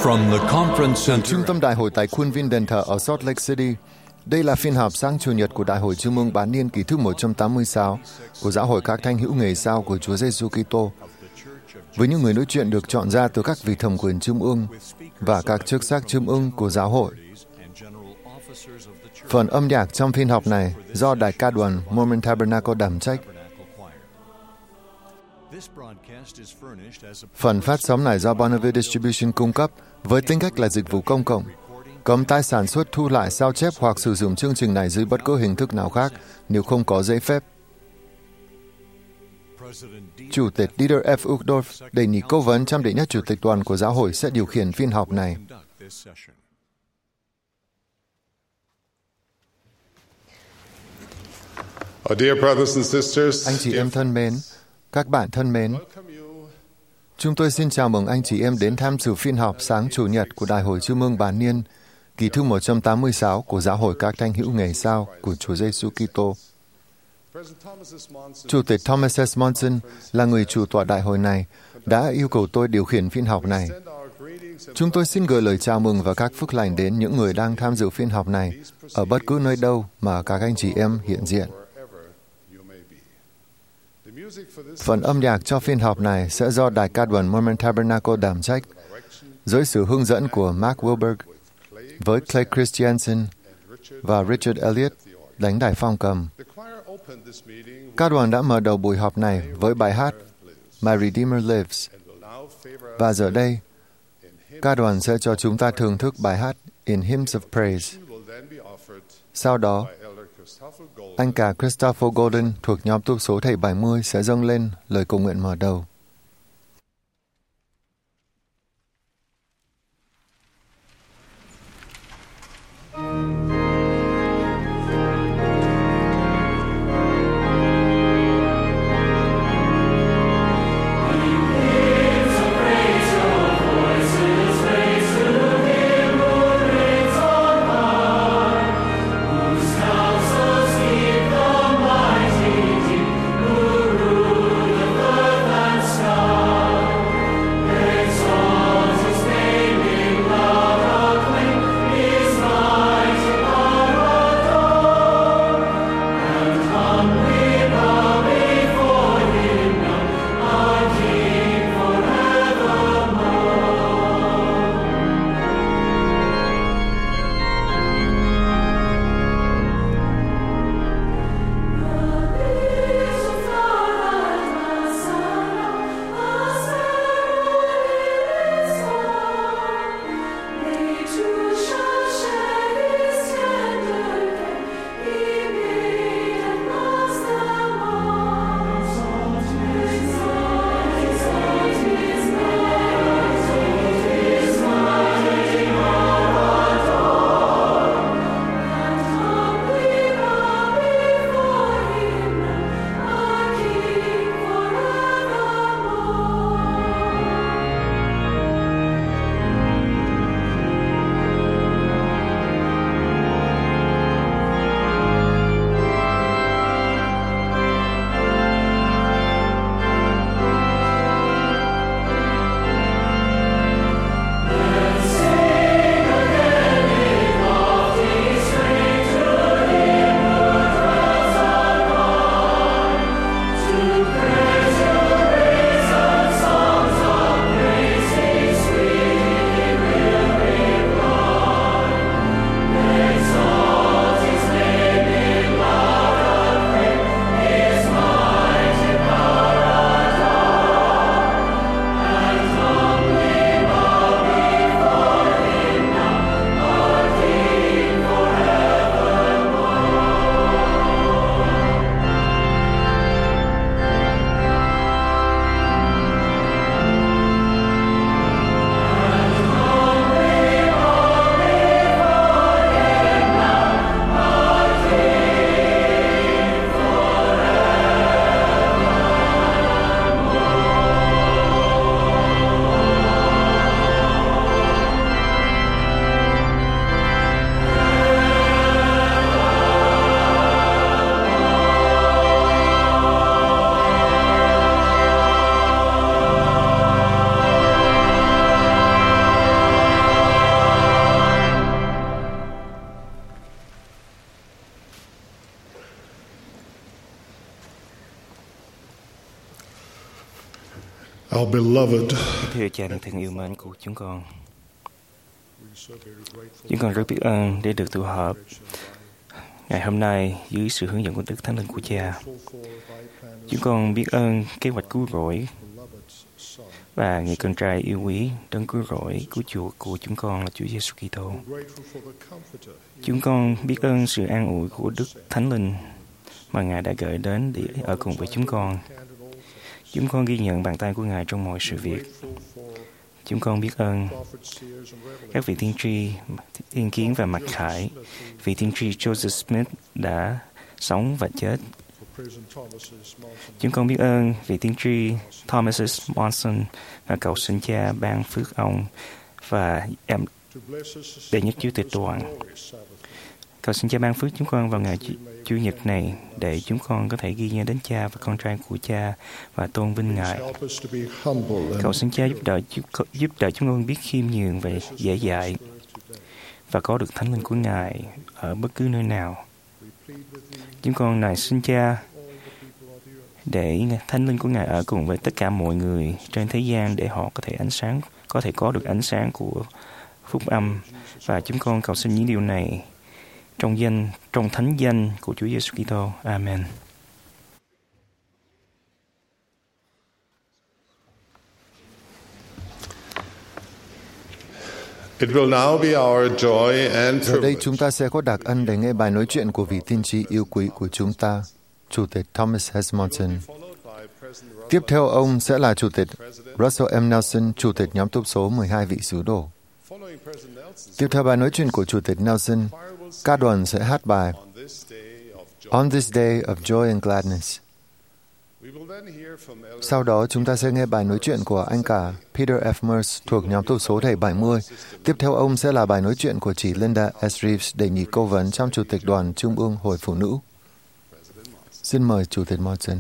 From the Conference Từ Trung Center tâm Đại hội tại khuôn viên đền thờ ở Salt Lake City, đây là phiên họp sáng Chủ nhật của Đại hội Trung ương bán niên kỳ thứ 186 của Giáo hội các Thánh hữu ngày sau của Chúa Giêsu Kitô, với những người nói chuyện được chọn ra từ các vị thẩm quyền trung ương và các chức sắc trung ương của giáo hội. Phần âm nhạc trong phiên họp này do Đại ca đoàn Mormon Tabernacle đảm trách. Phần phát sóng này do Bonneville Distribution cung cấp với tính cách là dịch vụ công cộng. Cấm tái sản xuất, thu lại, sao chép hoặc sử dụng chương trình này dưới bất cứ hình thức nào khác nếu không có giấy phép. Chủ tịch Dieter F. Uchtdorf đề nghị cố vấn trong đệ nhất chủ tịch đoàn của giáo hội sẽ điều khiển phiên họp này. Anh chị em thân mến, các bạn thân mến, chúng tôi xin chào mừng anh chị em đến tham dự phiên họp sáng Chủ nhật của Đại hội Trung ương bán niên kỳ thứ 186 của Giáo hội các Thánh hữu ngày sau của Chúa Giêsu Kitô. Chủ tịch Thomas S. Monson là người chủ tọa đại hội này đã yêu cầu tôi điều khiển phiên họp này. Chúng tôi xin gửi lời chào mừng và các phước lành đến những người đang tham dự phiên họp này ở bất cứ nơi đâu mà các anh chị em hiện diện. Phần âm nhạc cho phiên họp này sẽ do Đại ca đoàn Mormon Tabernacle đảm trách dưới sự hướng dẫn của Mark Wilberg với Clay Christiansen và Richard Elliott đánh đài phong cầm. Ca đoàn đã mở đầu buổi họp này với bài hát My Redeemer Lives. Và giờ đây, ca đoàn sẽ cho chúng ta thưởng thức bài hát In Hymns of Praise. Sau đó, anh cả Christopher Golden thuộc nhóm túc số thầy 70 sẽ dâng lên lời cầu nguyện mở đầu. And Our beloved, Thưa cha thân thương yêu mến của chúng con rất biết ơn để được tụ họp ngày hôm nay dưới sự hướng dẫn của Đức Thánh Linh của Cha. Chúng con biết ơn kế hoạch cứu rỗi và người con trai yêu quý đấng cứu rỗi cứu chuộc của chúng con là Chúa Giêsu Kitô. Chúng con biết ơn sự an ủi của Đức Thánh Linh mà Ngài đã gửi đến để ở cùng với chúng con. Chúng con ghi nhận bàn tay của Ngài trong mọi sự việc. Chúng con biết ơn các vị tiên tri, tiên kiến và mặc khải. Vị tiên tri Joseph Smith đã sống và chết. Chúng con biết ơn vị tiên tri Thomas Monson và cầu xin Cha ban phước ông và đệ nhất Chúa Tịch Đoàn. Cầu xin Cha ban phước chúng con vào ngày Chủ nhật này để chúng con có thể ghi nhớ đến Cha và con trai của Cha và tôn vinh Ngài. Cầu xin Cha giúp đỡ chúng con biết khiêm nhường và dễ dãi và có được Thánh Linh của Ngài ở bất cứ nơi nào. Chúng con này xin Cha để Thánh Linh của Ngài ở cùng với tất cả mọi người trên thế gian để họ có thể có được ánh sáng của phúc âm, và chúng con cầu xin những điều này trong thánh danh của Chúa Giêsu Kitô. Amen. it will now be our joy and Giờ đây privilege chúng ta sẽ có đặc ân để nghe bài nói chuyện của vị tiên tri yêu quý của chúng ta, Chủ tịch Thomas S. Monson. Tiếp theo ông sẽ là Chủ tịch Russell M. Nelson, Chủ tịch nhóm túc số 12 vị sứ đồ. Tiếp theo bài nói chuyện của Chủ tịch Nelson, ca đoàn sẽ hát bài On this day of joy and gladness. Sau đó chúng ta sẽ nghe bài nói chuyện của anh cả Peter F. Merce thuộc nhóm túc số thầy 70. Tiếp theo ông sẽ là bài nói chuyện của chị Linda S. Reeves, đệ nhị cố vấn trong Chủ tịch Đoàn Trung ương Hội Phụ nữ. Xin mời Chủ tịch Monson.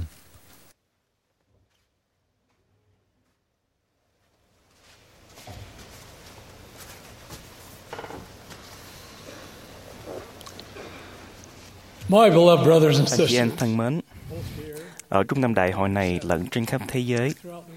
My beloved brothers and Anh chị em sisters, thân mến, ở trung tâm đại hội này lẫn trên khắp thế giới,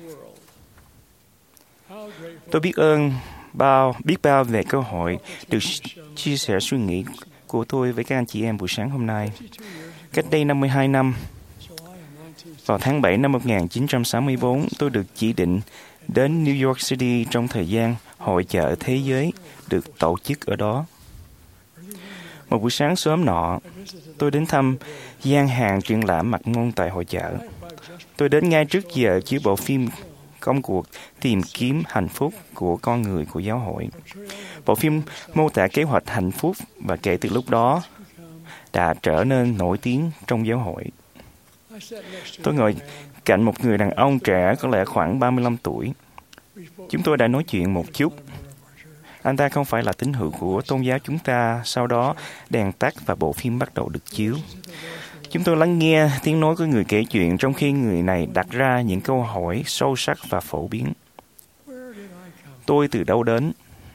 tôi biết bao về cơ hội được chia sẻ suy nghĩ của tôi với các anh chị em buổi sáng hôm nay. Cách đây 52 năm, vào tháng 7 năm 1964, tôi được chỉ định đến New York City trong thời gian hội chợ thế giới được tổ chức ở đó. Một buổi sáng sớm nọ, tôi đến thăm gian hàng triển lãm mặc ngôn tại hội chợ. Tôi đến ngay trước giờ chiếu bộ phim công cuộc tìm kiếm hạnh phúc của con người của giáo hội. Bộ phim mô tả kế hoạch hạnh phúc và kể từ lúc đó đã trở nên nổi tiếng trong giáo hội. Tôi ngồi cạnh một người đàn ông trẻ có lẽ khoảng 35 tuổi. Chúng tôi đã nói chuyện một chút. Anh ta không phải là tín hữu của tôn giáo chúng ta. Sau đó, đèn tắt và bộ phim bắt đầu được chiếu. Chúng tôi lắng nghe tiếng nói của người kể chuyện trong khi người này đặt ra những câu hỏi sâu sắc và phổ biến. Tôi từ đâu đến?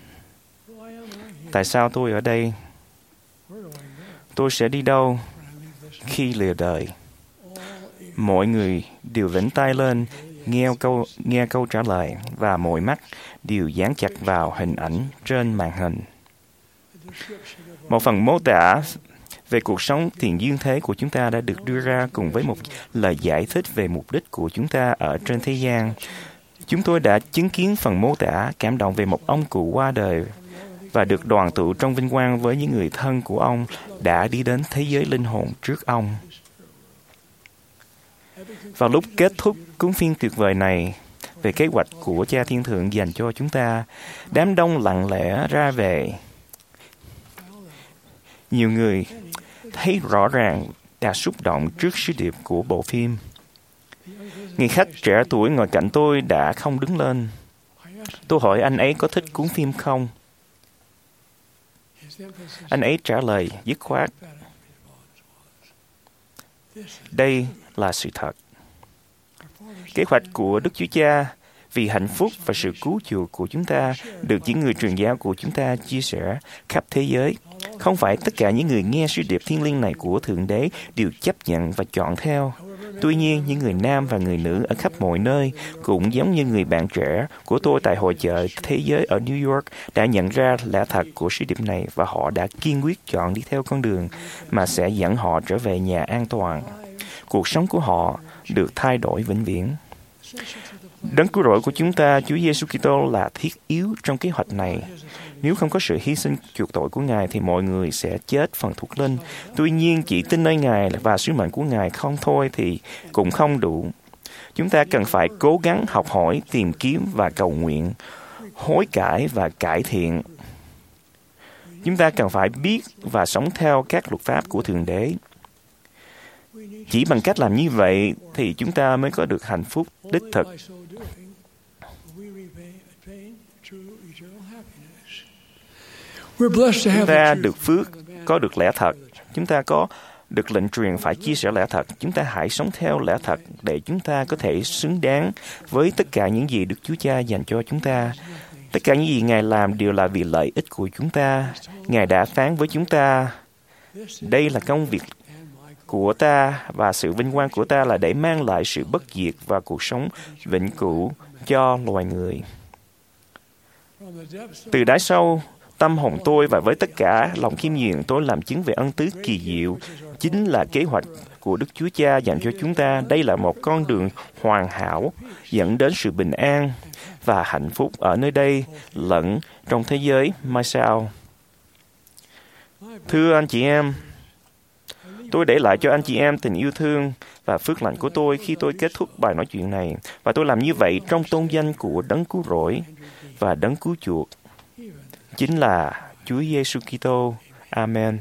Tại sao tôi ở đây? Tôi sẽ đi đâu khi lìa đời? Mọi người đều vểnh tai lên nghe câu trả lời và mọi mắt đều dán chặt vào hình ảnh trên màn hình. Một phần mô tả về cuộc sống tiền dương thế của chúng ta đã được đưa ra cùng với một lời giải thích về mục đích của chúng ta ở trên thế gian. Chúng tôi đã chứng kiến phần mô tả cảm động về một ông cụ qua đời và được đoàn tụ trong vinh quang với những người thân của ông đã đi đến thế giới linh hồn trước ông. Vào lúc kết thúc cuốn phim tuyệt vời này về kế hoạch của Cha Thiên Thượng dành cho chúng ta, đám đông lặng lẽ ra về. Nhiều người thấy rõ ràng đã xúc động trước sứ điệp của bộ phim. Người khách trẻ tuổi ngồi cạnh tôi đã không đứng lên. Tôi hỏi anh ấy có thích cuốn phim không? Anh ấy trả lời dứt khoát: đây là sự thật. Kế hoạch của Đức Chúa Cha vì hạnh phúc và sự cứu chuộc của chúng ta được những người truyền giáo của chúng ta chia sẻ khắp thế giới. Không phải tất cả những người nghe sứ điệp thiêng liêng này của Thượng Đế đều chấp nhận và chọn theo. Tuy nhiên, những người nam và người nữ ở khắp mọi nơi, cũng giống như người bạn trẻ của tôi tại hội chợ thế giới ở New York, đã nhận ra lẽ thật của sứ điệp này và họ đã kiên quyết chọn đi theo con đường mà sẽ dẫn họ trở về nhà an toàn. Cuộc sống của họ được thay đổi vĩnh viễn. Đấng cứu rỗi của chúng ta, Chúa Giêsu Kitô là thiết yếu trong kế hoạch này. Nếu không có sự hy sinh chuộc tội của Ngài thì mọi người sẽ chết phần thuộc linh. Tuy nhiên, chỉ tin nơi Ngài và sứ mệnh của Ngài không thôi thì cũng không đủ. Chúng ta cần phải cố gắng học hỏi, tìm kiếm và cầu nguyện, hối cải và cải thiện. Chúng ta cần phải biết và sống theo các luật pháp của Thượng Đế. Chỉ bằng cách làm như vậy thì chúng ta mới có được hạnh phúc đích thực. Chúng ta được phước, có được lẽ thật. Chúng ta có được lệnh truyền phải chia sẻ lẽ thật. Chúng ta hãy sống theo lẽ thật để chúng ta có thể xứng đáng với tất cả những gì Đức Chúa Cha dành cho chúng ta. Tất cả những gì Ngài làm đều là vì lợi ích của chúng ta. Ngài đã phán với chúng ta, đây là công việc của ta và sự vinh quang của ta là để mang lại sự bất diệt và cuộc sống vĩnh cửu cho loài người. Từ đáy sâu tâm hồn tôi và với tất cả lòng khiêm nhường, tôi làm chứng về ân tứ kỳ diệu, chính là kế hoạch của Đức Chúa Cha dành cho chúng ta. Đây là một con đường hoàn hảo dẫn đến sự bình an và hạnh phúc ở nơi đây lẫn trong thế giới mai sau. Thưa anh chị em, tôi để lại cho anh chị em tình yêu thương và phước lành của tôi khi tôi kết thúc bài nói chuyện này, và tôi làm như vậy trong tôn danh của Đấng Cứu Rỗi và Đấng Cứu Chuộc, chính là Chúa Giêsu Kitô. Amen.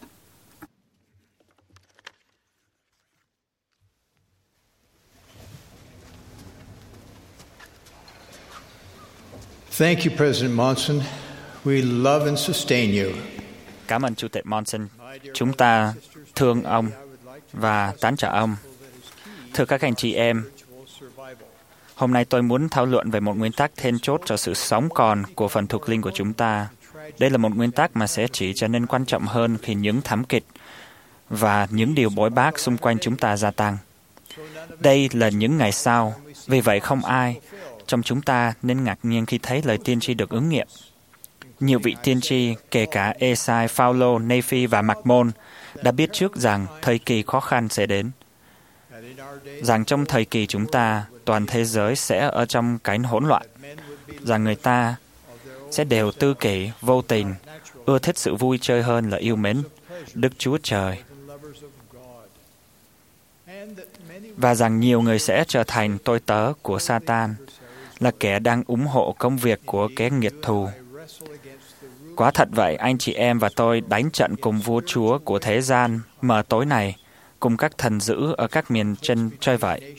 Thank you, President Monson. We love and sustain you. Cảm ơn Chủ tịch Monson. Chúng ta thương ông và tán trả ông. Thưa các anh chị em, hôm nay tôi muốn thảo luận về một nguyên tắc then chốt cho sự sống còn của phần thuộc linh của chúng ta. Đây là một nguyên tắc mà sẽ chỉ trở nên quan trọng hơn khi những thảm kịch và những điều bối bác xung quanh chúng ta gia tăng. Đây là những ngày sau, vì vậy không ai trong chúng ta nên ngạc nhiên khi thấy lời tiên tri được ứng nghiệm. Nhiều vị tiên tri, kể cả Esai, Phao-lô, Nephi và Mạc-môn, đã biết trước rằng thời kỳ khó khăn sẽ đến. Rằng trong thời kỳ chúng ta, toàn thế giới sẽ ở trong cảnh hỗn loạn. Rằng người ta sẽ đều tư kỷ, vô tình, ưa thích sự vui chơi hơn là yêu mến Đức Chúa Trời. Và rằng nhiều người sẽ trở thành tôi tớ của Sa-tan, là kẻ đang ủng hộ công việc của kẻ nghiệt thù. Quả thật vậy, anh chị em và tôi đánh trận cùng vua chúa của thế gian mờ tối này, cùng các thần dữ ở các miền chân trời vậy.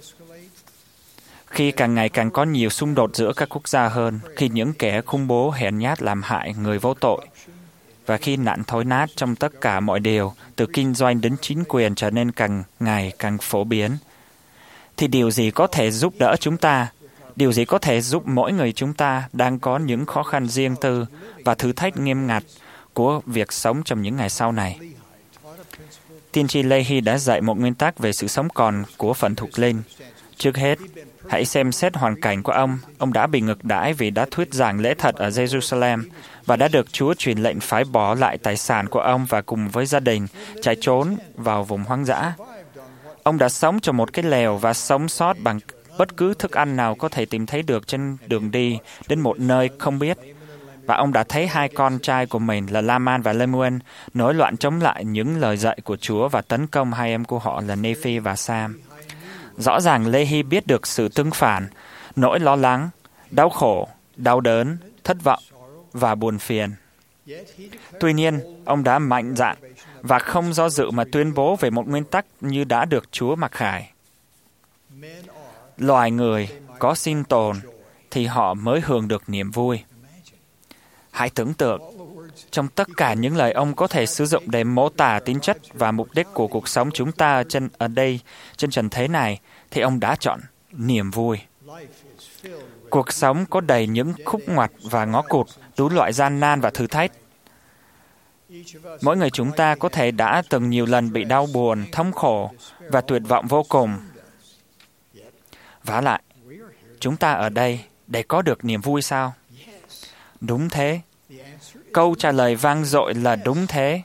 Khi càng ngày càng có nhiều xung đột giữa các quốc gia hơn, khi những kẻ khủng bố hèn nhát làm hại người vô tội, và khi nạn thối nát trong tất cả mọi điều, từ kinh doanh đến chính quyền trở nên càng ngày càng phổ biến, thì điều gì có thể giúp đỡ chúng ta? Điều gì có thể giúp mỗi người chúng ta đang có những khó khăn riêng tư và thử thách nghiêm ngặt của việc sống trong những ngày sau này? Tiên tri Lehi đã dạy một nguyên tắc về sự sống còn của phần thuộc linh. Trước hết, hãy xem xét hoàn cảnh của ông. Ông đã bị ngược đãi vì đã thuyết giảng lễ thật ở Jerusalem và đã được Chúa truyền lệnh phải bỏ lại tài sản của ông và cùng với gia đình chạy trốn vào vùng hoang dã. Ông đã sống trong một cái lều và sống sót bằng bất cứ thức ăn nào có thể tìm thấy được trên đường đi đến một nơi không biết. Và ông đã thấy hai con trai của mình là Laman và Lemuel nổi loạn chống lại những lời dạy của Chúa và tấn công hai em của họ là Nephi và Sam. Rõ ràng Lehi biết được sự tương phản, nỗi lo lắng, đau khổ, đau đớn, thất vọng và buồn phiền. Tuy nhiên, ông đã mạnh dạn và không do dự mà tuyên bố về một nguyên tắc như đã được Chúa mặc khải. Loài người có sinh tồn thì họ mới hưởng được niềm vui. Hãy tưởng tượng, trong tất cả những lời ông có thể sử dụng để mô tả tính chất và mục đích của cuộc sống chúng ta ở đây, trên trần thế này, thì ông đã chọn niềm vui. Cuộc sống có đầy những khúc ngoặt và ngõ cụt, đủ loại gian nan và thử thách. Mỗi người chúng ta có thể đã từng nhiều lần bị đau buồn, thống khổ và tuyệt vọng vô cùng. Vả lại, chúng ta ở đây để có được niềm vui sao? Đúng thế. Câu trả lời vang dội là đúng thế.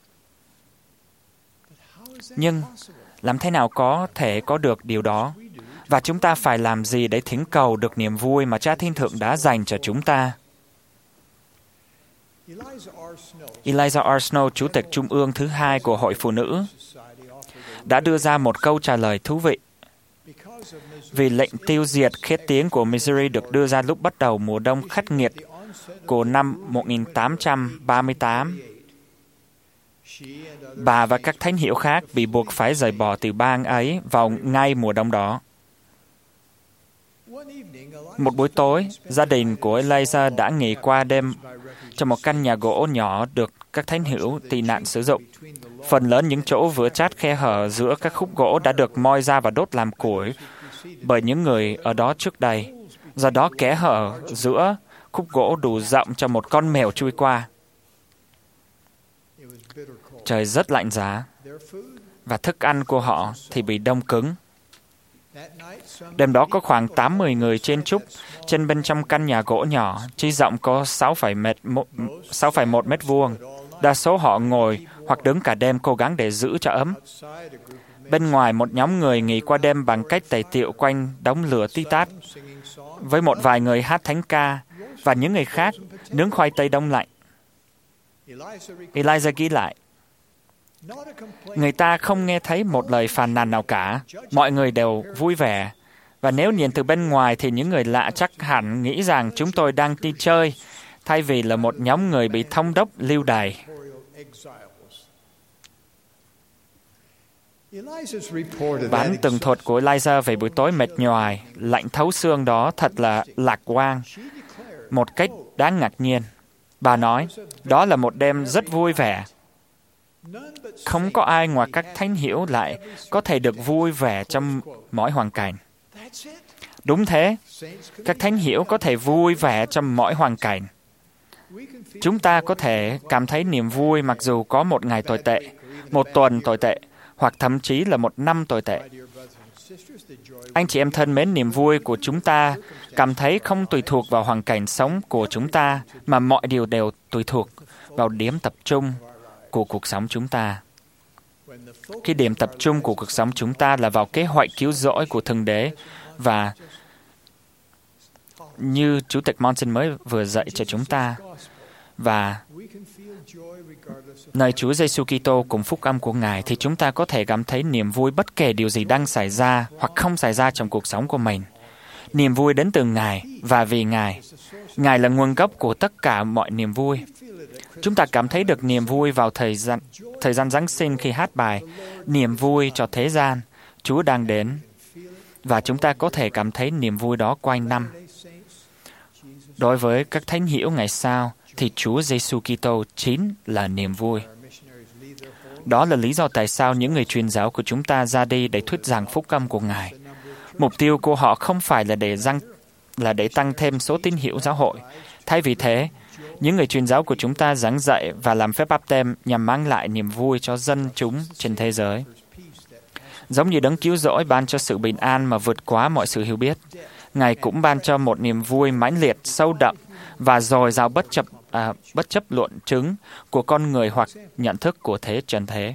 Nhưng làm thế nào có thể có được điều đó? Và chúng ta phải làm gì để thỉnh cầu được niềm vui mà Cha Thiên Thượng đã dành cho chúng ta? Eliza R. Snow, Chủ tịch Trung ương thứ hai của Hội Phụ Nữ, đã đưa ra một câu trả lời thú vị. Vì lệnh tiêu diệt khét tiếng của Missouri được đưa ra lúc bắt đầu mùa đông khắc nghiệt của năm 1838, bà và các thánh hiểu khác bị buộc phải rời bỏ từ bang ấy vào ngay mùa đông đó. Một buổi tối, gia đình của Eliza đã nghỉ qua đêm trong một căn nhà gỗ nhỏ được các thánh hữu tị nạn sử dụng. Phần lớn những chỗ vữa chát khe hở giữa các khúc gỗ đã được moi ra và đốt làm củi bởi những người ở đó trước đây. Do đó kẽ hở giữa khúc gỗ đủ rộng cho một con mèo chui qua. Trời rất lạnh giá, và thức ăn của họ thì bị đông cứng. Đêm đó có khoảng 80 người chen chúc trên bên trong căn nhà gỗ nhỏ, chỉ rộng có 6,1 mét vuông. Đa số họ ngồi hoặc đứng cả đêm cố gắng để giữ cho ấm. Bên ngoài, một nhóm người nghỉ qua đêm bằng cách tề tiệu quanh đống lửa tí tát, với một vài người hát thánh ca, và những người khác nướng khoai tây đông lạnh. Eliza ghi lại, người ta không nghe thấy một lời phàn nàn nào cả. Mọi người đều vui vẻ. Và nếu nhìn từ bên ngoài thì những người lạ chắc hẳn nghĩ rằng chúng tôi đang đi chơi, thay vì là một nhóm người bị thống đốc lưu đày. Bản tường thuật của Eliza về buổi tối mệt nhoài, lạnh thấu xương đó thật là lạc quan, một cách đáng ngạc nhiên. Bà nói, đó là một đêm rất vui vẻ. Không có ai ngoài các thánh hiểu lại có thể được vui vẻ trong mọi hoàn cảnh. Đúng thế, các thánh hiểu có thể vui vẻ trong mọi hoàn cảnh. Chúng ta có thể cảm thấy niềm vui mặc dù có một ngày tồi tệ, một tuần tồi tệ, hoặc thậm chí là một năm tồi tệ. Anh chị em thân mến, niềm vui của chúng ta cảm thấy không tùy thuộc vào hoàn cảnh sống của chúng ta, mà mọi điều đều tùy thuộc vào điểm tập trung của cuộc sống chúng ta. Khi điểm tập trung của cuộc sống chúng ta là vào kế hoạch cứu rỗi của Thượng Đế, và như Chủ tịch Monson mới vừa dạy cho chúng ta, và nơi Chúa Giêsu Kitô cùng phúc âm của Ngài, thì chúng ta có thể cảm thấy niềm vui bất kể điều gì đang xảy ra hoặc không xảy ra trong cuộc sống của mình. Niềm vui đến từ Ngài và vì Ngài. Ngài là nguồn gốc của tất cả mọi niềm vui. Chúng ta cảm thấy được niềm vui vào thời gian Giáng sinh khi hát bài Niềm vui cho thế gian, Chúa đang đến. Và chúng ta có thể cảm thấy niềm vui đó quanh năm. Đối với các thánh hiểu ngày sau, thì Chúa Giêsu Kitô chính là niềm vui. Đó là lý do tại sao những người truyền giáo của chúng ta ra đi để thuyết giảng phúc âm của Ngài. Mục tiêu của họ không phải là để tăng thêm số tín hữu giáo hội. Thay vì thế, những người truyền giáo của chúng ta giảng dạy và làm phép báp têm nhằm mang lại niềm vui cho dân chúng trên thế giới. Giống như Đấng Cứu Rỗi ban cho sự bình an mà vượt quá mọi sự hiểu biết, Ngài cũng ban cho một niềm vui mãnh liệt, sâu đậm và dồi dào bất chấp luận chứng của con người hoặc nhận thức của thế trần thế.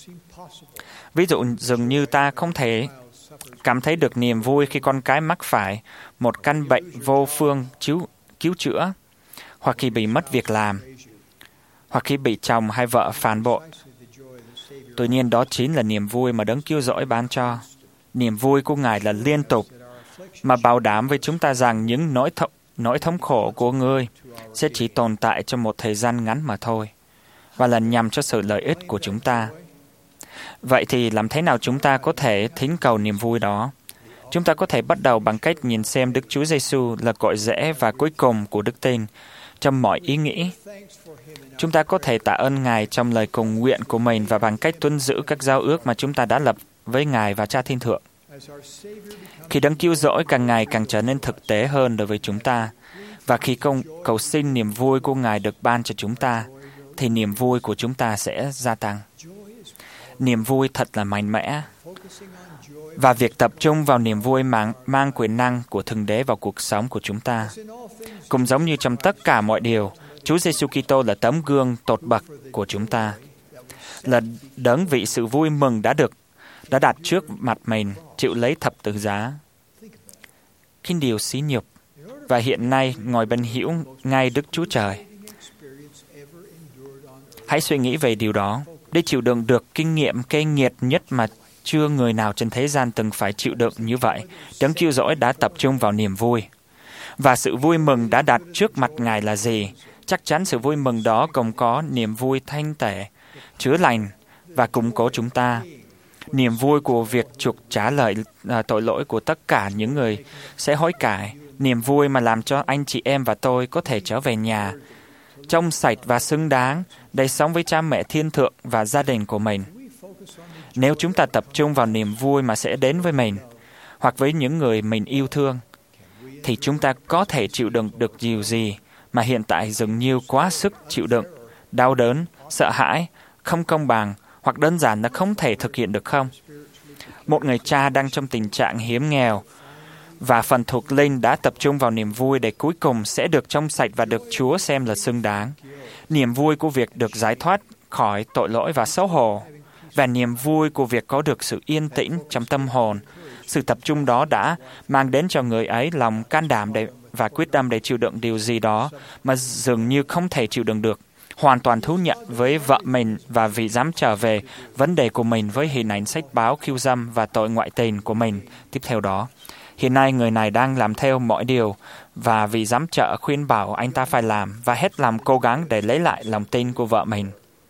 Ví dụ, dường như ta không thể cảm thấy được niềm vui khi con cái mắc phải một căn bệnh vô phương cứu chữa, hoặc khi bị mất việc làm, hoặc khi bị chồng hay vợ phản bội. Tuy nhiên, đó chính là niềm vui mà Đấng Cứu Rỗi ban cho. Niềm vui của Ngài là liên tục, mà bảo đảm với chúng ta rằng những nỗi thống khổ của ngươi sẽ chỉ tồn tại trong một thời gian ngắn mà thôi, và là nhằm cho sự lợi ích của chúng ta. Vậy thì làm thế nào chúng ta có thể thỉnh cầu niềm vui đó? Chúng ta có thể bắt đầu bằng cách nhìn xem Đức Chúa Giêsu là cội rễ và cuối cùng của đức tin trong mọi ý nghĩ. Chúng ta có thể tạ ơn Ngài trong lời cầu nguyện của mình và bằng cách tuân giữ các giao ước mà chúng ta đã lập với Ngài và Cha Thiên Thượng. Khi Đấng Cứu Rỗi càng ngày càng trở nên thực tế hơn đối với chúng ta, và khi cầu xin niềm vui của Ngài được ban cho chúng ta, thì niềm vui của chúng ta sẽ gia tăng. Niềm vui thật là mạnh mẽ. Và việc tập trung vào niềm vui mang quyền năng của Thượng Đế vào cuộc sống của chúng ta. Cũng giống như trong tất cả mọi điều, Chúa Giêsu Kitô là tấm gương tột bậc của chúng ta, là đấng vị sự vui mừng đã đặt trước mặt mình, chịu lấy thập tự giá. Kinh điều xí nhục, và hiện nay ngồi bên hữu ngay Đức Chúa Trời. Hãy suy nghĩ về điều đó, để chịu đựng được kinh nghiệm cay nghiệt nhất mà chưa người nào trên thế gian từng phải chịu đựng như vậy. Đấng cứu rỗi đã tập trung vào niềm vui. Và sự vui mừng đã đặt trước mặt Ngài là gì? Chắc chắn sự vui mừng đó cũng có niềm vui thanh tẩy, chữa lành và củng cố chúng ta. Niềm vui của việc chuộc trả lời tội lỗi của tất cả những người sẽ hối cải. Niềm vui mà làm cho anh chị em và tôi có thể trở về nhà, trong sạch và xứng đáng, để sống với cha mẹ thiên thượng và gia đình của mình. Nếu chúng ta tập trung vào niềm vui mà sẽ đến với mình, hoặc với những người mình yêu thương, thì chúng ta có thể chịu đựng được điều gì mà hiện tại dường như quá sức chịu đựng, đau đớn, sợ hãi, không công bằng, hoặc đơn giản là không thể thực hiện được không? Một người cha đang trong tình trạng hiếm nghèo, và phần thuộc linh đã tập trung vào niềm vui để cuối cùng sẽ được trong sạch và được Chúa xem là xứng đáng. Niềm vui của việc được giải thoát khỏi tội lỗi và xấu hổ, và niềm vui của việc có được sự yên tĩnh trong tâm hồn. Sự tập trung đó đã mang đến cho người ấy lòng can đảm và quyết tâm để chịu đựng điều gì đó mà dường như không thể chịu đựng được. Hoàn toàn thú nhận với vợ mình và vì dám trở về vấn đề của mình với hình ảnh sách báo khiêu dâm và tội ngoại tình của mình tiếp theo đó. Hiện nay người này đang làm theo mọi điều và vì dám trợ khuyên bảo anh ta phải làm và hết lòng cố gắng để lấy lại lòng tin của vợ mình.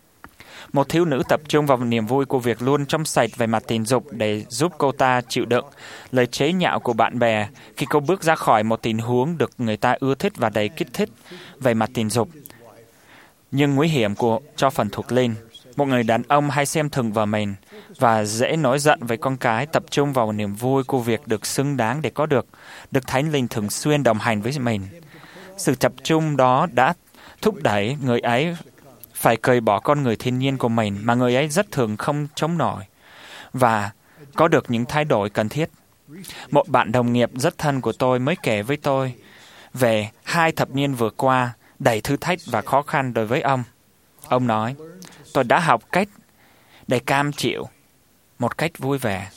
Một thiếu nữ tập trung vào niềm vui của việc luôn trong sạch về mặt tình dục để giúp cô ta chịu đựng lời chế nhạo của bạn bè khi cô bước ra khỏi một tình huống được người ta ưa thích và đầy kích thích về mặt tình dục. Nhưng nguy hiểm cho phần thuộc linh. Một người đàn ông hay xem thường vợ mình và dễ nổi giận với con cái, tập trung vào niềm vui của việc được xứng đáng để có được Thánh Linh thường xuyên đồng hành với mình. Sự tập trung đó đã thúc đẩy người ấy phải cởi bỏ con người thiên nhiên của mình mà người ấy rất thường không chống nổi và có được những thay đổi cần thiết. Một bạn đồng nghiệp rất thân của tôi mới kể với tôi về 2 thập niên vừa qua đầy thử thách và khó khăn đối với ông. Ông nói, tôi đã học cách để cam chịu một cách vui vẻ.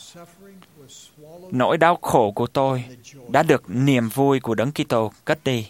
Nỗi đau khổ của tôi đã được niềm vui của Đấng Kitô cất đi.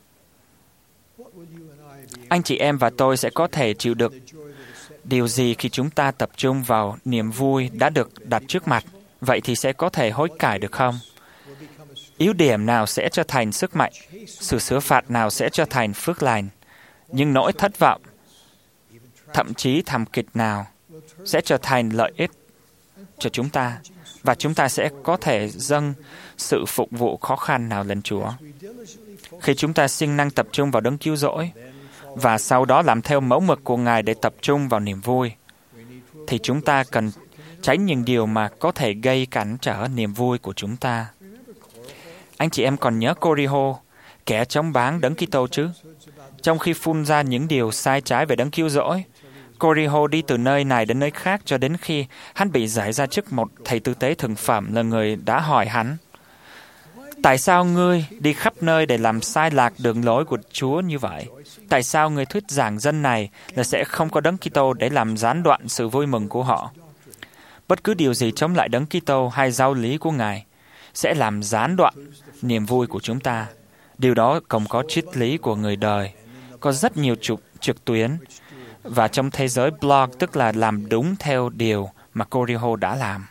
Anh chị em và tôi sẽ có thể chịu được điều gì khi chúng ta tập trung vào niềm vui đã được đặt trước mặt? Vậy thì sẽ có thể hối cải được không? Yếu điểm nào sẽ trở thành sức mạnh? Sự sửa phạt nào sẽ trở thành phước lành? Nhưng nỗi thất vọng, thậm chí thảm kịch nào sẽ trở thành lợi ích cho chúng ta? Và chúng ta sẽ có thể dâng sự phục vụ khó khăn nào lên Chúa. Khi chúng ta siêng năng tập trung vào Đấng cứu rỗi, và sau đó làm theo mẫu mực của Ngài để tập trung vào niềm vui, thì chúng ta cần tránh những điều mà có thể gây cản trở niềm vui của chúng ta. Anh chị em còn nhớ Cô-ri-hô, kẻ chống báng Đấng Kitô chứ? Trong khi phun ra những điều sai trái về Đấng cứu rỗi, Cô-ri-hô đi từ nơi này đến nơi khác cho đến khi hắn bị giải ra trước một thầy tư tế thượng phẩm là người đã hỏi hắn, tại sao ngươi đi khắp nơi để làm sai lạc đường lối của Chúa như vậy? Tại sao ngươi thuyết giảng dân này là sẽ không có Đấng Kitô để làm gián đoạn sự vui mừng của họ? Bất cứ điều gì chống lại Đấng Kitô hay giáo lý của Ngài sẽ làm gián đoạn niềm vui của chúng ta. Điều đó cũng có triết lý của người đời. Có rất nhiều trực tuyến và trong thế giới blog, tức là làm đúng theo điều mà Cô-ri-hô đã làm.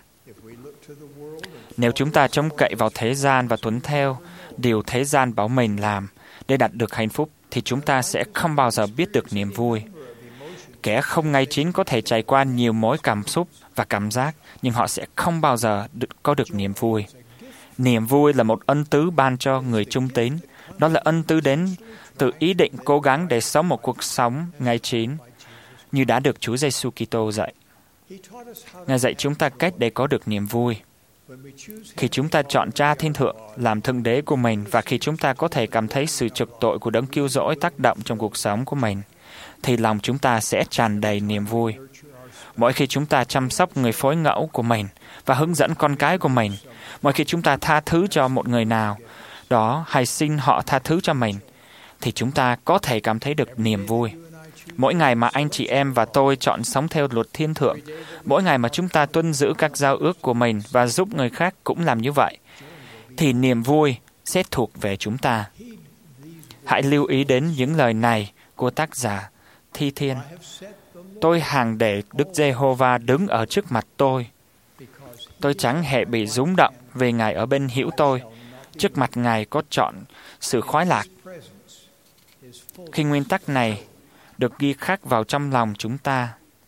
Nếu chúng ta trông cậy vào thế gian và tuân theo điều thế gian bảo mình làm để đạt được hạnh phúc, thì chúng ta sẽ không bao giờ biết được niềm vui. Kẻ không ngay chính có thể trải qua nhiều mối cảm xúc và cảm giác, nhưng họ sẽ không bao giờ có được niềm vui. Niềm vui là một ân tứ ban cho người trung tín. Đó là ân tứ đến từ ý định cố gắng để sống một cuộc sống ngay chính, như đã được Chúa Giêsu Kitô dạy. Ngài dạy chúng ta cách để có được niềm vui. Khi chúng ta chọn Cha Thiên Thượng làm Thượng Đế của mình, và khi chúng ta có thể cảm thấy sự trục tội của Đấng cứu rỗi tác động trong cuộc sống của mình, thì lòng chúng ta sẽ tràn đầy niềm vui. Mỗi khi chúng ta chăm sóc người phối ngẫu của mình và hướng dẫn con cái của mình, mỗi khi chúng ta tha thứ cho một người nào đó hay xin họ tha thứ cho mình, thì chúng ta có thể cảm thấy được niềm vui. Mỗi ngày mà anh chị em và tôi chọn sống theo luật thiên thượng, mỗi ngày mà chúng ta tuân giữ các giao ước của mình và giúp người khác cũng làm như vậy, thì niềm vui sẽ thuộc về chúng ta. Hãy lưu ý đến những lời này của tác giả Thi Thiên. Tôi hằng để Đức Giê-hô-va đứng ở trước mặt tôi. Tôi chẳng hề bị rúng động vì Ngài ở bên hữu tôi. Trước mặt Ngài có trọn sự khoái lạc. Khi nguyên tắc này được ghi khắc vào trong lòng chúng ta,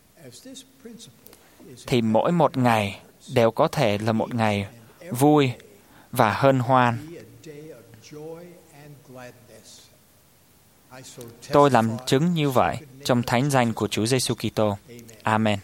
thì mỗi một ngày đều có thể là một ngày vui và hân hoan. Tôi làm chứng như vậy trong thánh danh của Chúa Giêsu Kitô. Amen.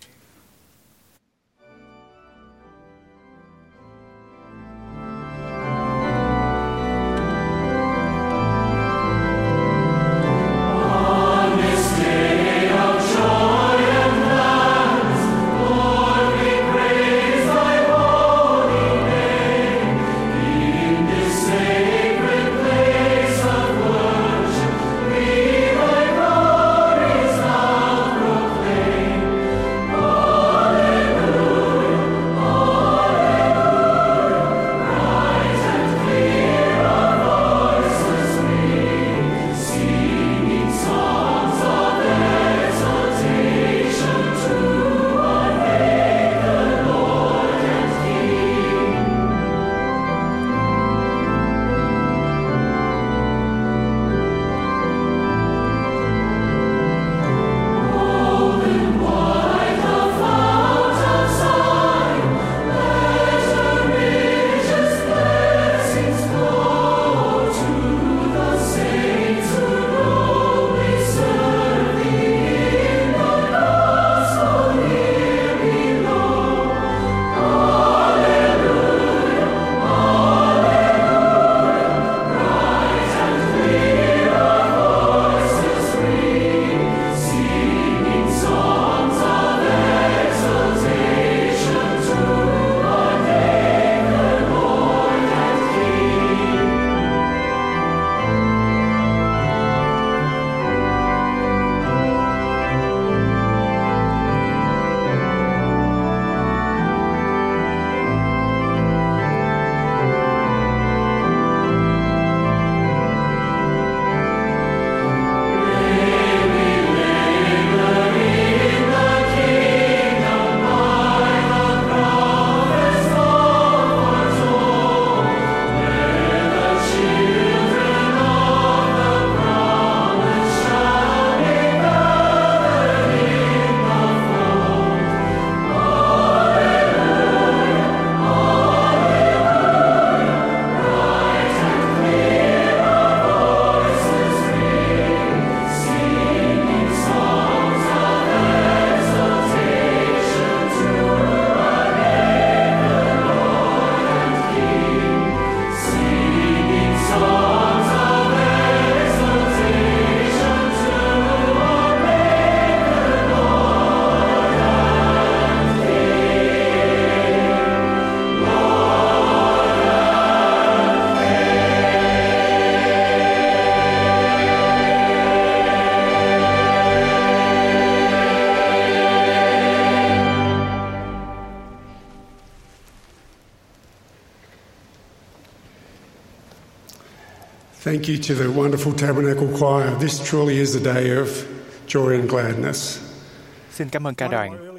Thank you to the wonderful Tabernacle Choir. This truly is a day of joy and gladness. Xin cảm ơn ca đoàn.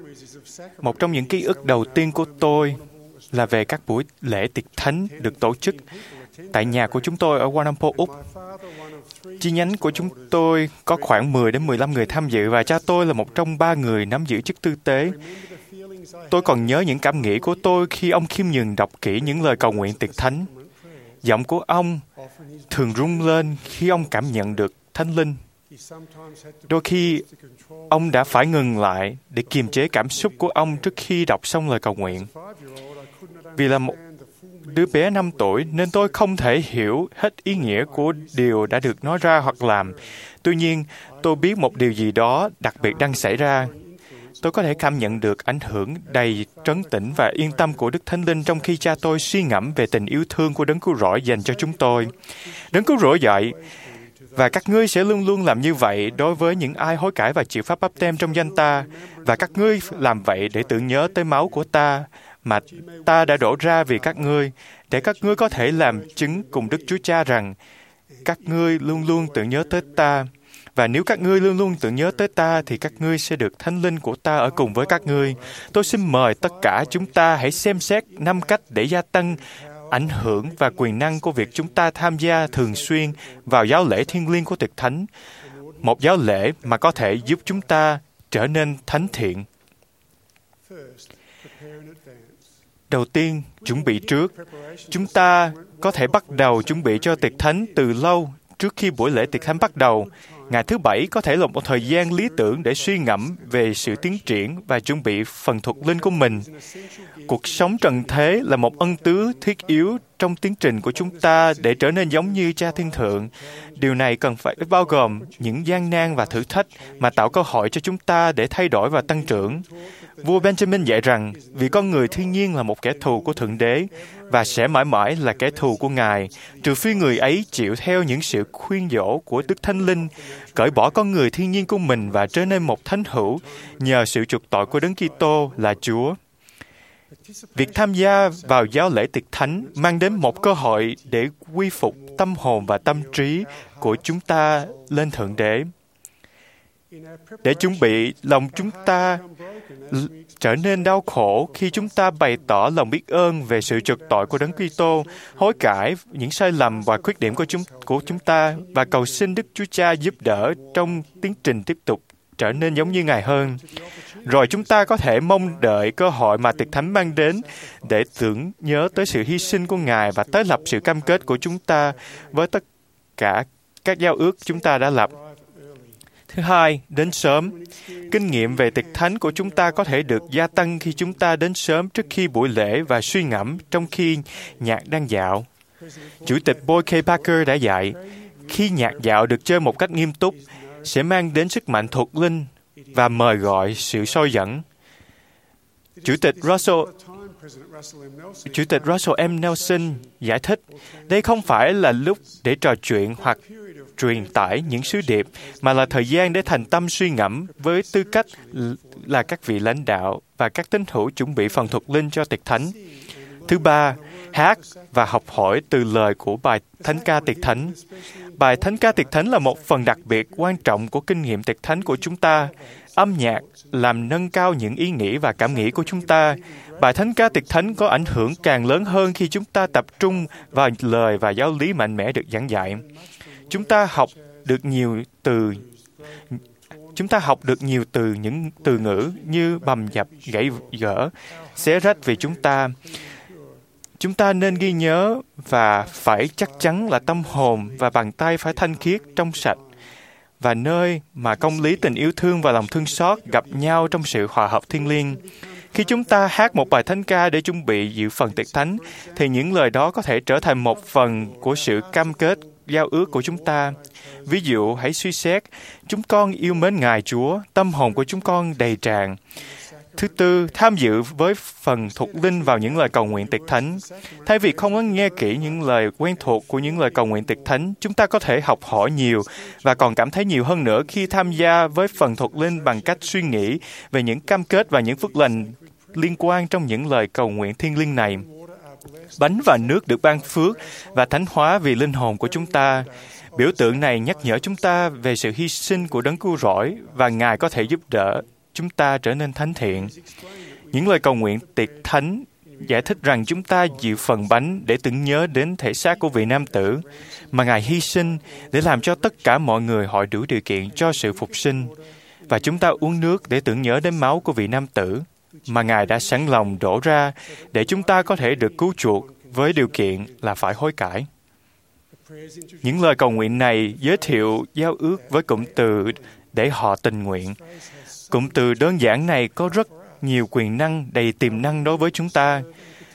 Một trong những ký ức đầu tiên của tôi là về các buổi lễ tiệc thánh được tổ chức tại nhà của chúng tôi ở Kuala Lumpur, Úc. Chi nhánh của chúng tôi có khoảng 10 đến 15 người tham dự và cha tôi là một trong 3 người nắm giữ chức tư tế. Tôi còn nhớ những cảm nghĩ của tôi khi ông khiêm nhường đọc kỹ những lời cầu nguyện tiệc thánh. Giọng của ông thường rung lên khi ông cảm nhận được Thánh Linh. Đôi khi, ông đã phải ngừng lại để kiềm chế cảm xúc của ông trước khi đọc xong lời cầu nguyện. Vì là một đứa bé 5 tuổi nên tôi không thể hiểu hết ý nghĩa của điều đã được nói ra hoặc làm. Tuy nhiên, tôi biết một điều gì đó đặc biệt đang xảy ra. Tôi có thể cảm nhận được ảnh hưởng đầy trấn tĩnh và yên tâm của Đức Thánh Linh trong khi cha tôi suy ngẫm về tình yêu thương của Đấng Cứu Rỗi dành cho chúng tôi. Đấng Cứu Rỗi dạy, và các ngươi sẽ luôn luôn làm như vậy đối với những ai hối cải và chịu pháp báp têm trong danh ta, và các ngươi làm vậy để tưởng nhớ tới máu của ta mà ta đã đổ ra vì các ngươi, để các ngươi có thể làm chứng cùng Đức Chúa Cha rằng các ngươi luôn luôn tưởng nhớ tới ta. Và nếu các ngươi luôn luôn tưởng nhớ tới ta, thì các ngươi sẽ được Thánh Linh của ta ở cùng với các ngươi. Tôi xin mời tất cả chúng ta hãy xem xét 5 cách để gia tăng ảnh hưởng và quyền năng của việc chúng ta tham gia thường xuyên vào giáo lễ thiêng liêng của Tiệc Thánh, một giáo lễ mà có thể giúp chúng ta trở nên thánh thiện. Đầu tiên, chuẩn bị trước. Chúng ta có thể bắt đầu chuẩn bị cho Tiệc Thánh từ lâu trước khi buổi lễ Tiệc Thánh bắt đầu. Ngày thứ Bảy có thể là một thời gian lý tưởng để suy ngẫm về sự tiến triển và chuẩn bị phần thuộc linh của mình. Cuộc sống trần thế là một ân tứ thiết yếu trong tiến trình của chúng ta để trở nên giống như Cha Thiên Thượng. Điều này cần phải bao gồm những gian nan và thử thách mà tạo cơ hội cho chúng ta để thay đổi và tăng trưởng. Vua Benjamin dạy rằng, vì con người thiên nhiên là một kẻ thù của Thượng Đế và sẽ mãi mãi là kẻ thù của Ngài, trừ phi người ấy chịu theo những sự khuyên dỗ của Đức Thánh Linh, cởi bỏ con người thiên nhiên của mình và trở nên một thánh hữu nhờ sự chuộc tội của Đấng Kitô là Chúa. Việc tham gia vào giáo lễ Tiệc Thánh mang đến một cơ hội để quy phục tâm hồn và tâm trí của chúng ta lên Thượng Đế. Để chuẩn bị lòng chúng ta trở nên đau khổ khi chúng ta bày tỏ lòng biết ơn về sự chuộc tội của Đấng Kitô, hối cải những sai lầm và khuyết điểm của chúng ta và cầu xin Đức Chúa Cha giúp đỡ trong tiến trình tiếp tục trở nên giống như Ngài hơn. Rồi chúng ta có thể mong đợi cơ hội mà Tiệc Thánh mang đến để tưởng nhớ tới sự hy sinh của Ngài và tái lập sự cam kết của chúng ta với tất cả các giao ước chúng ta đã lập. Thứ hai, đến sớm. Kinh nghiệm về Tiệc Thánh của chúng ta có thể được gia tăng khi chúng ta đến sớm trước khi buổi lễ và suy ngẫm trong khi nhạc đang dạo. Chủ tịch Boyd K. Parker đã dạy, khi nhạc dạo được chơi một cách nghiêm túc, sẽ mang đến sức mạnh thuộc linh và mời gọi sự soi dẫn. Chủ tịch Russell M. Nelson giải thích, đây không phải là lúc để trò chuyện hoặc truyền tải những sứ điệp, mà là thời gian để thành tâm suy ngẫm với tư cách là các vị lãnh đạo và các tín hữu chuẩn bị phần thuộc linh cho Tiệc Thánh. Thứ ba, hát và học hỏi từ lời của bài Thánh ca Tiệc Thánh. Bài Thánh ca Tiệc Thánh là một phần đặc biệt quan trọng của kinh nghiệm Tiệc Thánh của chúng ta. Âm nhạc làm nâng cao những ý nghĩ và cảm nghĩ của chúng ta. Bài Thánh ca Tiệc Thánh có ảnh hưởng càng lớn hơn khi chúng ta tập trung vào lời và giáo lý mạnh mẽ được giảng dạy. Chúng ta học được nhiều từ những từ ngữ như bầm dập, gãy gỡ, xé rách vì chúng ta. Chúng ta nên ghi nhớ và phải chắc chắn là tâm hồn và bàn tay phải thanh khiết, trong sạch, và nơi mà công lý tình yêu thương và lòng thương xót gặp nhau trong sự hòa hợp thiêng liêng. Khi chúng ta hát một bài thánh ca để chuẩn bị dự phần Tiệc Thánh, thì những lời đó có thể trở thành một phần của sự cam kết giao ước của chúng ta. Ví dụ, hãy suy xét, chúng con yêu mến Ngài Chúa, tâm hồn của chúng con đầy tràn. Thứ tư, tham dự với phần thuộc linh vào những lời cầu nguyện Tiệc Thánh. Thay vì không có nghe kỹ những lời quen thuộc của những lời cầu nguyện Tiệc Thánh, chúng ta có thể học hỏi nhiều và còn cảm thấy nhiều hơn nữa khi tham gia với phần thuộc linh bằng cách suy nghĩ về những cam kết và những phước lành liên quan trong những lời cầu nguyện thiêng liêng này. Bánh và nước được ban phước và thánh hóa vì linh hồn của chúng ta. Biểu tượng này nhắc nhở chúng ta về sự hy sinh của Đấng Cứu Rỗi và Ngài có thể giúp đỡ chúng ta trở nên thánh thiện. Những lời cầu nguyện Tiệc Thánh giải thích rằng chúng ta dự phần bánh để tưởng nhớ đến thể xác của vị nam tử mà Ngài hy sinh để làm cho tất cả mọi người hội đủ điều kiện cho sự phục sinh. Và chúng ta uống nước để tưởng nhớ đến máu của vị nam tử mà Ngài đã sẵn lòng đổ ra để chúng ta có thể được cứu chuộc với điều kiện là phải hối cải. Những lời cầu nguyện này giới thiệu giao ước với cụm từ để họ tình nguyện. Cụm từ đơn giản này có rất nhiều quyền năng đầy tiềm năng đối với chúng ta.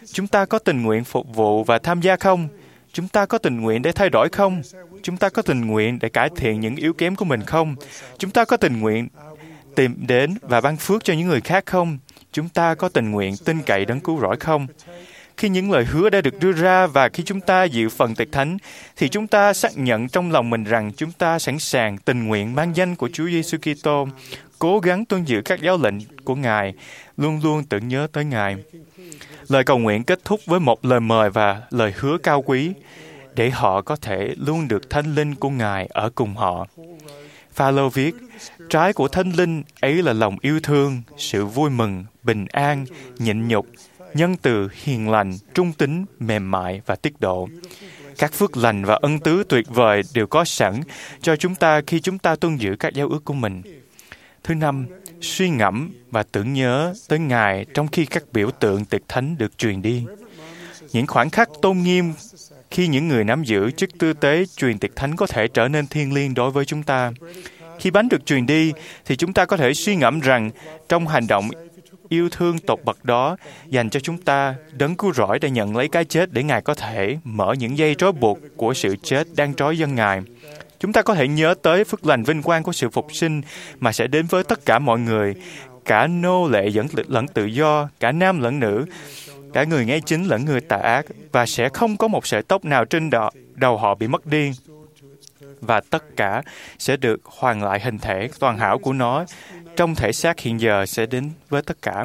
Chúng ta có tình nguyện phục vụ và tham gia không? Chúng ta có tình nguyện để thay đổi không? Chúng ta có tình nguyện để cải thiện những yếu kém của mình không? Chúng ta có tình nguyện tìm đến và ban phước cho những người khác không? Chúng ta có tình nguyện tin cậy đấng cứu rỗi không? Khi những lời hứa đã được đưa ra và khi chúng ta dự phần tiệc thánh, thì chúng ta xác nhận trong lòng mình rằng chúng ta sẵn sàng tình nguyện mang danh của Chúa Giêsu Kitô, cố gắng tuân giữ các giáo lệnh của Ngài, luôn luôn tưởng nhớ tới Ngài. Lời cầu nguyện kết thúc với một lời mời và lời hứa cao quý, để họ có thể luôn được Thánh Linh của Ngài ở cùng họ. Pha-lô viết, trái của Thánh Linh ấy là lòng yêu thương, sự vui mừng, bình an, nhịn nhục, nhân từ, hiền lành, trung tín, mềm mại và tiết độ. Các phước lành và ân tứ tuyệt vời đều có sẵn cho chúng ta khi chúng ta tuân giữ các giao ước của mình. Thứ năm, suy ngẫm và tưởng nhớ tới Ngài trong khi các biểu tượng tiệc thánh được truyền đi. Những khoảnh khắc tôn nghiêm khi những người nắm giữ chức tư tế truyền tiệc thánh có thể trở nên thiêng liêng đối với chúng ta. Khi bánh được truyền đi, thì chúng ta có thể suy ngẫm rằng trong hành động yêu thương tột bậc đó dành cho chúng ta, đấng cứu rỗi đã nhận lấy cái chết để Ngài có thể mở những dây trói buộc của sự chết đang trói dân Ngài. Chúng ta có thể nhớ tới phước lành vinh quang của sự phục sinh mà sẽ đến với tất cả mọi người, cả nô lệ lẫn tự do, cả nam lẫn nữ, cả người ngay chính lẫn người tà ác, và sẽ không có một sợi tóc nào trên đầu họ bị mất đi. Và tất cả sẽ được hoàn lại hình thể toàn hảo của nó trong thể xác hiện giờ sẽ đến với tất cả.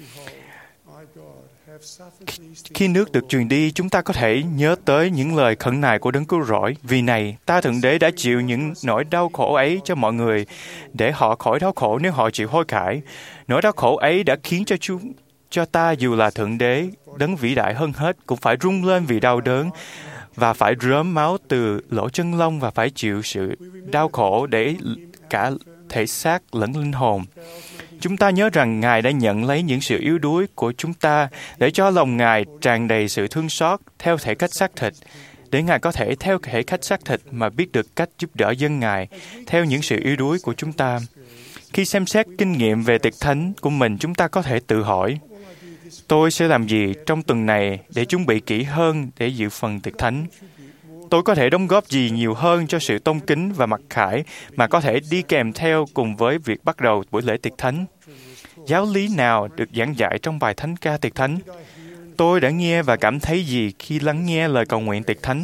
Khi nước được truyền đi, chúng ta có thể nhớ tới những lời khẩn nài của đấng cứu rỗi. Vì này, ta Thượng Đế đã chịu những nỗi đau khổ ấy cho mọi người, để họ khỏi đau khổ nếu họ chịu hối cải. Nỗi đau khổ ấy đã khiến cho ta, dù là Thượng Đế, đấng vĩ đại hơn hết, cũng phải rung lên vì đau đớn, và phải rớm máu từ lỗ chân lông, và phải chịu sự đau khổ để cả thể xác lẫn linh hồn. Chúng ta nhớ rằng Ngài đã nhận lấy những sự yếu đuối của chúng ta để cho lòng Ngài tràn đầy sự thương xót theo thể cách xác thịt, để Ngài có thể theo thể cách xác thịt mà biết được cách giúp đỡ dân Ngài theo những sự yếu đuối của chúng ta. Khi xem xét kinh nghiệm về tiệc thánh của mình, chúng ta có thể tự hỏi, tôi sẽ làm gì trong tuần này để chuẩn bị kỹ hơn để dự phần tiệc thánh? Tôi có thể đóng góp gì nhiều hơn cho sự tôn kính và mặc khải mà có thể đi kèm theo cùng với việc bắt đầu buổi lễ tiệc thánh? Giáo lý nào được giảng dạy trong bài thánh ca tiệc thánh? Tôi đã nghe và cảm thấy gì khi lắng nghe lời cầu nguyện tiệc thánh?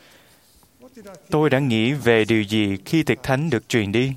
Tôi đã nghĩ về điều gì khi tiệc thánh được truyền đi?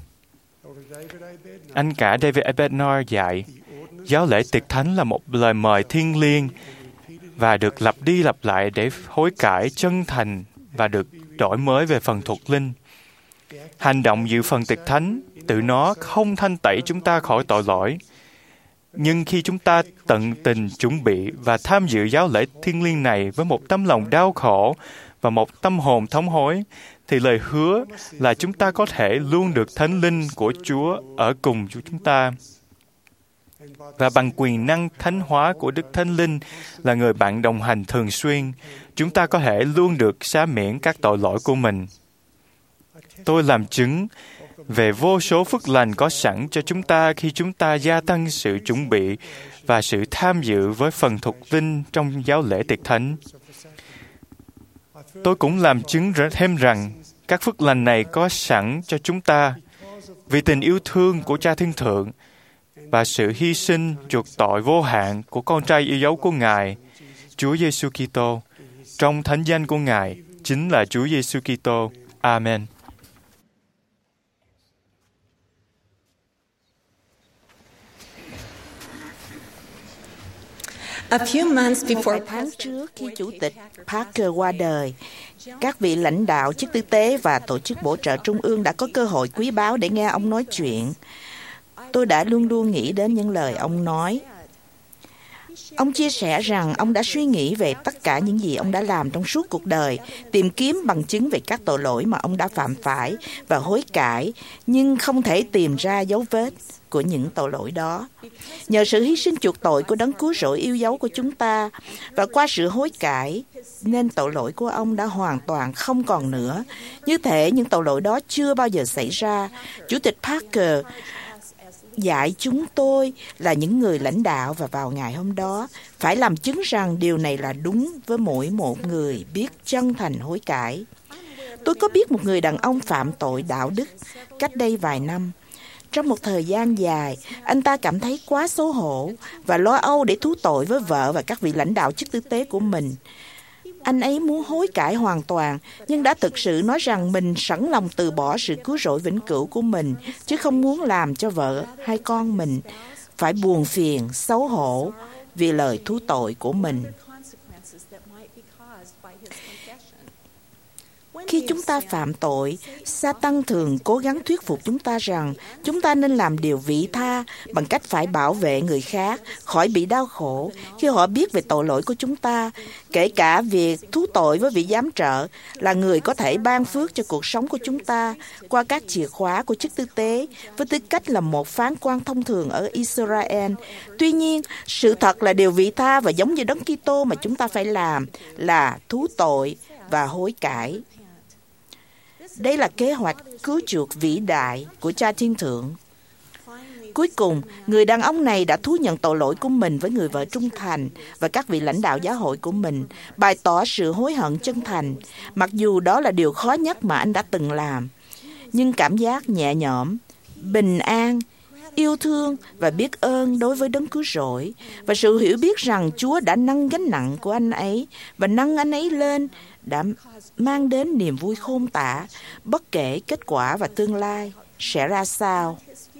Anh cả David A. Bednar dạy, giáo lễ tiệc thánh là một lời mời thiêng liêng và được lặp đi lặp lại để hối cải chân thành và được đổi mới về phần thuộc linh. Hành động dự phần tiệc thánh tự nó không thanh tẩy chúng ta khỏi tội lỗi. Nhưng khi chúng ta tận tình chuẩn bị và tham dự giáo lễ thiêng liêng này với một tấm lòng đau khổ và một tâm hồn thống hối, thì lời hứa là chúng ta có thể luôn được Thánh Linh của Chúa ở cùng chúng ta. Và bằng quyền năng thánh hóa của Đức Thánh Linh là người bạn đồng hành thường xuyên, chúng ta có thể luôn được xá miễn các tội lỗi của mình. Tôi làm chứng về vô số phước lành có sẵn cho chúng ta khi chúng ta gia tăng sự chuẩn bị và sự tham dự với phần thuộc linh trong giáo lễ tiệc thánh. Tôi cũng làm chứng thêm rằng các phước lành này có sẵn cho chúng ta vì tình yêu thương của Cha Thiên Thượng và sự hy sinh chuộc tội vô hạn của con trai yêu dấu của Ngài, Chúa Giêsu Kitô. Trong thánh danh của Ngài chính là Chúa Giêsu Kitô. Amen. Vài tháng trước, khi Chủ tịch Parker qua đời, các vị lãnh đạo chức tư tế và tổ chức bổ trợ trung ương đã có cơ hội quý báu để nghe ông nói chuyện. Tôi đã luôn luôn nghĩ đến những lời ông nói. Ông chia sẻ rằng ông đã suy nghĩ về tất cả những gì ông đã làm trong suốt cuộc đời, tìm kiếm bằng chứng về các tội lỗi mà ông đã phạm phải và hối cải, nhưng không thể tìm ra dấu vết của những tội lỗi đó. Nhờ sự hy sinh chuộc tội của đấng cứu rỗi yêu dấu của chúng ta và qua sự hối cải, nên tội lỗi của ông đã hoàn toàn không còn nữa. Như thể những tội lỗi đó chưa bao giờ xảy ra. Chủ tịch Parker dạy chúng tôi là những người lãnh đạo và vào ngày hôm đó phải làm chứng rằng điều này là đúng với mỗi một người biết chân thành hối cải. Tôi có biết một người đàn ông phạm tội đạo đức cách đây vài năm. Trong một thời gian dài, anh ta cảm thấy quá xấu hổ và lo âu để thú tội với vợ và các vị lãnh đạo chức tư tế của mình. Anh ấy muốn hối cải hoàn toàn, nhưng đã thực sự nói rằng mình sẵn lòng từ bỏ sự cứu rỗi vĩnh cửu của mình, chứ không muốn làm cho vợ hay con mình phải buồn phiền, xấu hổ vì lời thú tội của mình. Khi chúng ta phạm tội, Sa-tan thường cố gắng thuyết phục chúng ta rằng chúng ta nên làm điều vị tha bằng cách phải bảo vệ người khác khỏi bị đau khổ khi họ biết về tội lỗi của chúng ta, kể cả việc thú tội với vị giám trợ là người có thể ban phước cho cuộc sống của chúng ta qua các chìa khóa của chức tư tế với tư cách là một phán quan thông thường ở Israel. Tuy nhiên, sự thật là điều vị tha và giống như Đấng Kitô mà chúng ta phải làm là thú tội và hối cải. Đây là kế hoạch cứu chuộc vĩ đại của Cha Thiên Thượng. Cuối cùng, người đàn ông này đã thú nhận tội lỗi của mình với người vợ trung thành và các vị lãnh đạo giáo hội của mình, bày tỏ sự hối hận chân thành, mặc dù đó là điều khó nhất mà anh đã từng làm. Nhưng cảm giác nhẹ nhõm, bình an, yêu thương và biết ơn đối với Đấng Cứu Rỗi và sự hiểu biết rằng Chúa đã nâng gánh nặng của anh ấy và nâng anh ấy lên đã mang đến niềm vui khôn tả, bất kể kết quả và tương lai sẽ ra sao.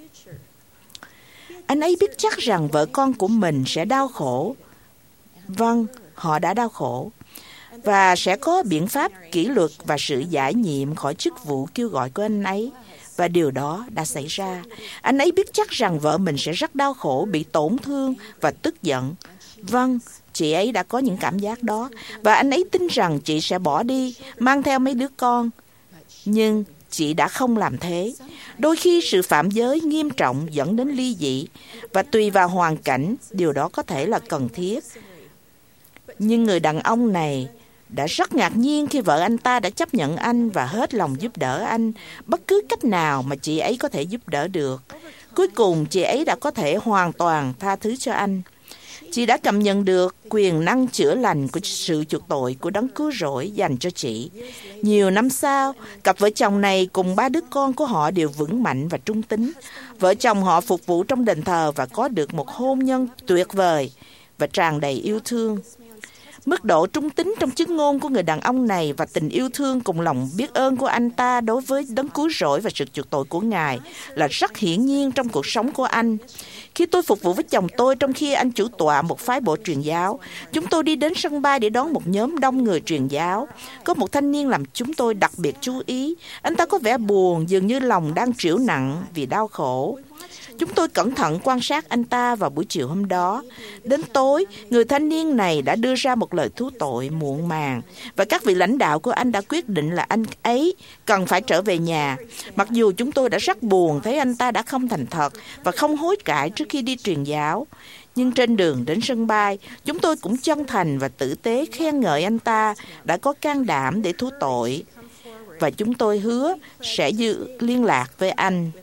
Anh ấy biết chắc rằng vợ con của mình sẽ đau khổ. Vâng, họ đã đau khổ. Và sẽ có biện pháp kỷ luật và sự giải nhiệm khỏi chức vụ kêu gọi của anh ấy. Và điều đó đã xảy ra. Anh ấy biết chắc rằng vợ mình sẽ rất đau khổ, bị tổn thương và tức giận. Vâng, chị ấy đã có những cảm giác đó. Và anh ấy tin rằng chị sẽ bỏ đi, mang theo mấy đứa con. Nhưng chị đã không làm thế. Đôi khi sự phạm giới nghiêm trọng dẫn đến ly dị. Và tùy vào hoàn cảnh, điều đó có thể là cần thiết. Nhưng người đàn ông này đã rất ngạc nhiên khi vợ anh ta đã chấp nhận anh và hết lòng giúp đỡ anh bất cứ cách nào mà chị ấy có thể giúp đỡ được. Cuối cùng, chị ấy đã có thể hoàn toàn tha thứ cho anh. Chị đã cảm nhận được quyền năng chữa lành của sự chuộc tội của Đấng Cứu Rỗi dành cho chị. Nhiều năm sau, cặp vợ chồng này cùng 3 đứa con của họ đều vững mạnh và trung tín. Vợ chồng họ phục vụ trong đền thờ và có được một hôn nhân tuyệt vời và tràn đầy yêu thương. Mức độ trung tín trong chứng ngôn của người đàn ông này và tình yêu thương cùng lòng biết ơn của anh ta đối với Đấng Cứu Rỗi và sự chuộc tội của Ngài là rất hiển nhiên trong cuộc sống của anh. Khi tôi phục vụ với chồng tôi trong khi anh chủ tọa một phái bộ truyền giáo, chúng tôi đi đến sân bay để đón một nhóm đông người truyền giáo. Có một thanh niên làm chúng tôi đặc biệt chú ý. Anh ta có vẻ buồn, dường như lòng đang trĩu nặng vì đau khổ. Chúng tôi cẩn thận quan sát anh ta vào buổi chiều hôm đó. Đến tối, người thanh niên này đã đưa ra một lời thú tội muộn màng và các vị lãnh đạo của anh đã quyết định là anh ấy cần phải trở về nhà. Mặc dù chúng tôi đã rất buồn thấy anh ta đã không thành thật và không hối cải trước khi đi truyền giáo. Nhưng trên đường đến sân bay, chúng tôi cũng chân thành và tử tế khen ngợi anh ta đã có can đảm để thú tội. Và chúng tôi hứa sẽ giữ liên lạc với anh.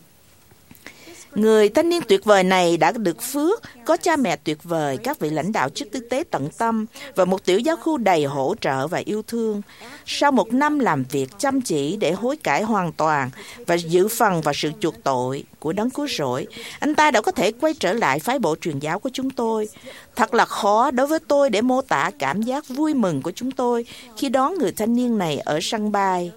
Người thanh niên tuyệt vời này đã được phước, có cha mẹ tuyệt vời, các vị lãnh đạo chức tư tế tận tâm và một tiểu giáo khu đầy hỗ trợ và yêu thương. Sau một năm làm việc chăm chỉ để hối cải hoàn toàn và giữ phần vào sự chuộc tội của Đấng Cứu Rỗi, anh ta đã có thể quay trở lại phái bộ truyền giáo của chúng tôi. Thật là khó đối với tôi để mô tả cảm giác vui mừng của chúng tôi khi đón người thanh niên này ở sân bay.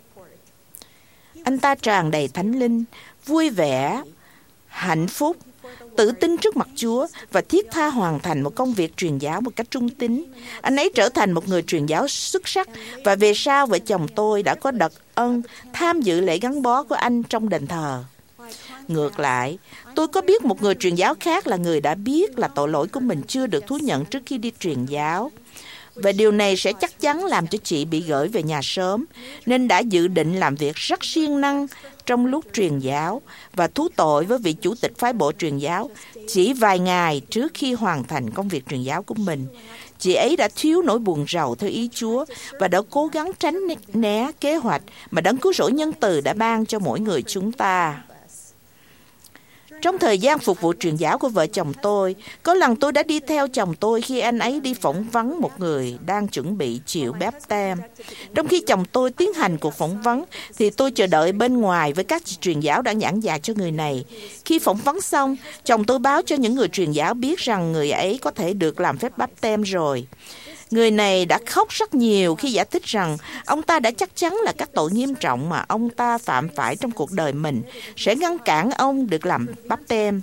Anh ta tràn đầy thánh linh, vui vẻ, hạnh phúc, tự tin trước mặt Chúa và thiết tha hoàn thành một công việc truyền giáo một cách trung tín. Anh ấy trở thành một người truyền giáo xuất sắc và về sau vợ chồng tôi đã có đặc ân tham dự lễ gắn bó của anh trong đền thờ. Ngược lại, tôi có biết một người truyền giáo khác là người đã biết là tội lỗi của mình chưa được thú nhận trước khi đi truyền giáo. Và điều này sẽ chắc chắn làm cho chị bị gửi về nhà sớm, nên đã dự định làm việc rất siêng năng trong lúc truyền giáo và thú tội với vị chủ tịch phái bộ truyền giáo chỉ vài ngày trước khi hoàn thành công việc truyền giáo của mình. Chị ấy đã thiếu nỗi buồn rầu theo ý Chúa và đã cố gắng tránh né kế hoạch mà Đấng Cứu Rỗi nhân từ đã ban cho mỗi người chúng ta. Trong thời gian phục vụ truyền giáo của vợ chồng tôi, có lần tôi đã đi theo chồng tôi khi anh ấy đi phỏng vấn một người đang chuẩn bị chịu báp têm. Trong khi chồng tôi tiến hành cuộc phỏng vấn, thì tôi chờ đợi bên ngoài với các truyền giáo đã giảng dạy cho người này. Khi phỏng vấn xong, chồng tôi báo cho những người truyền giáo biết rằng người ấy có thể được làm phép báp têm rồi. Người này đã khóc rất nhiều khi giải thích rằng ông ta đã chắc chắn là các tội nghiêm trọng mà ông ta phạm phải trong cuộc đời mình sẽ ngăn cản ông được làm báp têm.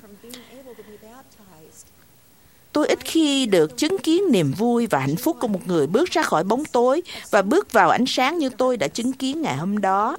Tôi ít khi được chứng kiến niềm vui và hạnh phúc của một người bước ra khỏi bóng tối và bước vào ánh sáng như tôi đã chứng kiến ngày hôm đó.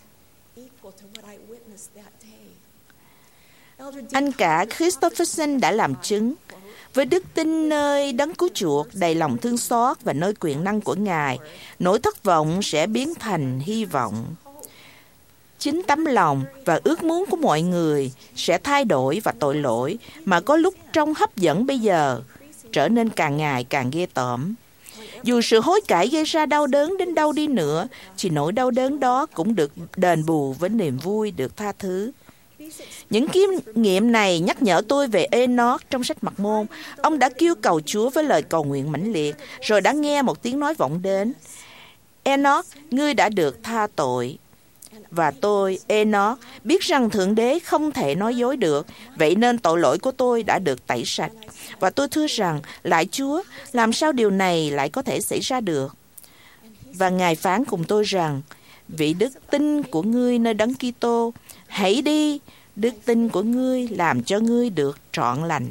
Anh cả Christopherson đã làm chứng. Với đức tin nơi đấng cứu chuộc, đầy lòng thương xót và nơi quyền năng của Ngài, nỗi thất vọng sẽ biến thành hy vọng. Chính tấm lòng và ước muốn của mọi người sẽ thay đổi và tội lỗi mà có lúc trông hấp dẫn bây giờ trở nên càng ngày càng ghê tởm. Dù sự hối cải gây ra đau đớn đến đâu đi nữa, thì nỗi đau đớn đó cũng được đền bù với niềm vui được tha thứ. Những kinh nghiệm này nhắc nhở tôi về Enoch trong sách Mặc Môn. Ông đã kêu cầu Chúa với lời cầu nguyện mãnh liệt, rồi đã nghe một tiếng nói vọng đến: Enoch, ngươi đã được tha tội. Và tôi, Enoch, biết rằng Thượng Đế không thể nói dối được, vậy nên tội lỗi của tôi đã được tẩy sạch. Và tôi thưa rằng, lạy Chúa, làm sao điều này lại có thể xảy ra được? Và Ngài phán cùng tôi rằng, vì đức tin của ngươi nơi Đấng Kitô, hãy đi, đức tin của ngươi làm cho ngươi được trọn lành.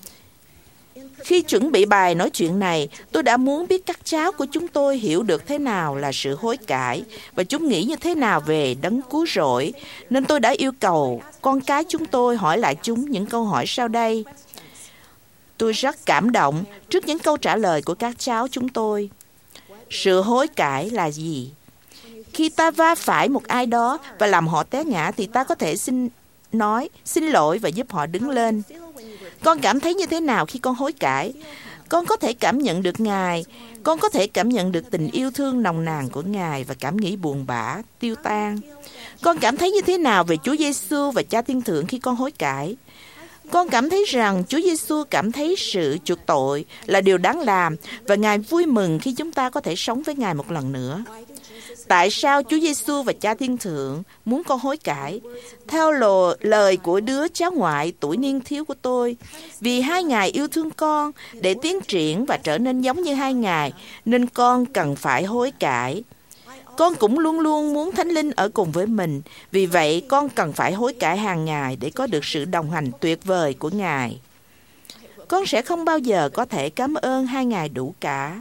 Khi chuẩn bị bài nói chuyện này, tôi đã muốn biết các cháu của chúng tôi hiểu được thế nào là sự hối cải và chúng nghĩ như thế nào về đấng cứu rỗi, nên tôi đã yêu cầu con cái chúng tôi hỏi lại chúng những câu hỏi sau đây. Tôi rất cảm động trước những câu trả lời của các cháu chúng tôi. Sự hối cải là gì? Khi ta va phải một ai đó và làm họ té ngã thì ta có thể xin lỗi và giúp họ đứng lên. Con cảm thấy như thế nào khi con hối cải? Con có thể cảm nhận được Ngài, con có thể cảm nhận được tình yêu thương nồng nàn của Ngài và cảm nghĩ buồn bã, tiêu tan. Con cảm thấy như thế nào về Chúa Giêsu và Cha Thiên Thượng khi con hối cải? Con cảm thấy rằng Chúa Giêsu cảm thấy sự chuộc tội là điều đáng làm và Ngài vui mừng khi chúng ta có thể sống với Ngài một lần nữa. Tại sao Chúa Giêsu và Cha Thiên Thượng muốn con hối cải? Theo lời của đứa cháu ngoại tuổi niên thiếu của tôi, vì hai Ngài yêu thương con để tiến triển và trở nên giống như hai Ngài, nên con cần phải hối cải. Con cũng luôn luôn muốn Thánh Linh ở cùng với mình, vì vậy con cần phải hối cải hàng ngày để có được sự đồng hành tuyệt vời của Ngài. Con sẽ không bao giờ có thể cảm ơn hai Ngài đủ cả.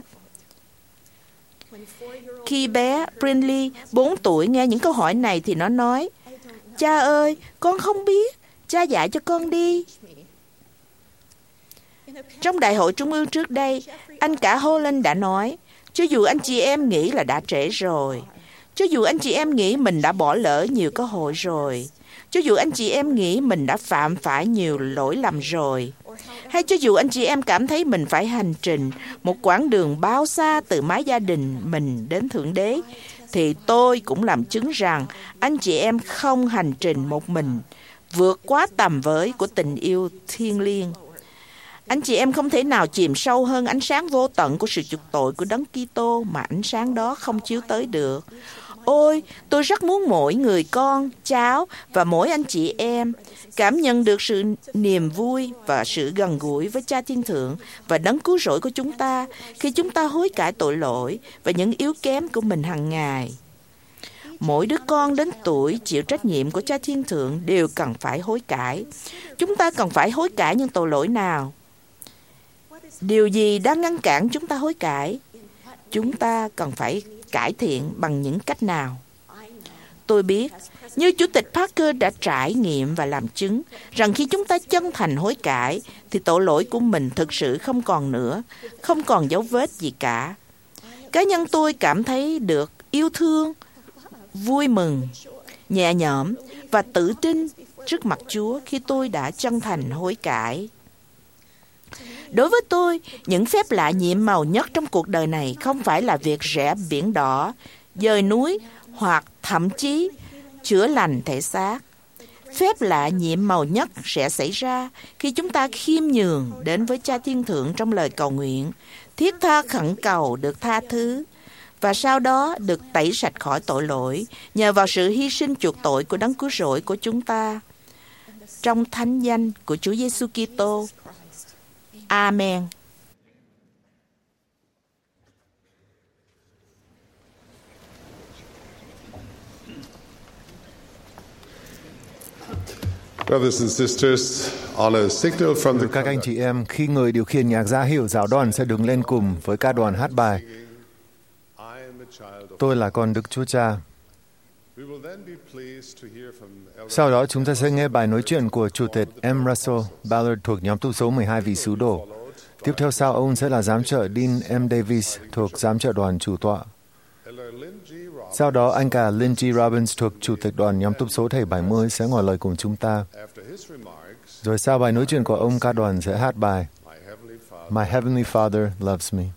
Khi bé Brinley 4 tuổi nghe những câu hỏi này thì nó nói: Cha ơi, con không biết, cha dạy cho con đi. Trong đại hội trung ương trước đây, anh cả Holland đã nói: cho dù anh chị em nghĩ là đã trễ rồi, cho dù anh chị em nghĩ mình đã bỏ lỡ nhiều cơ hội rồi, cho dù anh chị em nghĩ mình đã phạm phải nhiều lỗi lầm rồi, hay cho dù anh chị em cảm thấy mình phải hành trình một quãng đường bao xa từ mái gia đình mình đến Thượng Đế, thì tôi cũng làm chứng rằng anh chị em không hành trình một mình, vượt quá tầm với của tình yêu thiêng liêng. Anh chị em không thể nào chìm sâu hơn ánh sáng vô tận của sự chuộc tội của Đấng Kitô mà ánh sáng đó không chiếu tới được. Ôi, tôi rất muốn mỗi người con, cháu và mỗi anh chị em cảm nhận được sự niềm vui và sự gần gũi với Cha Thiên Thượng và Đấng cứu rỗi của chúng ta khi chúng ta hối cải tội lỗi và những yếu kém của mình hàng ngày. Mỗi đứa con đến tuổi chịu trách nhiệm của Cha Thiên Thượng đều cần phải hối cải. Chúng ta cần phải hối cải những tội lỗi nào? Điều gì đang ngăn cản chúng ta hối cải? Chúng ta cần phải cải thiện bằng những cách nào? Tôi biết, như Chủ tịch Parker đã trải nghiệm và làm chứng, rằng khi chúng ta chân thành hối cải, thì tội lỗi của mình thực sự không còn nữa, không còn dấu vết gì cả. Cá nhân tôi cảm thấy được yêu thương, vui mừng, nhẹ nhõm và tự tin trước mặt Chúa khi tôi đã chân thành hối cải. Đối với tôi, những phép lạ nhiệm màu nhất trong cuộc đời này không phải là việc rẽ biển đỏ, dời núi hoặc thậm chí chữa lành thể xác. Phép lạ nhiệm màu nhất sẽ xảy ra khi chúng ta khiêm nhường đến với Cha Thiên Thượng trong lời cầu nguyện, thiết tha khẩn cầu được tha thứ, và sau đó được tẩy sạch khỏi tội lỗi nhờ vào sự hy sinh chuộc tội của Đấng Cứu Rỗi của chúng ta. Trong thánh danh của Chúa Giêsu Kitô. Amen. Brothers and sisters, on a signal from the Các anh chị em, khi người điều khiển nhạc ra hiệu giáo đoàn sẽ đứng lên cùng với ca đoàn hát bài Tôi là con Đức Chúa Cha. Sau đó chúng ta sẽ nghe bài nói chuyện của Chủ tịch M. Russell Ballard thuộc nhóm tu số 12 vị sứ đồ. Tiếp theo sau ông sẽ là giám trợ Dean M. Davis thuộc giám trợ đoàn chủ tọa. Sau đó anh cả Lynn G. Robbins thuộc Chủ tịch đoàn nhóm tu số thầy 70 sẽ ngỏ lời cùng chúng ta. Rồi sau bài nói chuyện của ông, ca đoàn sẽ hát bài My Heavenly Father Loves Me.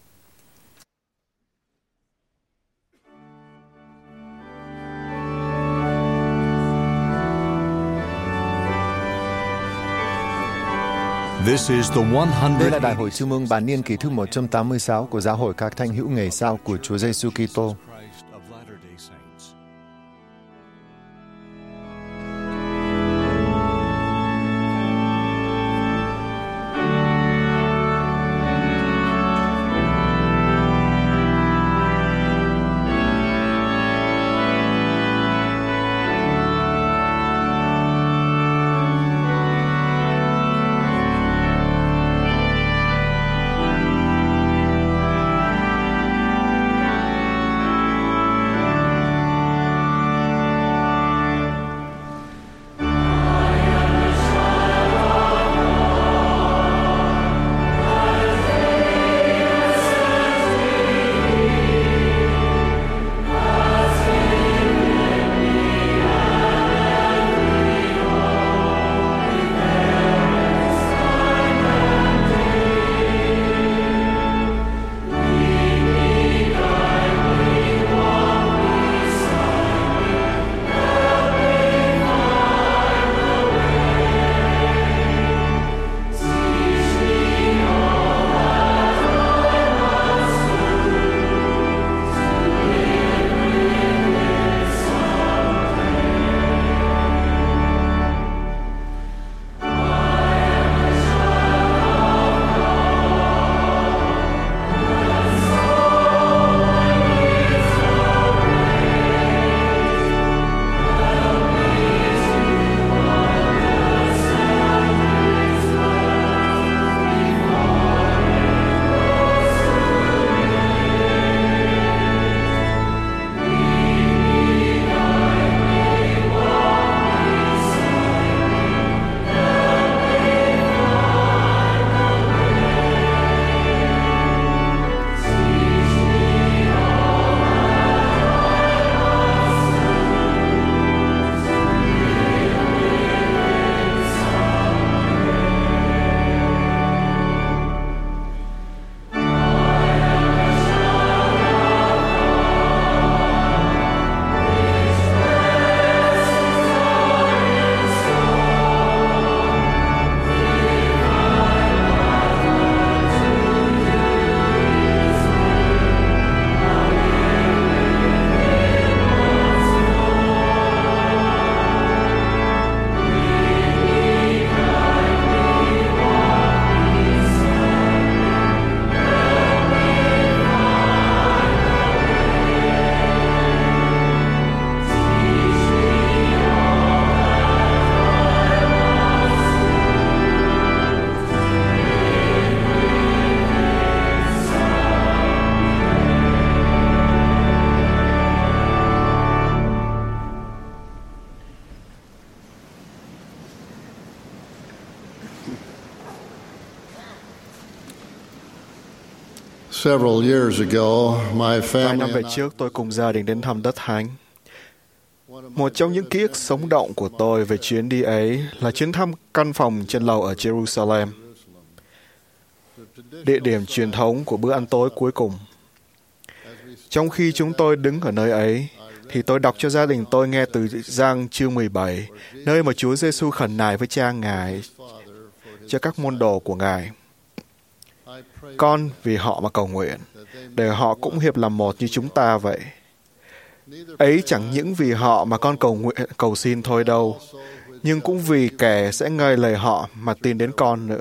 Đây là Đại hội Trung ương bản niên kỷ thứ 186 của Giáo hội các Thánh hữu ngày sau của Chúa Giêsu Kitô. Vài năm về trước, tôi cùng gia đình đến thăm đất thánh. Một trong những ký ức sống động của tôi về chuyến đi ấy là chuyến thăm căn phòng trên lầu ở Jerusalem, địa điểm truyền thống của bữa ăn tối cuối cùng. Trong khi chúng tôi đứng ở nơi ấy, thì tôi đọc cho gia đình tôi nghe từ Giăng chương 17, nơi mà Chúa Giêsu khẩn nài với Cha Ngài cho các môn đồ của Ngài. Con vì họ mà cầu nguyện, để họ cũng hiệp làm một như chúng ta vậy. Ấy chẳng những vì họ mà con cầu xin thôi đâu, nhưng cũng vì kẻ sẽ ngợi lời họ mà tin đến con nữa.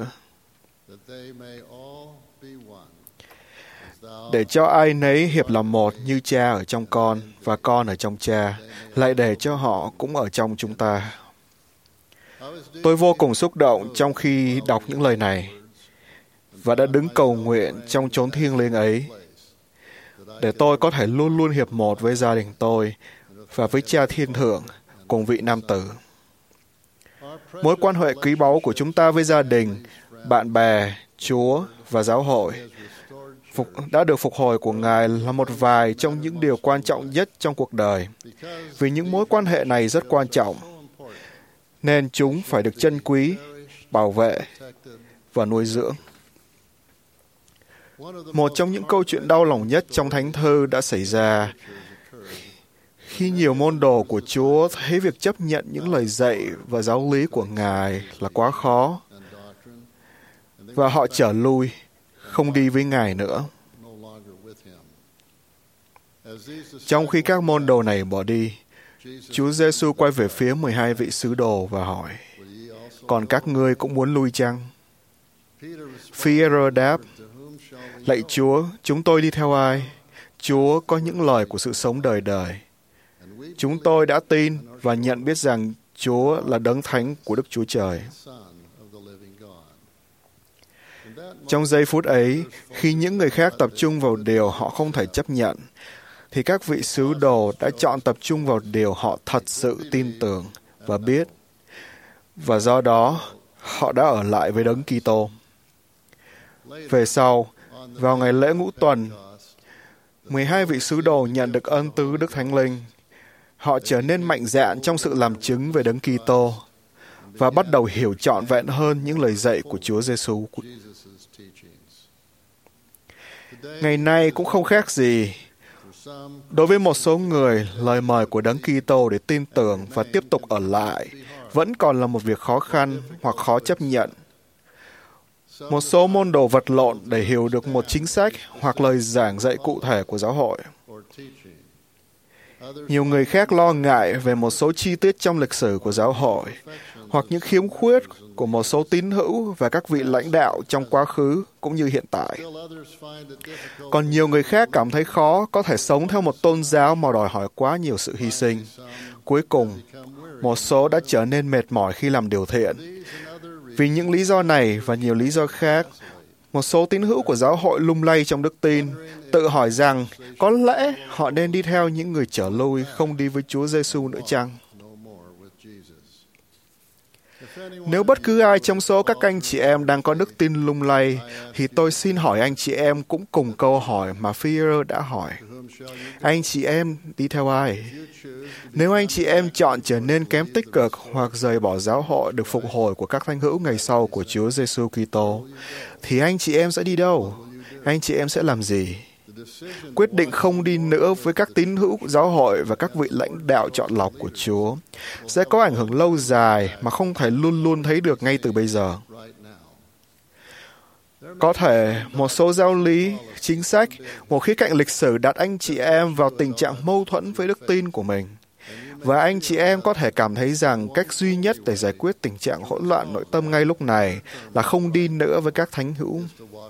Để cho ai nấy hiệp làm một như Cha ở trong con và con ở trong Cha, lại để cho họ cũng ở trong chúng ta. Tôi vô cùng xúc động trong khi đọc những lời này và đã đứng cầu nguyện trong chốn thiêng liêng ấy để tôi có thể luôn luôn hiệp một với gia đình tôi và với Cha Thiên Thượng cùng vị Nam Tử. Mối quan hệ quý báu của chúng ta với gia đình, bạn bè, Chúa và giáo hội đã được phục hồi của Ngài là một vài trong những điều quan trọng nhất trong cuộc đời. Vì những mối quan hệ này rất quan trọng, nên chúng phải được trân quý, bảo vệ và nuôi dưỡng. Một trong những câu chuyện đau lòng nhất trong Thánh Thư đã xảy ra khi nhiều môn đồ của Chúa thấy việc chấp nhận những lời dạy và giáo lý của Ngài là quá khó, và họ trở lui, không đi với Ngài nữa. Trong khi các môn đồ này bỏ đi, Chúa Giêsu quay về phía 12 vị sứ đồ và hỏi, còn các ngươi cũng muốn lui chăng? Phi-e-rơ đáp, lạy Chúa, chúng tôi đi theo ai? Chúa có những lời của sự sống đời đời. Chúng tôi đã tin và nhận biết rằng Chúa là Đấng Thánh của Đức Chúa Trời. Trong giây phút ấy, khi những người khác tập trung vào điều họ không thể chấp nhận, thì các vị sứ đồ đã chọn tập trung vào điều họ thật sự tin tưởng và biết, và do đó họ đã ở lại với Đấng Kitô. Về sau, vào ngày lễ Ngũ Tuần, 12 vị sứ đồ nhận được ân tứ Đức Thánh Linh. Họ trở nên mạnh dạn trong sự làm chứng về Đấng Kitô và bắt đầu hiểu trọn vẹn hơn những lời dạy của Chúa Giêsu. Ngày nay cũng không khác gì. Đối với một số người, lời mời của Đấng Kitô để tin tưởng và tiếp tục ở lại vẫn còn là một việc khó khăn hoặc khó chấp nhận. Một số môn đồ vật lộn để hiểu được một chính sách hoặc lời giảng dạy cụ thể của giáo hội. Nhiều người khác lo ngại về một số chi tiết trong lịch sử của giáo hội hoặc những khiếm khuyết của một số tín hữu và các vị lãnh đạo trong quá khứ cũng như hiện tại. Còn nhiều người khác cảm thấy khó có thể sống theo một tôn giáo mà đòi hỏi quá nhiều sự hy sinh. Cuối cùng, một số đã trở nên mệt mỏi khi làm điều thiện. Vì những lý do này và nhiều lý do khác, một số tín hữu của giáo hội lung lay trong đức tin, tự hỏi rằng có lẽ họ nên đi theo những người trở lui, không đi với Chúa Giêsu nữa chăng? Nếu bất cứ ai trong số các anh chị em đang có đức tin lung lay, thì tôi xin hỏi anh chị em cũng cùng câu hỏi mà Phi-e-rơ đã hỏi. Anh chị em đi theo ai? Nếu anh chị em chọn trở nên kém tích cực hoặc rời bỏ giáo hội được phục hồi của các thánh hữu ngày sau của Chúa Giêsu Kitô, thì anh chị em sẽ đi đâu? Anh chị em sẽ làm gì? Quyết định không đi nữa với các tín hữu giáo hội và các vị lãnh đạo chọn lọc của Chúa sẽ có ảnh hưởng lâu dài mà không thể luôn luôn thấy được ngay từ bây giờ. Có thể một số giáo lý, chính sách, một khía cạnh lịch sử đặt anh chị em vào tình trạng mâu thuẫn với đức tin của mình. Và anh chị em có thể cảm thấy rằng cách duy nhất để giải quyết tình trạng hỗn loạn nội tâm ngay lúc này là không đi nữa với các thánh hữu.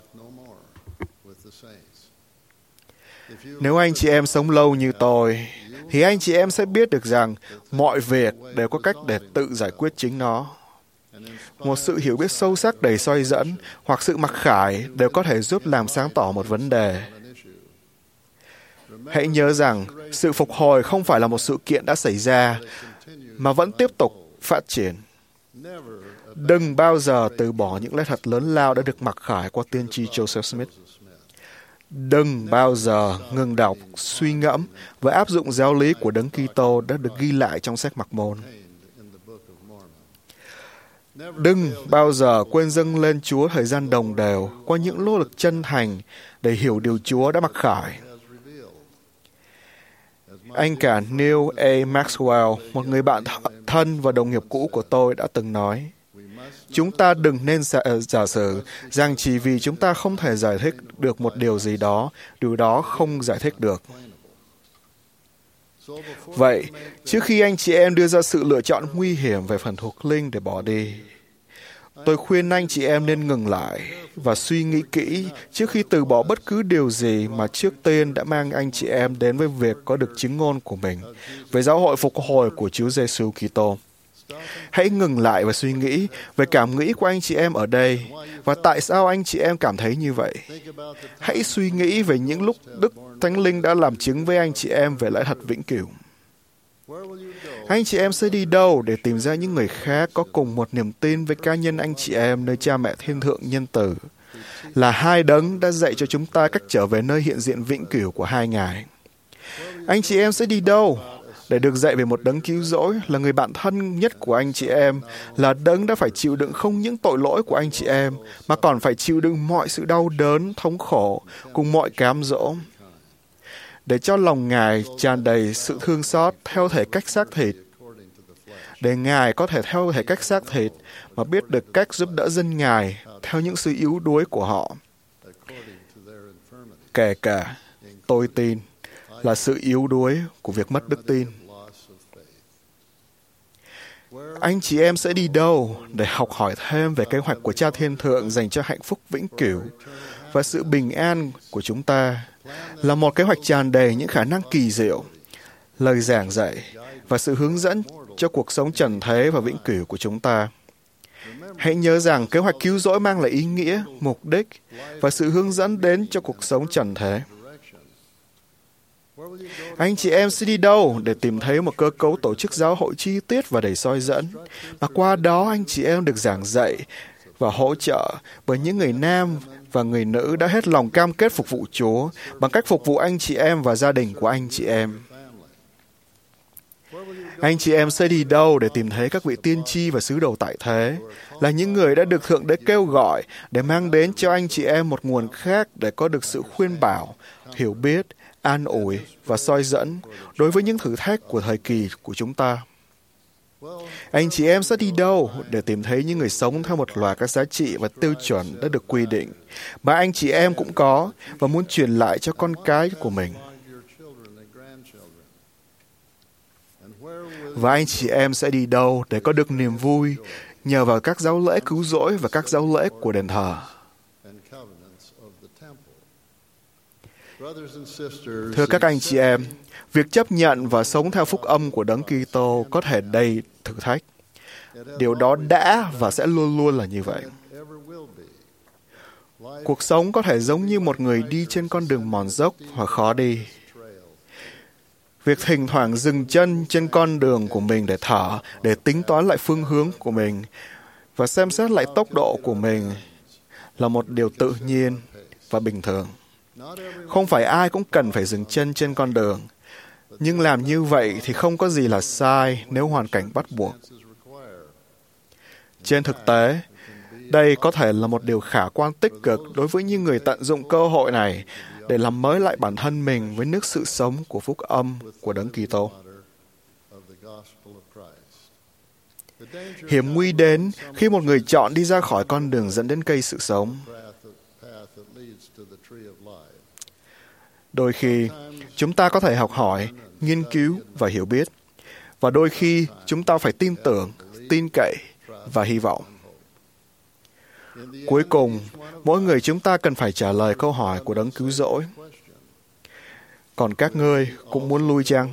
Nếu anh chị em sống lâu như tôi, thì anh chị em sẽ biết được rằng mọi việc đều có cách để tự giải quyết chính nó. Một sự hiểu biết sâu sắc đầy soi dẫn hoặc sự mặc khải đều có thể giúp làm sáng tỏ một vấn đề. Hãy nhớ rằng sự phục hồi không phải là một sự kiện đã xảy ra, mà vẫn tiếp tục phát triển. Đừng bao giờ từ bỏ những lẽ thật lớn lao đã được mặc khải qua tiên tri Joseph Smith. Đừng bao giờ ngừng đọc, suy ngẫm và áp dụng giáo lý của Đấng Kitô đã được ghi lại trong sách Mặc Môn. Đừng bao giờ quên dâng lên Chúa thời gian đồng đều qua những nỗ lực chân thành để hiểu điều Chúa đã mặc khải. Anh cả Neil A. Maxwell, một người bạn thân và đồng nghiệp cũ của tôi đã từng nói, chúng ta đừng nên giả sử rằng chỉ vì chúng ta không thể giải thích được một điều gì đó, điều đó không giải thích được. Vậy, trước khi anh chị em đưa ra sự lựa chọn nguy hiểm về phần thuộc linh để bỏ đi, tôi khuyên anh chị em nên ngừng lại và suy nghĩ kỹ trước khi từ bỏ bất cứ điều gì mà trước tiên đã mang anh chị em đến với việc có được chứng ngôn của mình về giáo hội phục hồi của Chúa Giêsu Kitô. Hãy ngừng lại và suy nghĩ về cảm nghĩ của anh chị em ở đây và tại sao anh chị em cảm thấy như vậy. Hãy suy nghĩ về những lúc Đức Thánh Linh đã làm chứng với anh chị em về lẽ thật vĩnh cửu. Anh chị em sẽ đi đâu để tìm ra những người khác có cùng một niềm tin với cá nhân anh chị em nơi Cha Mẹ Thiên Thượng nhân từ, là hai đấng đã dạy cho chúng ta cách trở về nơi hiện diện vĩnh cửu của hai Ngài. Anh chị em sẽ đi đâu để được dạy về một đấng cứu rỗi, là người bạn thân nhất của anh chị em, là đấng đã phải chịu đựng không những tội lỗi của anh chị em, mà còn phải chịu đựng mọi sự đau đớn, thống khổ, cùng mọi cám dỗ, để cho lòng Ngài tràn đầy sự thương xót theo thể cách xác thịt, để Ngài có thể theo thể cách xác thịt mà biết được cách giúp đỡ dân Ngài theo những sự yếu đuối của họ, kể cả tôi tin là sự yếu đuối của việc mất đức tin. Anh chị em sẽ đi đâu để học hỏi thêm về kế hoạch của Cha Thiên Thượng dành cho hạnh phúc vĩnh cửu và sự bình an của chúng ta, là một kế hoạch tràn đầy những khả năng kỳ diệu, lời giảng dạy và sự hướng dẫn cho cuộc sống trần thế và vĩnh cửu của chúng ta. Hãy nhớ rằng kế hoạch cứu rỗi mang lại ý nghĩa, mục đích và sự hướng dẫn đến cho cuộc sống trần thế. Anh chị em sẽ đi đâu để tìm thấy một cơ cấu tổ chức giáo hội chi tiết và đầy soi dẫn, mà qua đó anh chị em được giảng dạy và hỗ trợ bởi những người nam và người nữ đã hết lòng cam kết phục vụ Chúa bằng cách phục vụ anh chị em và gia đình của anh chị em. Anh chị em sẽ đi đâu để tìm thấy các vị tiên tri và sứ đồ tại thế, là những người đã được Thượng Đế kêu gọi để mang đến cho anh chị em một nguồn khác để có được sự khuyên bảo, hiểu biết, an ủi và soi dẫn đối với những thử thách của thời kỳ của chúng ta. Anh chị em sẽ đi đâu để tìm thấy những người sống theo một loạt các giá trị và tiêu chuẩn đã được quy định, mà anh chị em cũng có và muốn truyền lại cho con cái của mình. Và anh chị em sẽ đi đâu để có được niềm vui nhờ vào các dấu lễ cứu rỗi và các dấu lễ của đền thờ. Thưa các anh chị em, việc chấp nhận và sống theo phúc âm của Đấng Kitô có thể đầy thử thách. Điều đó đã và sẽ luôn luôn là như vậy. Cuộc sống có thể giống như một người đi trên con đường mòn dốc hoặc khó đi. Việc thỉnh thoảng dừng chân trên con đường của mình để thở, để tính toán lại phương hướng của mình và xem xét lại tốc độ của mình là một điều tự nhiên và bình thường. Không phải ai cũng cần phải dừng chân trên con đường, nhưng làm như vậy thì không có gì là sai nếu hoàn cảnh bắt buộc. Trên thực tế, đây có thể là một điều khả quan tích cực đối với những người tận dụng cơ hội này để làm mới lại bản thân mình với nước sự sống của phúc âm của Đấng Kitô. Hiểm nguy đến khi một người chọn đi ra khỏi con đường dẫn đến cây sự sống. Đôi khi, chúng ta có thể học hỏi, nghiên cứu và hiểu biết, và đôi khi chúng ta phải tin tưởng, tin cậy và hy vọng. Cuối cùng, mỗi người chúng ta cần phải trả lời câu hỏi của Đấng cứu rỗi. Còn các ngươi cũng muốn lui chăng?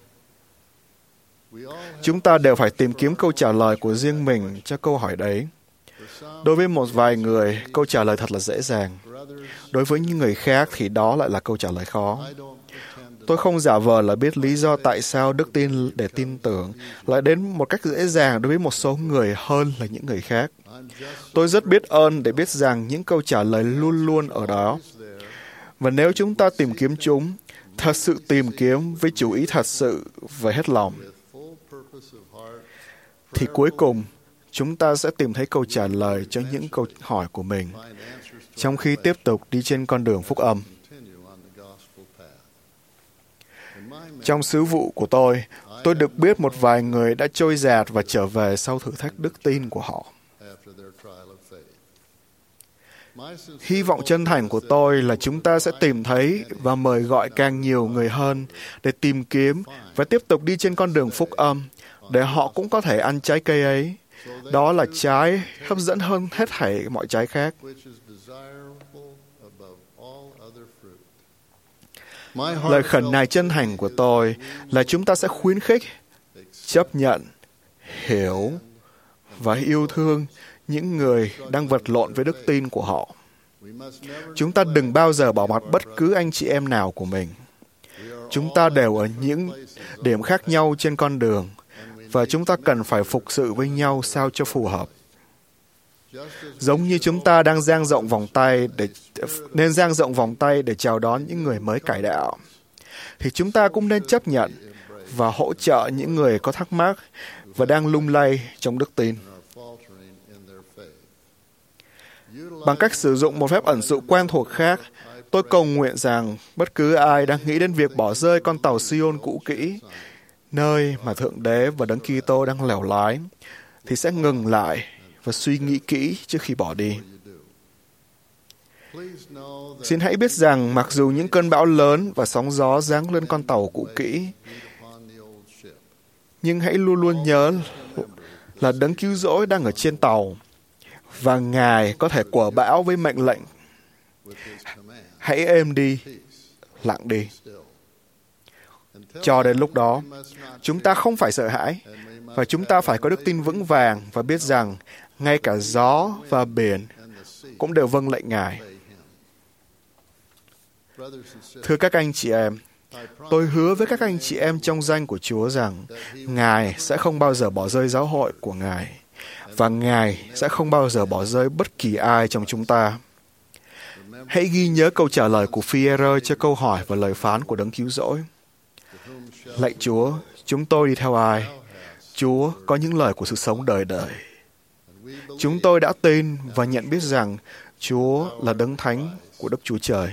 Chúng ta đều phải tìm kiếm câu trả lời của riêng mình cho câu hỏi đấy. Đối với một vài người, câu trả lời thật là dễ dàng. Đối với những người khác thì đó lại là câu trả lời khó. Tôi không giả vờ là biết lý do tại sao đức tin để tin tưởng lại đến một cách dễ dàng đối với một số người hơn là những người khác. Tôi rất biết ơn để biết rằng những câu trả lời luôn luôn ở đó. Và nếu chúng ta tìm kiếm chúng, thật sự tìm kiếm với chủ ý thật sự và hết lòng, thì cuối cùng chúng ta sẽ tìm thấy câu trả lời cho những câu hỏi của mình, trong khi tiếp tục đi trên con đường phúc âm. Trong sứ vụ của tôi được biết một vài người đã trôi dạt và trở về sau thử thách đức tin của họ. Hy vọng chân thành của tôi là chúng ta sẽ tìm thấy và mời gọi càng nhiều người hơn để tìm kiếm và tiếp tục đi trên con đường phúc âm, để họ cũng có thể ăn trái cây ấy. Đó là trái hấp dẫn hơn hết thảy mọi trái khác. Lời khẩn nài chân thành của tôi là chúng ta sẽ khuyến khích, chấp nhận, hiểu và yêu thương những người đang vật lộn với đức tin của họ. Chúng ta đừng bao giờ bỏ mặc bất cứ anh chị em nào của mình. Chúng ta đều ở những điểm khác nhau trên con đường, và chúng ta cần phải phục sự với nhau sao cho phù hợp. Giống như chúng ta đang dang rộng vòng tay để chào đón những người mới cải đạo, thì chúng ta cũng nên chấp nhận và hỗ trợ những người có thắc mắc và đang lung lay trong đức tin. Bằng cách sử dụng một phép ẩn dụ quen thuộc khác, tôi cầu nguyện rằng bất cứ ai đang nghĩ đến việc bỏ rơi con tàu Sion cũ kỹ, nơi mà Thượng Đế và Đấng Kitô đang lèo lái, thì sẽ ngừng lại và suy nghĩ kỹ trước khi bỏ đi. Xin hãy biết rằng mặc dù những cơn bão lớn và sóng gió giáng lên con tàu cũ kỹ, nhưng hãy luôn luôn nhớ là Đấng Cứu Rỗi đang ở trên tàu, và Ngài có thể quở bão với mệnh lệnh: hãy êm đi, lặng đi. Cho đến lúc đó, chúng ta không phải sợ hãi, và chúng ta phải có đức tin vững vàng và biết rằng ngay cả gió và biển cũng đều vâng lệnh Ngài. Thưa các anh chị em, tôi hứa với các anh chị em trong danh của Chúa rằng Ngài sẽ không bao giờ bỏ rơi giáo hội của Ngài, và Ngài sẽ không bao giờ bỏ rơi bất kỳ ai trong chúng ta. Hãy ghi nhớ câu trả lời của Phi-e-rơ cho câu hỏi và lời phán của Đấng Cứu Rỗi. Lạy Chúa, chúng tôi đi theo ai? Chúa có những lời của sự sống đời đời. Chúng tôi đã tin và nhận biết rằng Chúa là Đấng Thánh của Đức Chúa Trời.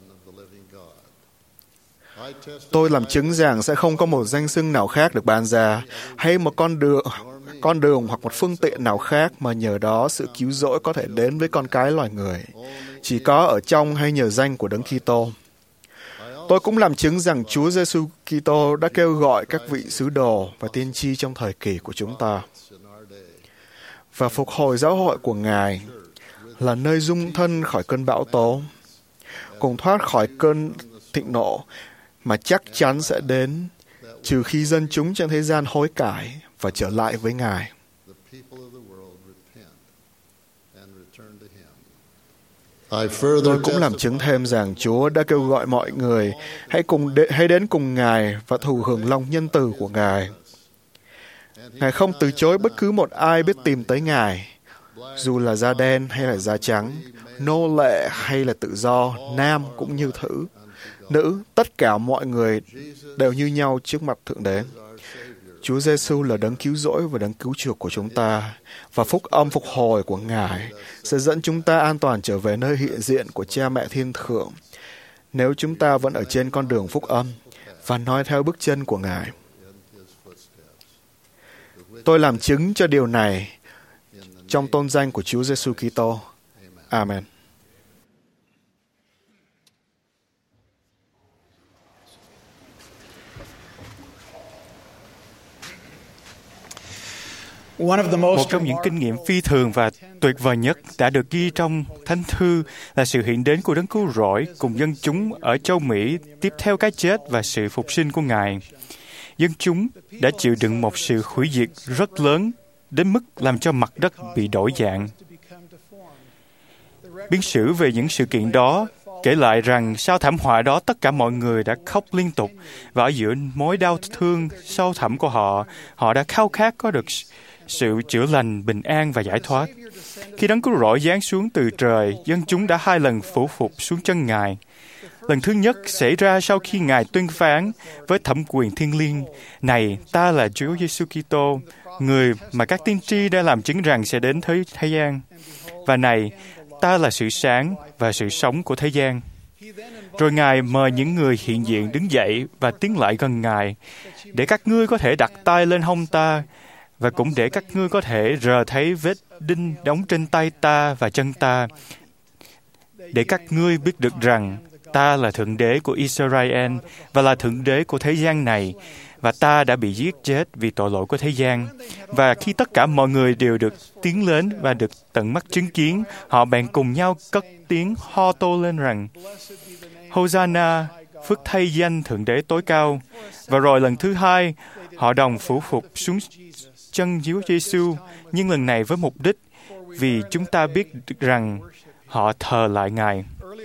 Tôi làm chứng rằng sẽ không có một danh xưng nào khác được ban ra, hay một con đường hoặc một phương tiện nào khác mà nhờ đó sự cứu rỗi có thể đến với con cái loài người, chỉ có ở trong hay nhờ danh của Đấng Kitô. Tôi cũng làm chứng rằng Chúa Giêsu Kitô đã kêu gọi các vị sứ đồ và tiên tri trong thời kỳ của chúng ta, và phục hồi giáo hội của Ngài là nơi dung thân khỏi cơn bão tố, cùng thoát khỏi cơn thịnh nộ mà chắc chắn sẽ đến, trừ khi dân chúng trên thế gian hối cải và trở lại với Ngài. Tôi cũng làm chứng thêm rằng Chúa đã kêu gọi mọi người hãy đến cùng Ngài và thụ hưởng lòng nhân từ của Ngài. Ngài không từ chối bất cứ một ai biết tìm tới Ngài, dù là da đen hay là da trắng, nô lệ hay là tự do, nam cũng như nữ, tất cả mọi người đều như nhau trước mặt Thượng Đế. Chúa Giêsu là Đấng Cứu Rỗi và Đấng Cứu Chuộc của chúng ta, và phúc âm phục hồi của Ngài sẽ dẫn chúng ta an toàn trở về nơi hiện diện của Cha Mẹ Thiên Thượng, nếu chúng ta vẫn ở trên con đường phúc âm và noi theo bước chân của Ngài. Tôi làm chứng cho điều này trong tôn danh của Chúa Giêsu Kitô. Amen. Một trong những kinh nghiệm phi thường và tuyệt vời nhất đã được ghi trong Thánh Thư là sự hiện đến của Đấng Cứu Rỗi cùng dân chúng ở châu Mỹ tiếp theo cái chết và sự phục sinh của Ngài. Dân chúng đã chịu đựng một sự hủy diệt rất lớn đến mức làm cho mặt đất bị đổi dạng. Biên sử về những sự kiện đó kể lại rằng sau thảm họa đó tất cả mọi người đã khóc liên tục, và ở giữa mối đau thương sâu thẳm của họ đã khao khát có được sự chữa lành, bình an và giải thoát. Khi Đấng Cứu Rỗi giáng xuống từ trời, dân chúng đã 2 lần phủ phục xuống chân Ngài. Lần thứ nhất xảy ra sau khi Ngài tuyên phán với thẩm quyền thiêng liêng: "Này, ta là Chúa Giêsu Kitô, người mà các tiên tri đã làm chứng rằng sẽ đến thế gian. Và này, ta là sự sáng và sự sống của thế gian." Rồi Ngài mời những người hiện diện đứng dậy và tiến lại gần Ngài, để các ngươi có thể đặt tay lên hông ta, và cũng để các ngươi có thể rờ thấy vết đinh đóng trên tay ta và chân ta, để các ngươi biết được rằng ta là Thượng Đế của Israel và là Thượng Đế của thế gian này, và ta đã bị giết chết vì tội lỗi của thế gian. Và khi tất cả mọi người đều được tiến lên và được tận mắt chứng kiến, họ bèn cùng nhau cất tiếng ho tô lên rằng: Hosanna, phước thay danh Thượng Đế tối cao. Và rồi lần thứ hai, họ đồng phủ phục xuống chân Chúa Giêsu, nhưng lần này với mục đích, vì chúng ta biết rằng họ thờ lại Ngài.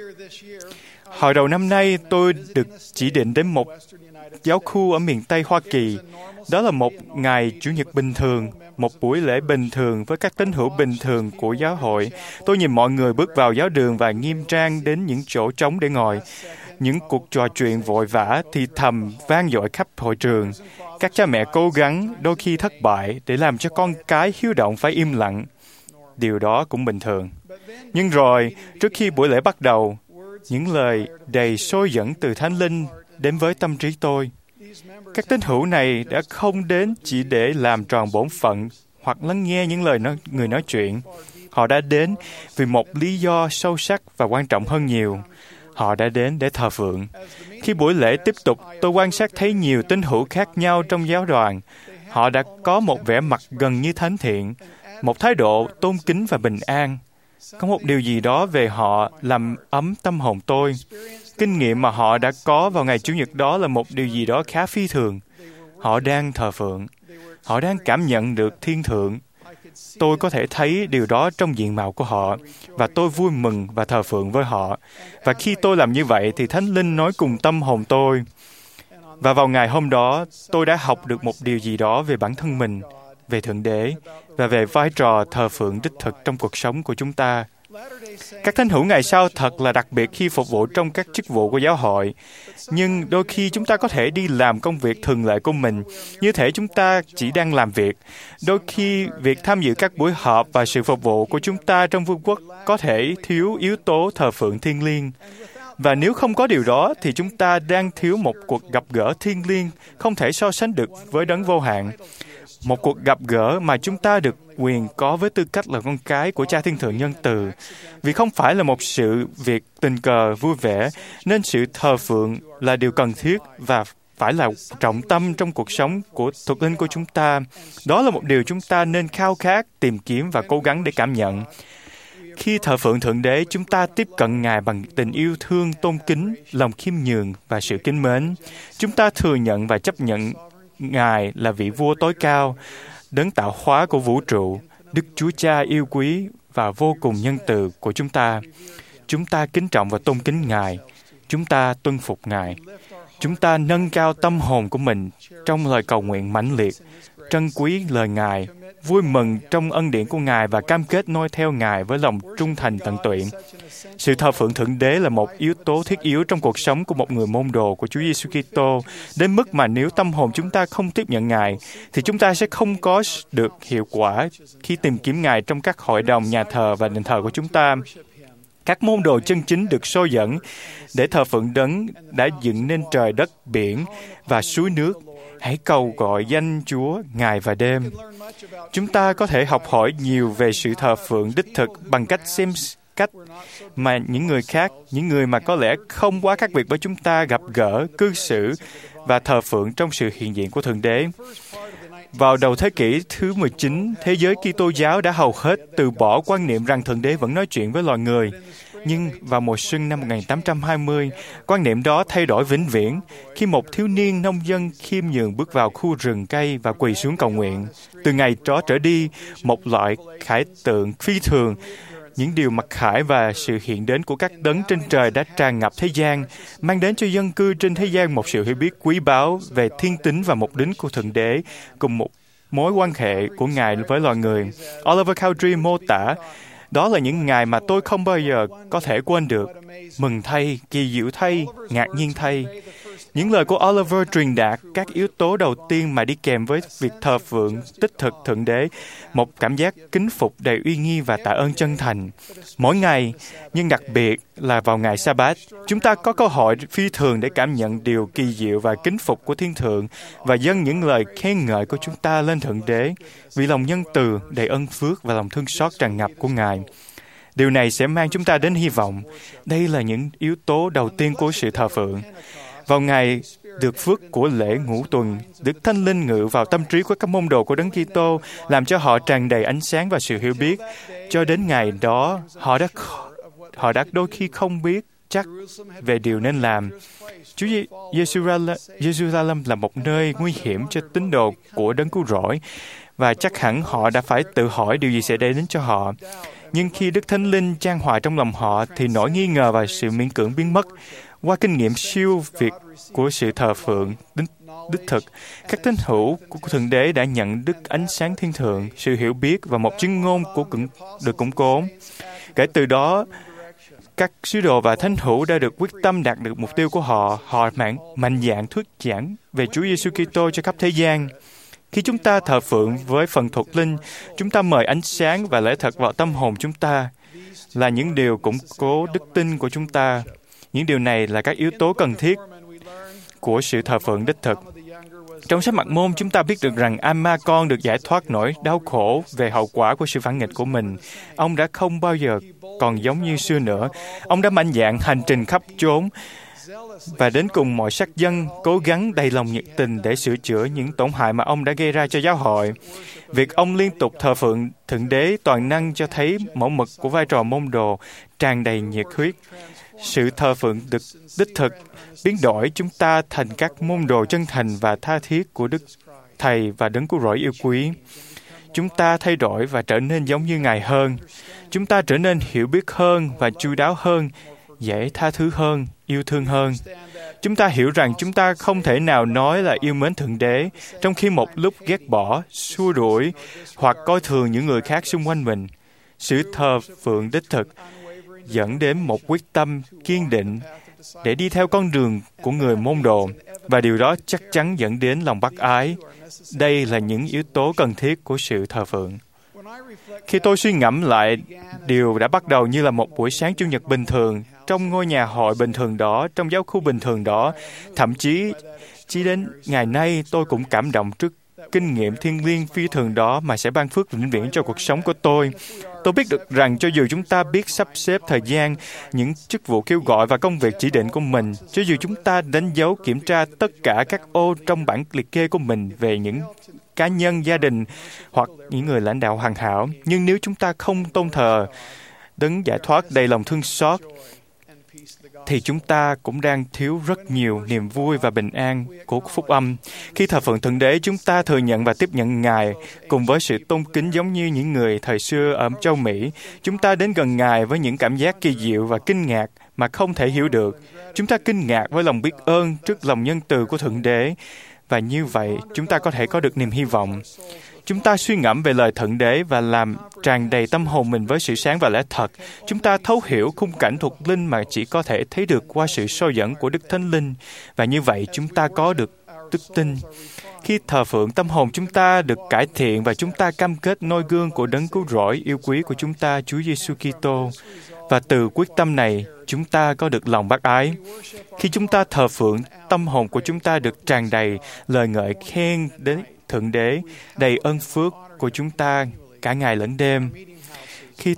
Hồi đầu năm nay, tôi được chỉ định đến một giáo khu ở miền Tây Hoa Kỳ. Đó là một ngày Chủ nhật bình thường, một buổi lễ bình thường với các tín hữu bình thường của giáo hội. Tôi nhìn mọi người bước vào giáo đường và nghiêm trang đến những chỗ trống để ngồi. Những cuộc trò chuyện vội vã thì thầm vang dội khắp hội trường. Các cha mẹ cố gắng, đôi khi thất bại, để làm cho con cái hiếu động phải im lặng. Điều đó cũng bình thường. Nhưng rồi, trước khi buổi lễ bắt đầu, những lời đầy sôi dẫn từ Thánh Linh đến với tâm trí tôi. Các tín hữu này đã không đến chỉ để làm tròn bổn phận hoặc lắng nghe những lời người nói chuyện. Họ đã đến vì một lý do sâu sắc và quan trọng hơn nhiều. Họ đã đến để thờ phượng. Khi buổi lễ tiếp tục, tôi quan sát thấy nhiều tín hữu khác nhau trong giáo đoàn. Họ đã có một vẻ mặt gần như thánh thiện, một thái độ tôn kính và bình an. Có một điều gì đó về họ làm ấm tâm hồn tôi. Kinh nghiệm mà họ đã có vào ngày Chủ nhật đó là một điều gì đó khá phi thường. Họ đang thờ phượng. Họ đang cảm nhận được thiên thượng. Tôi có thể thấy điều đó trong diện mạo của họ, và tôi vui mừng và thờ phượng với họ. Và khi tôi làm như vậy thì Thánh Linh nói cùng tâm hồn tôi. Và vào ngày hôm đó, tôi đã học được một điều gì đó về bản thân mình, về Thượng Đế, và về vai trò thờ phượng đích thực trong cuộc sống của chúng ta. Các thánh hữu ngày sau thật là đặc biệt khi phục vụ trong các chức vụ của giáo hội. Nhưng đôi khi chúng ta có thể đi làm công việc thường lệ của mình, như thể chúng ta chỉ đang làm việc. Đôi khi, việc tham dự các buổi họp và sự phục vụ của chúng ta trong vương quốc có thể thiếu yếu tố thờ phượng thiêng liêng. Và nếu không có điều đó, thì chúng ta đang thiếu một cuộc gặp gỡ thiêng liêng, không thể so sánh được với đấng vô hạn. Một cuộc gặp gỡ mà chúng ta được quyền có với tư cách là con cái của Cha Thiên Thượng nhân từ. Vì không phải là một sự việc tình cờ vui vẻ, nên sự thờ phượng là điều cần thiết và phải là trọng tâm trong cuộc sống của thuộc linh của chúng ta. Đó là một điều chúng ta nên khao khát, tìm kiếm và cố gắng để cảm nhận. Khi thờ phượng Thượng Đế, chúng ta tiếp cận Ngài bằng tình yêu thương, tôn kính, lòng khiêm nhường và sự kính mến. Chúng ta thừa nhận và chấp nhận Ngài là vị vua tối cao, đấng tạo hóa của vũ trụ, Đức Chúa Cha yêu quý và vô cùng nhân từ của chúng ta. Chúng ta kính trọng và tôn kính Ngài. Chúng ta tuân phục Ngài. Chúng ta nâng cao tâm hồn của mình trong lời cầu nguyện mãnh liệt, trân quý lời Ngài, vui mừng trong ân điển của Ngài và cam kết noi theo Ngài với lòng trung thành tận tụy. Sự thờ phượng Thượng Đế là một yếu tố thiết yếu trong cuộc sống của một người môn đồ của Chúa Giêsu Kitô, đến mức mà nếu tâm hồn chúng ta không tiếp nhận Ngài, thì chúng ta sẽ không có được hiệu quả khi tìm kiếm Ngài trong các hội đồng, nhà thờ và đền thờ của chúng ta. Các môn đồ chân chính được soi dẫn để thờ phượng đấng đã dựng nên trời đất, biển và suối nước. Hãy cầu gọi danh Chúa ngày và đêm. Chúng ta có thể học hỏi nhiều về sự thờ phượng đích thực bằng cách xem cách mà những người khác, những người mà có lẽ không quá khác biệt với chúng ta gặp gỡ, cư xử và thờ phượng trong sự hiện diện của Thượng Đế. Vào đầu thế kỷ thứ 19, thế giới Kitô giáo đã hầu hết từ bỏ quan niệm rằng Thượng Đế vẫn nói chuyện với loài người. Nhưng vào mùa xuân năm 1820, quan niệm đó thay đổi vĩnh viễn khi một thiếu niên nông dân khiêm nhường bước vào khu rừng cây và quỳ xuống cầu nguyện. Từ ngày đó trở đi, một loại khải tượng phi thường, những điều mặc khải và sự hiện đến của các đấng trên trời đã tràn ngập thế gian, mang đến cho dân cư trên thế gian một sự hiểu biết quý báu về thiên tính và mục đích của Thượng Đế, cùng một mối quan hệ của Ngài với loài người. Oliver Cowdery mô tả, đó là những ngày mà tôi không bao giờ có thể quên được. Mừng thay, kỳ diệu thay, ngạc nhiên thay. Những lời của Oliver truyền đạt các yếu tố đầu tiên mà đi kèm với việc thờ phượng đích thực Thượng Đế, một cảm giác kính phục đầy uy nghi và tạ ơn chân thành. Mỗi ngày, nhưng đặc biệt là vào ngày Sa-bát, chúng ta có cơ hội phi thường để cảm nhận điều kỳ diệu và kính phục của Thiên Thượng và dâng những lời khen ngợi của chúng ta lên Thượng Đế vì lòng nhân từ, đầy ân phước và lòng thương xót tràn ngập của Ngài. Điều này sẽ mang chúng ta đến hy vọng. Đây là những yếu tố đầu tiên của sự thờ phượng. Vào ngày được phước của lễ ngũ tuần, Đức Thánh Linh ngự vào tâm trí của các môn đồ của Đấng Kitô, làm cho họ tràn đầy ánh sáng và sự hiểu biết. Cho đến ngày đó, họ đã đôi khi không biết chắc về điều nên làm. Chúa Giê-ru-sa-lem là một nơi nguy hiểm cho tín đồ của Đấng Cứu Rỗi, và chắc hẳn họ đã phải tự hỏi điều gì sẽ đến cho họ. Nhưng khi Đức Thánh Linh chan hòa trong lòng họ, thì nỗi nghi ngờ và sự miễn cưỡng biến mất. Qua kinh nghiệm siêu việt của sự thờ phượng đích thực, các tín hữu của Thượng Đế đã nhận đức ánh sáng thiên thượng, sự hiểu biết và một chứng ngôn được củng cố. Kể từ đó, các sứ đồ và thánh hữu đã được quyết tâm đạt được mục tiêu của họ. Họ mạnh dạn thuyết giảng về Chúa Giêsu Kitô cho khắp thế gian. Khi chúng ta thờ phượng với phần thuộc linh, chúng ta mời ánh sáng và lẽ thật vào tâm hồn chúng ta, là những điều củng cố đức tin của chúng ta. Những điều này là các yếu tố cần thiết của sự thờ phượng đích thực. Trong sách Mặc Môn, chúng ta biết được rằng Amma con được giải thoát nỗi đau khổ về hậu quả của sự phản nghịch của mình. Ông đã không bao giờ còn giống như xưa nữa. Ông đã mạnh dạn hành trình khắp chốn và đến cùng mọi sắc dân, cố gắng đầy lòng nhiệt tình để sửa chữa những tổn hại mà ông đã gây ra cho giáo hội. Việc ông liên tục thờ phượng Thượng Đế toàn năng cho thấy mẫu mực của vai trò môn đồ tràn đầy nhiệt huyết. Sự thờ phượng được đích thực biến đổi chúng ta thành các môn đồ chân thành và tha thiết của Đức Thầy và Đấng Cứu Rỗi yêu quý. Chúng ta thay đổi và trở nên giống như Ngài hơn. Chúng ta trở nên hiểu biết hơn và chu đáo hơn, dễ tha thứ hơn, yêu thương hơn. Chúng ta hiểu rằng chúng ta không thể nào nói là yêu mến Thượng Đế, trong khi một lúc ghét bỏ, xua đuổi hoặc coi thường những người khác xung quanh mình. Sự thờ phượng đích thực dẫn đến một quyết tâm kiên định để đi theo con đường của người môn đồ, và điều đó chắc chắn dẫn đến lòng bác ái. Đây là những yếu tố cần thiết của sự thờ phượng. Khi tôi suy ngẫm lại, điều đã bắt đầu như là một buổi sáng Chủ nhật bình thường, trong ngôi nhà hội bình thường đó, trong giáo khu bình thường đó, thậm chí chỉ đến ngày nay tôi cũng cảm động trước kinh nghiệm thiêng liêng phi thường đó mà sẽ ban phước vĩnh viễn cho cuộc sống của tôi. Tôi biết được rằng cho dù chúng ta biết sắp xếp thời gian, những chức vụ kêu gọi và công việc chỉ định của mình, cho dù chúng ta đánh dấu kiểm tra tất cả các ô trong bản liệt kê của mình về những cá nhân, gia đình hoặc những người lãnh đạo hoàn hảo, nhưng nếu chúng ta không tôn thờ Đấng giải thoát đầy lòng thương xót, thì chúng ta cũng đang thiếu rất nhiều niềm vui và bình an của phúc âm. Khi thờ phượng Thượng Đế, chúng ta thừa nhận và tiếp nhận Ngài cùng với sự tôn kính giống như những người thời xưa ở châu Mỹ. Chúng ta đến gần Ngài với những cảm giác kỳ diệu và kinh ngạc mà không thể hiểu được. Chúng ta kinh ngạc với lòng biết ơn trước lòng nhân từ của Thượng Đế, và như vậy chúng ta có thể có được niềm hy vọng. Chúng ta suy ngẫm về lời Thượng Đế và làm tràn đầy tâm hồn mình với sự sáng và lẽ thật. Chúng ta thấu hiểu khung cảnh thuộc linh mà chỉ có thể thấy được qua sự soi dẫn của Đức Thánh Linh. Và như vậy chúng ta có được đức tin. Khi thờ phượng, tâm hồn chúng ta được cải thiện và chúng ta cam kết noi gương của Đấng Cứu Rỗi yêu quý của chúng ta, Chúa Giêsu Kitô. Và từ quyết tâm này, chúng ta có được lòng bác ái. Khi chúng ta thờ phượng, tâm hồn của chúng ta được tràn đầy lời ngợi khen đến Thượng Đế, đầy ơn phước của chúng ta cả ngày lẫn đêm. Khi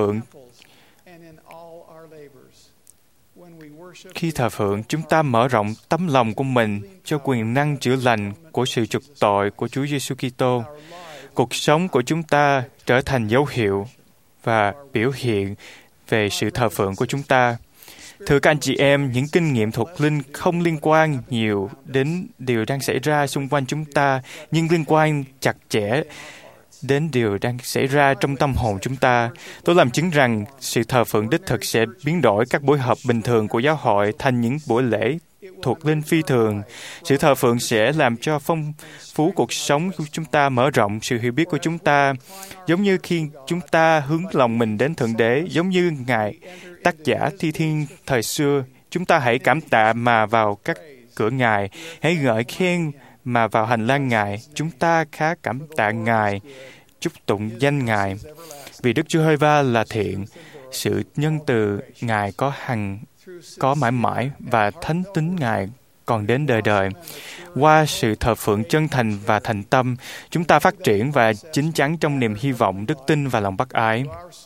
thờ phượng, chúng ta mở rộng tấm lòng của mình cho quyền năng chữa lành của sự chuộc tội của Chúa Giêsu Kitô. Cuộc sống của chúng ta trở thành dấu hiệu và biểu hiện về sự thờ phượng của chúng ta. Thưa các anh chị em, những kinh nghiệm thuộc linh không liên quan nhiều đến điều đang xảy ra xung quanh chúng ta, nhưng liên quan chặt chẽ đến điều đang xảy ra trong tâm hồn chúng ta. Tôi làm chứng rằng sự thờ phượng đích thực sẽ biến đổi các buổi họp bình thường của giáo hội thành những buổi lễ thuộc linh phi thường. Sự thờ phượng sẽ làm cho phong phú cuộc sống của chúng ta, mở rộng sự hiểu biết của chúng ta, giống như khi chúng ta hướng lòng mình đến Thượng Đế, giống như Ngài tác giả thi thiên thời xưa. Chúng ta hãy cảm tạ mà vào các cửa Ngài, hãy ngợi khen mà vào hành lang Ngài. Chúng ta khá cảm tạ Ngài, chúc tụng danh Ngài. Vì Đức Chúa Giê-hô-va là thiện, sự nhân từ Ngài có mãi mãi, và thánh tính Ngài còn đến đời đời. Qua sự thờ phượng chân thành và thành tâm, chúng ta phát triển và chín chắn trong niềm hy vọng, đức tin và lòng bác ái.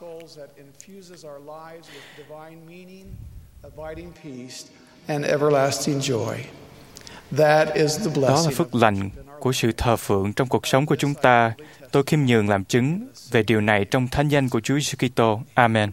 Đó là phước lành của sự thờ phượng trong cuộc sống của chúng ta. Tôi khiêm nhường làm chứng về điều này trong thánh danh của Chúa Giêsu Kitô. Amen.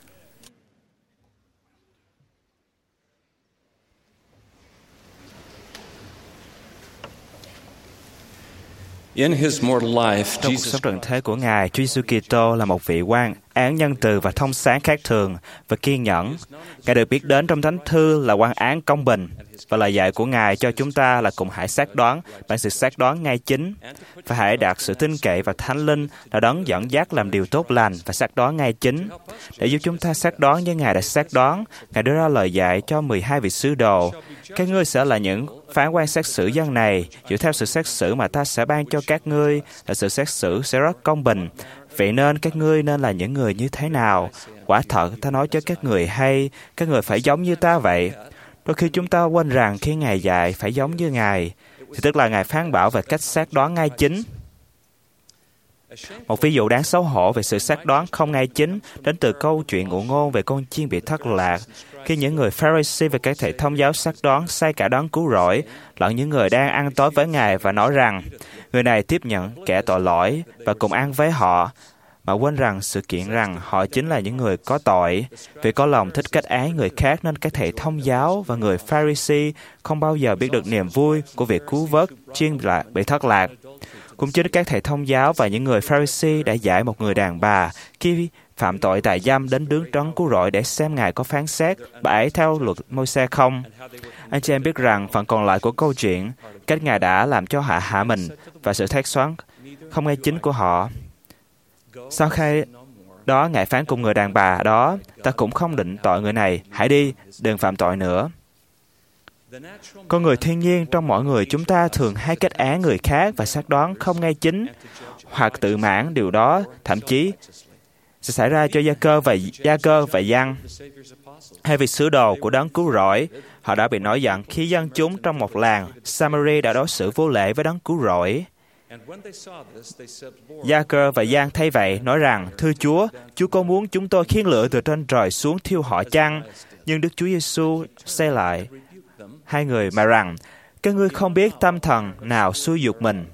Trong cuộc sống trần thế của Ngài, Chúa Giêsu Kitô là một vị quan án nhân từ và thông sáng khác thường và kiên nhẫn. Ngài được biết đến trong Thánh Thư là quan án công bình, và lời dạy của Ngài cho chúng ta là cùng hãy xác đoán bằng sự xác đoán ngay chính, và hãy đạt sự tin cậy và Thánh Linh là đấng dẫn dắt làm điều tốt lành và xác đoán ngay chính. Để giúp chúng ta xác đoán như Ngài đã xác đoán, Ngài đưa ra lời dạy cho 12 vị sứ đồ. Các ngươi sẽ là những phán quan xét xử dân này, dựa theo sự xét xử mà ta sẽ ban cho các ngươi, là sự xét xử sẽ rất công bình. Vậy nên các ngươi nên là những người như thế nào? Quả thật, ta nói cho các người hay, các người phải giống như ta vậy. Đôi khi chúng ta quên rằng khi Ngài dạy phải giống như Ngài, thì tức là Ngài phán bảo về cách xác đoán ngay chính. Một ví dụ đáng xấu hổ về sự xác đoán không ngay chính đến từ câu chuyện ngụ ngôn về con chiên bị thất lạc, khi những người Pharisee và các thầy thông giáo xác đoán sai cả đấng cứu rỗi lẫn những người đang ăn tối với Ngài và nói rằng người này tiếp nhận kẻ tội lỗi và cùng ăn với họ, mà quên rằng sự kiện rằng họ chính là những người có tội. Vì có lòng thích kết án người khác nên các thầy thông giáo và người Pharisee không bao giờ biết được niềm vui của việc cứu vớt chiên bị thất lạc. Cũng chính các thầy thông giáo và những người Pharisee đã giải một người đàn bà khi phạm tội tà dâm đến đứng đấng cứu rỗi để xem Ngài có phán xét bà ấy theo luật Môi-se không. Anh chị em biết rằng phần còn lại của câu chuyện, cách Ngài đã làm cho họ hạ mình và sự thét xoắn không ngay chính của họ. Sau khi đó, Ngài phán cùng người đàn bà đó, ta cũng không định tội người này, hãy đi, đừng phạm tội nữa. Con người thiên nhiên trong mỗi người chúng ta thường hay kết án người khác và xác đoán không ngay chính, hoặc tự mãn điều đó, thậm chí sẽ xảy ra cho Gia Cơ và Giăng, hai vị sứ đồ của đấng cứu rỗi. Họ đã bị nổi giận khi dân chúng trong một làng Samari đã đối xử vô lễ với đấng cứu rỗi. Gia Cơ và Giăng thay vậy nói rằng, thưa Chúa, Chúa có muốn chúng tôi khiến lửa từ trên trời xuống thiêu họ chăng? Nhưng Đức Chúa Giêsu say lại hai người mà rằng, các ngươi không biết tâm thần nào xúi giục mình.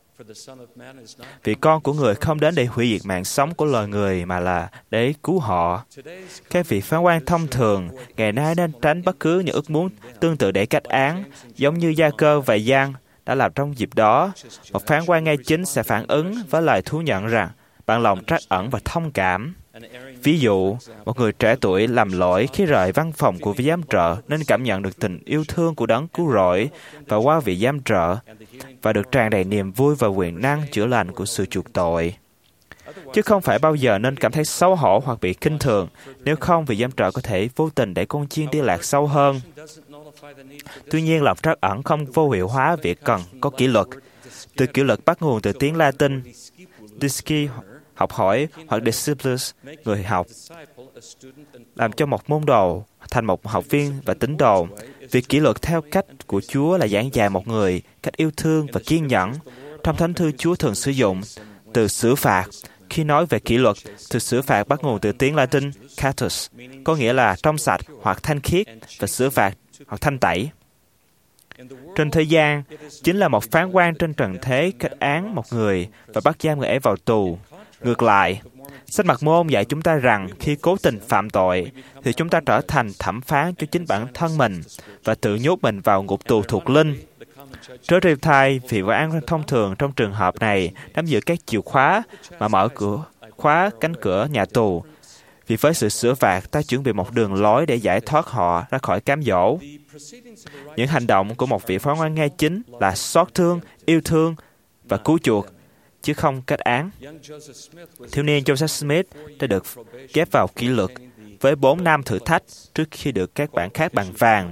Vì con của người không đến để hủy diệt mạng sống của loài người mà là để cứu họ. Các vị phán quan thông thường ngày nay nên tránh bất cứ những ước muốn tương tự để kết án, giống như Gia Cơ và Giăng đã làm trong dịp đó. Một phán quan ngay chính sẽ phản ứng với lời thú nhận rằng bằng lòng trắc ẩn và thông cảm. Ví dụ, một người trẻ tuổi làm lỗi khi rời văn phòng của vị giám trợ nên cảm nhận được tình yêu thương của đấng cứu rỗi và qua vị giám trợ và được tràn đầy niềm vui và quyền năng chữa lành của sự chuộc tội. Chứ không phải bao giờ nên cảm thấy xấu hổ hoặc bị khinh thường, nếu không vị giám trợ có thể vô tình để con chiên đi lạc sâu hơn. Tuy nhiên, lòng trắc ẩn không vô hiệu hóa việc cần có kỷ luật. Từ kỷ luật bắt nguồn từ tiếng Latin disci, học hỏi, hoặc disciples, người học, làm cho một môn đồ thành một học viên và tín đồ. Việc kỷ luật theo cách của Chúa là giảng dạy một người cách yêu thương và kiên nhẫn. Trong Thánh Thư, Chúa thường sử dụng từ xử phạt. Khi nói về kỷ luật, từ xử phạt bắt nguồn từ tiếng Latin catus, có nghĩa là trong sạch hoặc thanh khiết, và xử phạt hoặc thanh tẩy. Trên thế gian, chính là một phán quan trên trần thế kết án một người và bắt giam người ấy vào tù. Ngược lại, Sách Mặc Môn dạy chúng ta rằng khi cố tình phạm tội, thì chúng ta trở thành thẩm phán cho chính bản thân mình và tự nhốt mình vào ngục tù thuộc linh. Trớ trêu thay, vị quan án thông thường trong trường hợp này nắm giữ các chìa khóa mà mở khóa cánh cửa nhà tù. Vì với sự sửa phạt, ta chuẩn bị một đường lối để giải thoát họ ra khỏi cám dỗ. Những hành động của một vị phán quan ngay chính là xót thương, yêu thương và cứu chuộc, chứ không kết án. Thiếu niên Joseph Smith đã được ghép vào kỷ luật với 4 năm thử thách trước khi được các bản khác bằng vàng.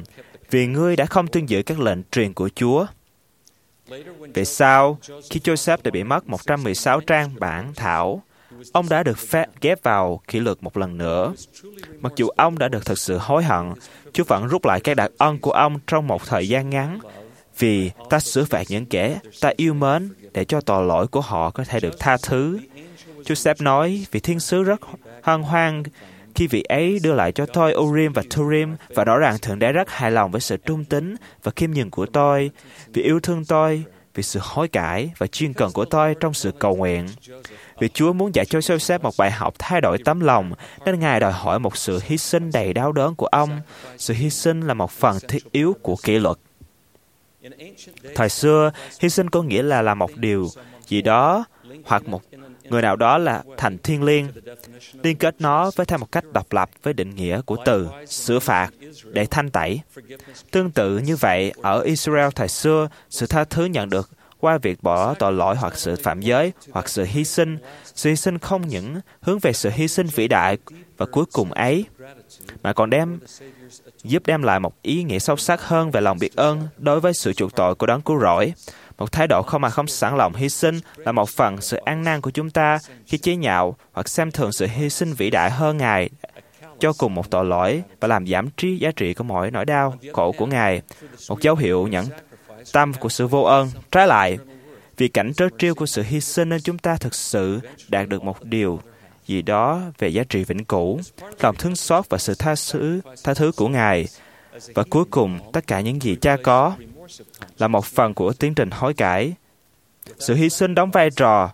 vì ngươi đã không tuân giữ các lệnh truyền của Chúa. Về sau, khi Joseph đã bị mất 116 trang bản thảo, ông đã được phép ghép vào kỷ luật một lần nữa. Mặc dù ông đã được thực sự hối hận, Chúa vẫn rút lại các đặc ân của ông trong một thời gian ngắn, vì ta xử phạt những kẻ ta yêu mến để cho tội lỗi của họ có thể được tha thứ. Joseph nói, vị thiên sứ rất hân hoan khi vị ấy đưa lại cho tôi Urim và Thurim, và rõ ràng Thượng Đế rất hài lòng với sự trung tín và khiêm nhường của tôi, vì yêu thương tôi, vì sự hối cải và chuyên cần của tôi trong sự cầu nguyện. Vì Chúa muốn dạy cho Joseph một bài học thay đổi tấm lòng, nên Ngài đòi hỏi một sự hy sinh đầy đau đớn của ông. Sự hy sinh là một phần thiết yếu của kỷ luật. Thời xưa, hy sinh có nghĩa là làm một điều gì đó hoặc một người nào đó là thành thiêng liêng, liên kết nó với theo một cách độc lập với định nghĩa của từ xử phạt để thanh tẩy. Tương tự như vậy, ở Israel thời xưa, sự tha thứ nhận được qua việc bỏ tội lỗi hoặc sự phạm giới hoặc sự hy sinh. Sự hy sinh không những hướng về sự hy sinh vĩ đại và cuối cùng ấy, mà còn giúp đem lại một ý nghĩa sâu sắc hơn về lòng biết ơn đối với sự chuộc tội của Đấng Cứu Rỗi. Một thái độ không sẵn lòng hy sinh là một phần sự ăn năn của chúng ta khi chế nhạo hoặc xem thường sự hy sinh vĩ đại hơn Ngài cho cùng một tội lỗi và làm giảm giá trị của mỗi nỗi đau, khổ của Ngài. Một dấu hiệu nhẫn tâm của sự vô ơn. Trái lại, vì cảnh trớ trêu của sự hy sinh nên chúng ta thực sự đạt được một điều gì đó về giá trị vĩnh cửu, lòng thương xót và sự tha thứ của Ngài. Và cuối cùng, tất cả những gì Cha có là một phần của tiến trình hối cải. Sự hy sinh đóng vai trò.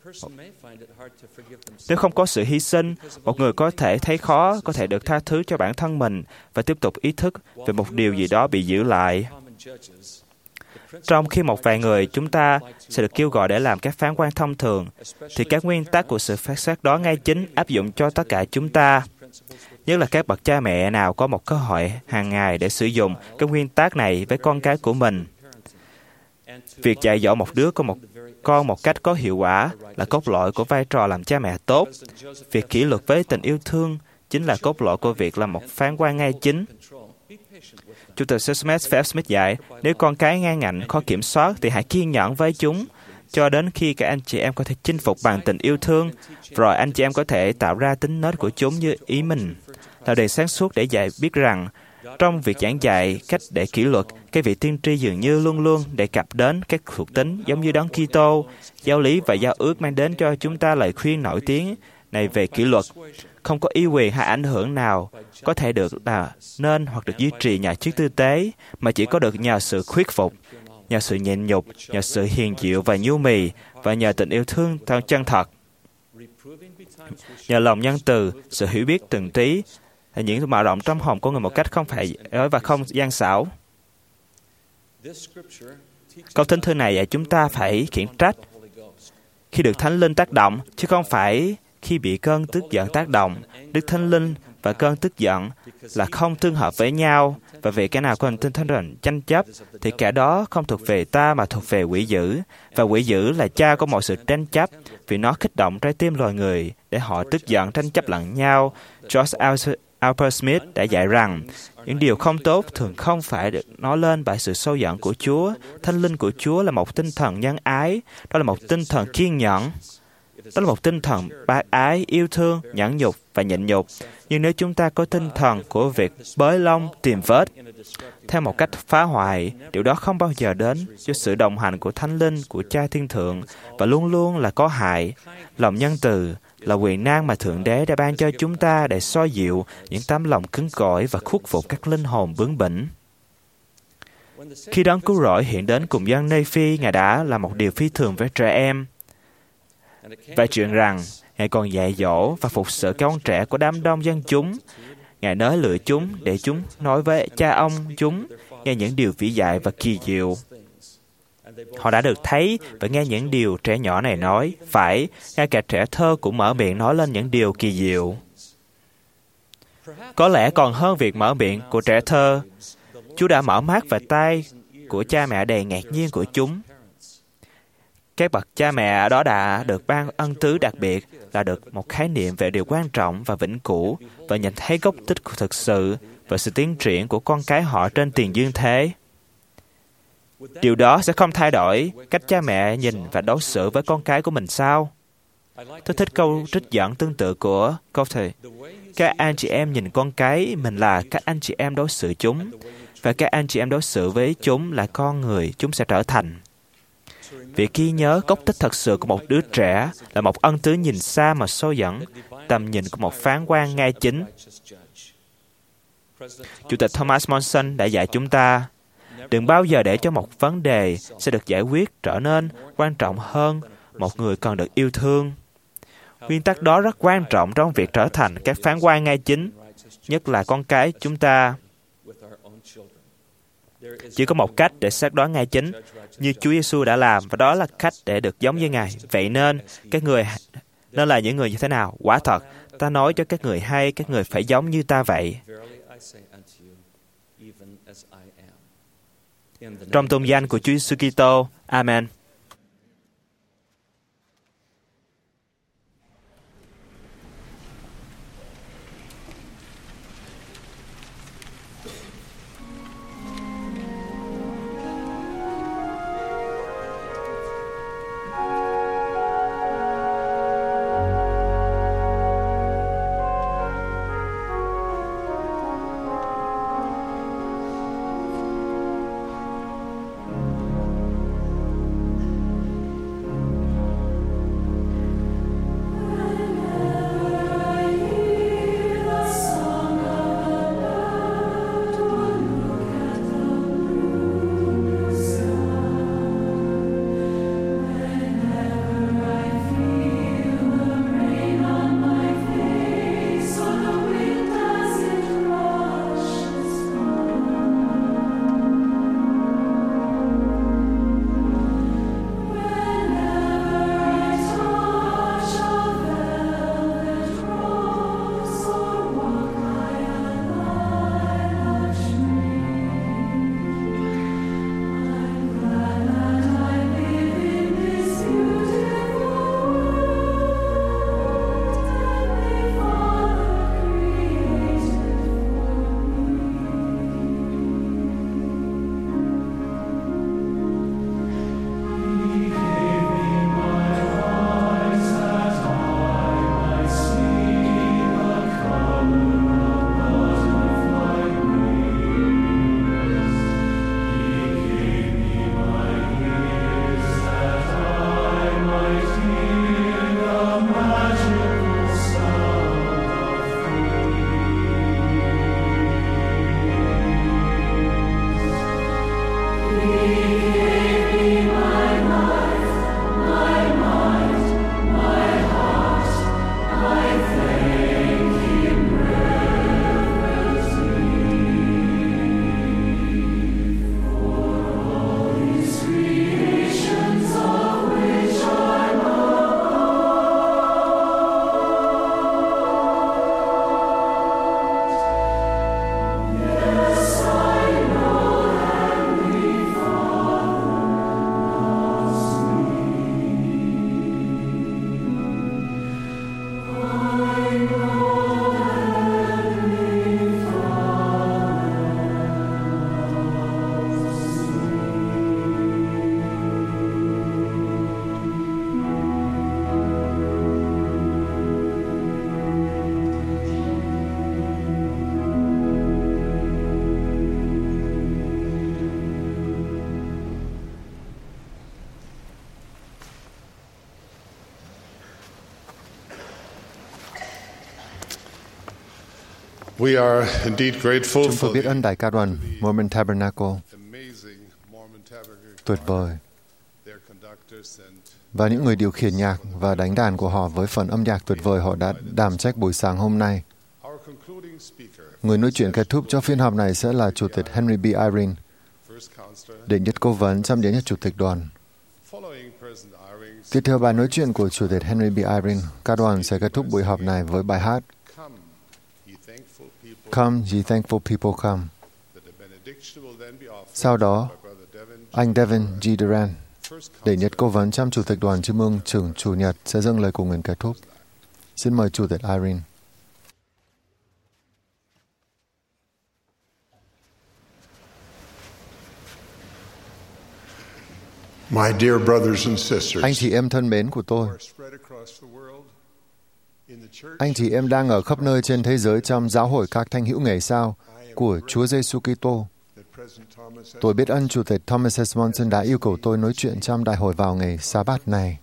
Nếu không có sự hy sinh, một người có thể thấy khó có thể được tha thứ cho bản thân mình và tiếp tục ý thức về một điều gì đó bị giữ lại. Trong khi một vài người chúng ta sẽ được kêu gọi để làm các phán quan thông thường, thì các nguyên tắc của sự phán xét đó ngay chính áp dụng cho tất cả chúng ta. Nhất là các bậc cha mẹ nào có một cơ hội hàng ngày để sử dụng các nguyên tắc này với con cái của mình. Việc dạy dỗ một đứa con một cách có hiệu quả là cốt lõi của vai trò làm cha mẹ tốt. Việc kỷ luật với tình yêu thương chính là cốt lõi của việc làm một phán quan ngay chính. Chủ tịch F. Smith dạy, nếu con cái ngang ngạnh, khó kiểm soát, thì hãy kiên nhẫn với chúng, cho đến khi các anh chị em có thể chinh phục bằng tình yêu thương, rồi anh chị em có thể tạo ra tính nết của chúng như ý mình. Là điều sáng suốt để dạy biết rằng, trong việc giảng dạy cách để kỷ luật, cái vị tiên tri dường như luôn luôn đề cập đến các thuộc tính giống như Đấng Kitô, giáo lý và giao ước mang đến cho chúng ta lời khuyên nổi tiếng này về kỷ luật. Không có ý quyền hay ảnh hưởng nào có thể được là nên hoặc được duy trì nhờ chức tư tế, mà chỉ có được nhờ sự thuyết phục, nhờ sự nhịn nhục, nhờ sự hiền dịu và nhu mì, và nhờ tình yêu thương chân thật. Nhờ lòng nhân từ, sự hiểu biết từng trí, là những mở rộng trong hồn của người một cách không phải nói và không gian xảo. Câu thánh thư này dạy chúng ta phải khiển trách khi được Thánh Linh tác động, chứ không phải khi bị cơn tức giận tác động. Đức Thánh Linh và cơn tức giận là không tương hợp với nhau, và vì cái nào còn tinh thần tranh chấp, thì cả đó không thuộc về ta mà thuộc về quỷ dữ. Và quỷ dữ là cha của mọi sự tranh chấp, vì nó kích động trái tim loài người để họ tức giận tranh chấp lẫn nhau. George Albert Smith đã dạy rằng, những điều không tốt thường không phải được nói lên bởi sự sâu giận của Chúa. Thánh Linh của Chúa là một tinh thần nhân ái, đó là một tinh thần kiên nhẫn, đó là một tinh thần bác ái, yêu thương, nhẫn nhục và nhịn nhục. Nhưng nếu chúng ta có tinh thần của việc bới lông, tìm vết theo một cách phá hoại, điều đó không bao giờ đến do sự đồng hành của Thánh Linh, của Cha Thiên Thượng, và luôn luôn là có hại. Lòng nhân từ là quyền năng mà Thượng Đế đã ban cho chúng ta để xoa dịu những tấm lòng cứng cỏi và khuất phục các linh hồn bướng bỉnh. Khi Đấng Cứu Rỗi hiện đến cùng dân Nephi, Ngài đã là một điều phi thường với trẻ em. Và chuyện rằng, Ngài còn dạy dỗ và phục sự các con trẻ của đám đông dân chúng. Ngài nới lựa chúng để chúng nói với cha ông chúng nghe những điều vĩ đại và kỳ diệu. Họ đã được thấy và nghe những điều trẻ nhỏ này nói, phải, ngay cả trẻ thơ cũng mở miệng nói lên những điều kỳ diệu. Có lẽ còn hơn việc mở miệng của trẻ thơ, Chúa đã mở mắt và tai của cha mẹ đầy ngạc nhiên của chúng. Các bậc cha mẹ đó đã được ban ân tứ đặc biệt là được một khái niệm về điều quan trọng và vĩnh cửu và nhìn thấy gốc tích của thực sự và sự tiến triển của con cái họ trên tiền dương thế. Điều đó sẽ không thay đổi cách cha mẹ nhìn và đối xử với con cái của mình sao? Tôi thích câu trích dẫn tương tự của Goethe. Các anh chị em nhìn con cái mình là cách anh chị em đối xử chúng, và các anh chị em đối xử với chúng là con người chúng sẽ trở thành. Việc ghi nhớ gốc tích thật sự của một đứa trẻ là một ân tứ nhìn xa mà sâu dẫn, tầm nhìn của một phán quan ngay chính. Chủ tịch Thomas Monson đã dạy chúng ta, đừng bao giờ để cho một vấn đề sẽ được giải quyết trở nên quan trọng hơn một người cần được yêu thương. Nguyên tắc đó rất quan trọng trong việc trở thành các phán quan ngay chính, nhất là con cái chúng ta. Chỉ có một cách để xác đoán ngay chính, như Chúa Giêsu đã làm, và đó là cách để được giống như Ngài. Vậy nên, các người nên là những người như thế nào? Quả thật, ta nói cho các người hay, các người phải giống như ta vậy. Trong tôn danh của Chúa Giêsu Kitô, Amen. We are indeed grateful Chúng tôi for biết ơn Đại ca đoàn Mormon Tabernacle, amazing Mormon Tabernacle, tuyệt vời, their conductors and và những người điều khiển nhạc và đánh đàn của họ với phần âm nhạc tuyệt vời họ đã đảm trách buổi sáng hôm nay. our concluding speaker, Người nói chuyện kết thúc cho phiên họp này sẽ là Chủ tịch Henry B. Eyring, first counselor. đệ nhất cố vấn chăm đến nhất Chủ tịch đoàn. Following President Eyring's Tiếp theo bài nói chuyện của Chủ tịch Henry B. Eyring, ca đoàn sẽ kết thúc buổi họp này với bài hát Come, ye thankful people. Come, ye thankful people, come. That the benediction will then be offered Sau đó, by Brother Devin, anh Devin G. Duran, first đệ nhất counselor. cố vấn chăm Chủ tịch đoàn Trung ương trưởng Chủ nhật sẽ dâng lời cầu nguyện kết thúc. Xin mời Chủ tịch Eyring. My dear brothers and sisters, Anh chị em thân mến của tôi, anh chị em đang ở khắp nơi trên thế giới trong giáo hội các thánh hữu ngày sau của Chúa Giêsu Kitô. Tôi biết ơn Chủ tịch Thomas S. Monson đã yêu cầu tôi nói chuyện trong đại hội vào ngày Sa-bát này.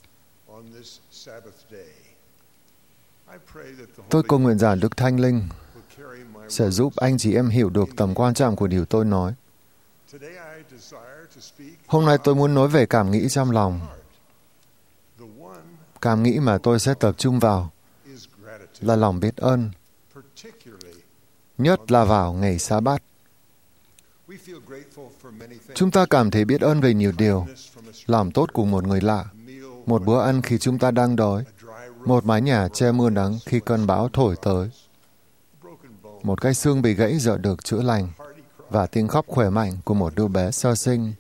Tôi cầu nguyện rằng Đức Thánh Linh sẽ giúp anh chị em hiểu được tầm quan trọng của điều tôi nói. Hôm nay tôi muốn nói về cảm nghĩ trong lòng. Cảm nghĩ mà tôi sẽ tập trung vào là lòng biết ơn, nhất là vào ngày Sa-bát. Chúng ta cảm thấy biết ơn về nhiều điều, làm tốt cùng một người lạ, một bữa ăn khi chúng ta đang đói, một mái nhà che mưa nắng khi cơn bão thổi tới, một cái xương bị gãy giờ được chữa lành, và tiếng khóc khỏe mạnh của một đứa bé sơ sinh.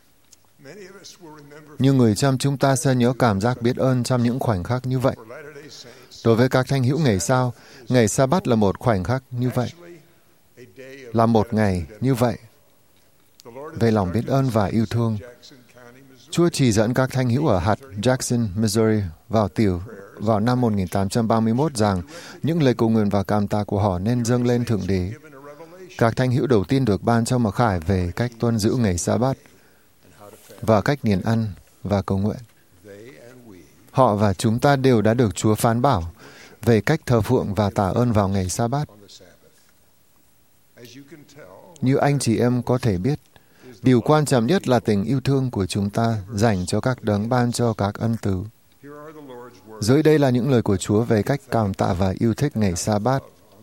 Nhiều người trong chúng ta sẽ nhớ cảm giác biết ơn trong những khoảnh khắc như vậy. Đối với các thánh hữu ngày sau, ngày Sa-bát là một khoảnh khắc như vậy, là một ngày như vậy, về lòng biết ơn và yêu thương. Chúa chỉ dẫn các thánh hữu ở hạt Jackson, Missouri vào năm 1831 rằng những lời cầu nguyện và cảm tạ của họ nên dâng lên Thượng Đế. Các thánh hữu đầu tiên được ban cho mặc khải về cách tuân giữ ngày Sa-bát và cách nghiền ăn và cầu nguyện. Họ và chúng ta đều đã được Chúa phán bảo về cách thờ phượng và tạ ơn vào ngày Sa-bát. Như anh chị em có thể biết, điều quan trọng nhất là tình yêu thương của chúng ta dành cho các đấng ban cho các ân tứ. Dưới đây là những lời của Chúa về cách cảm tạ và yêu thích ngày Sa-bát.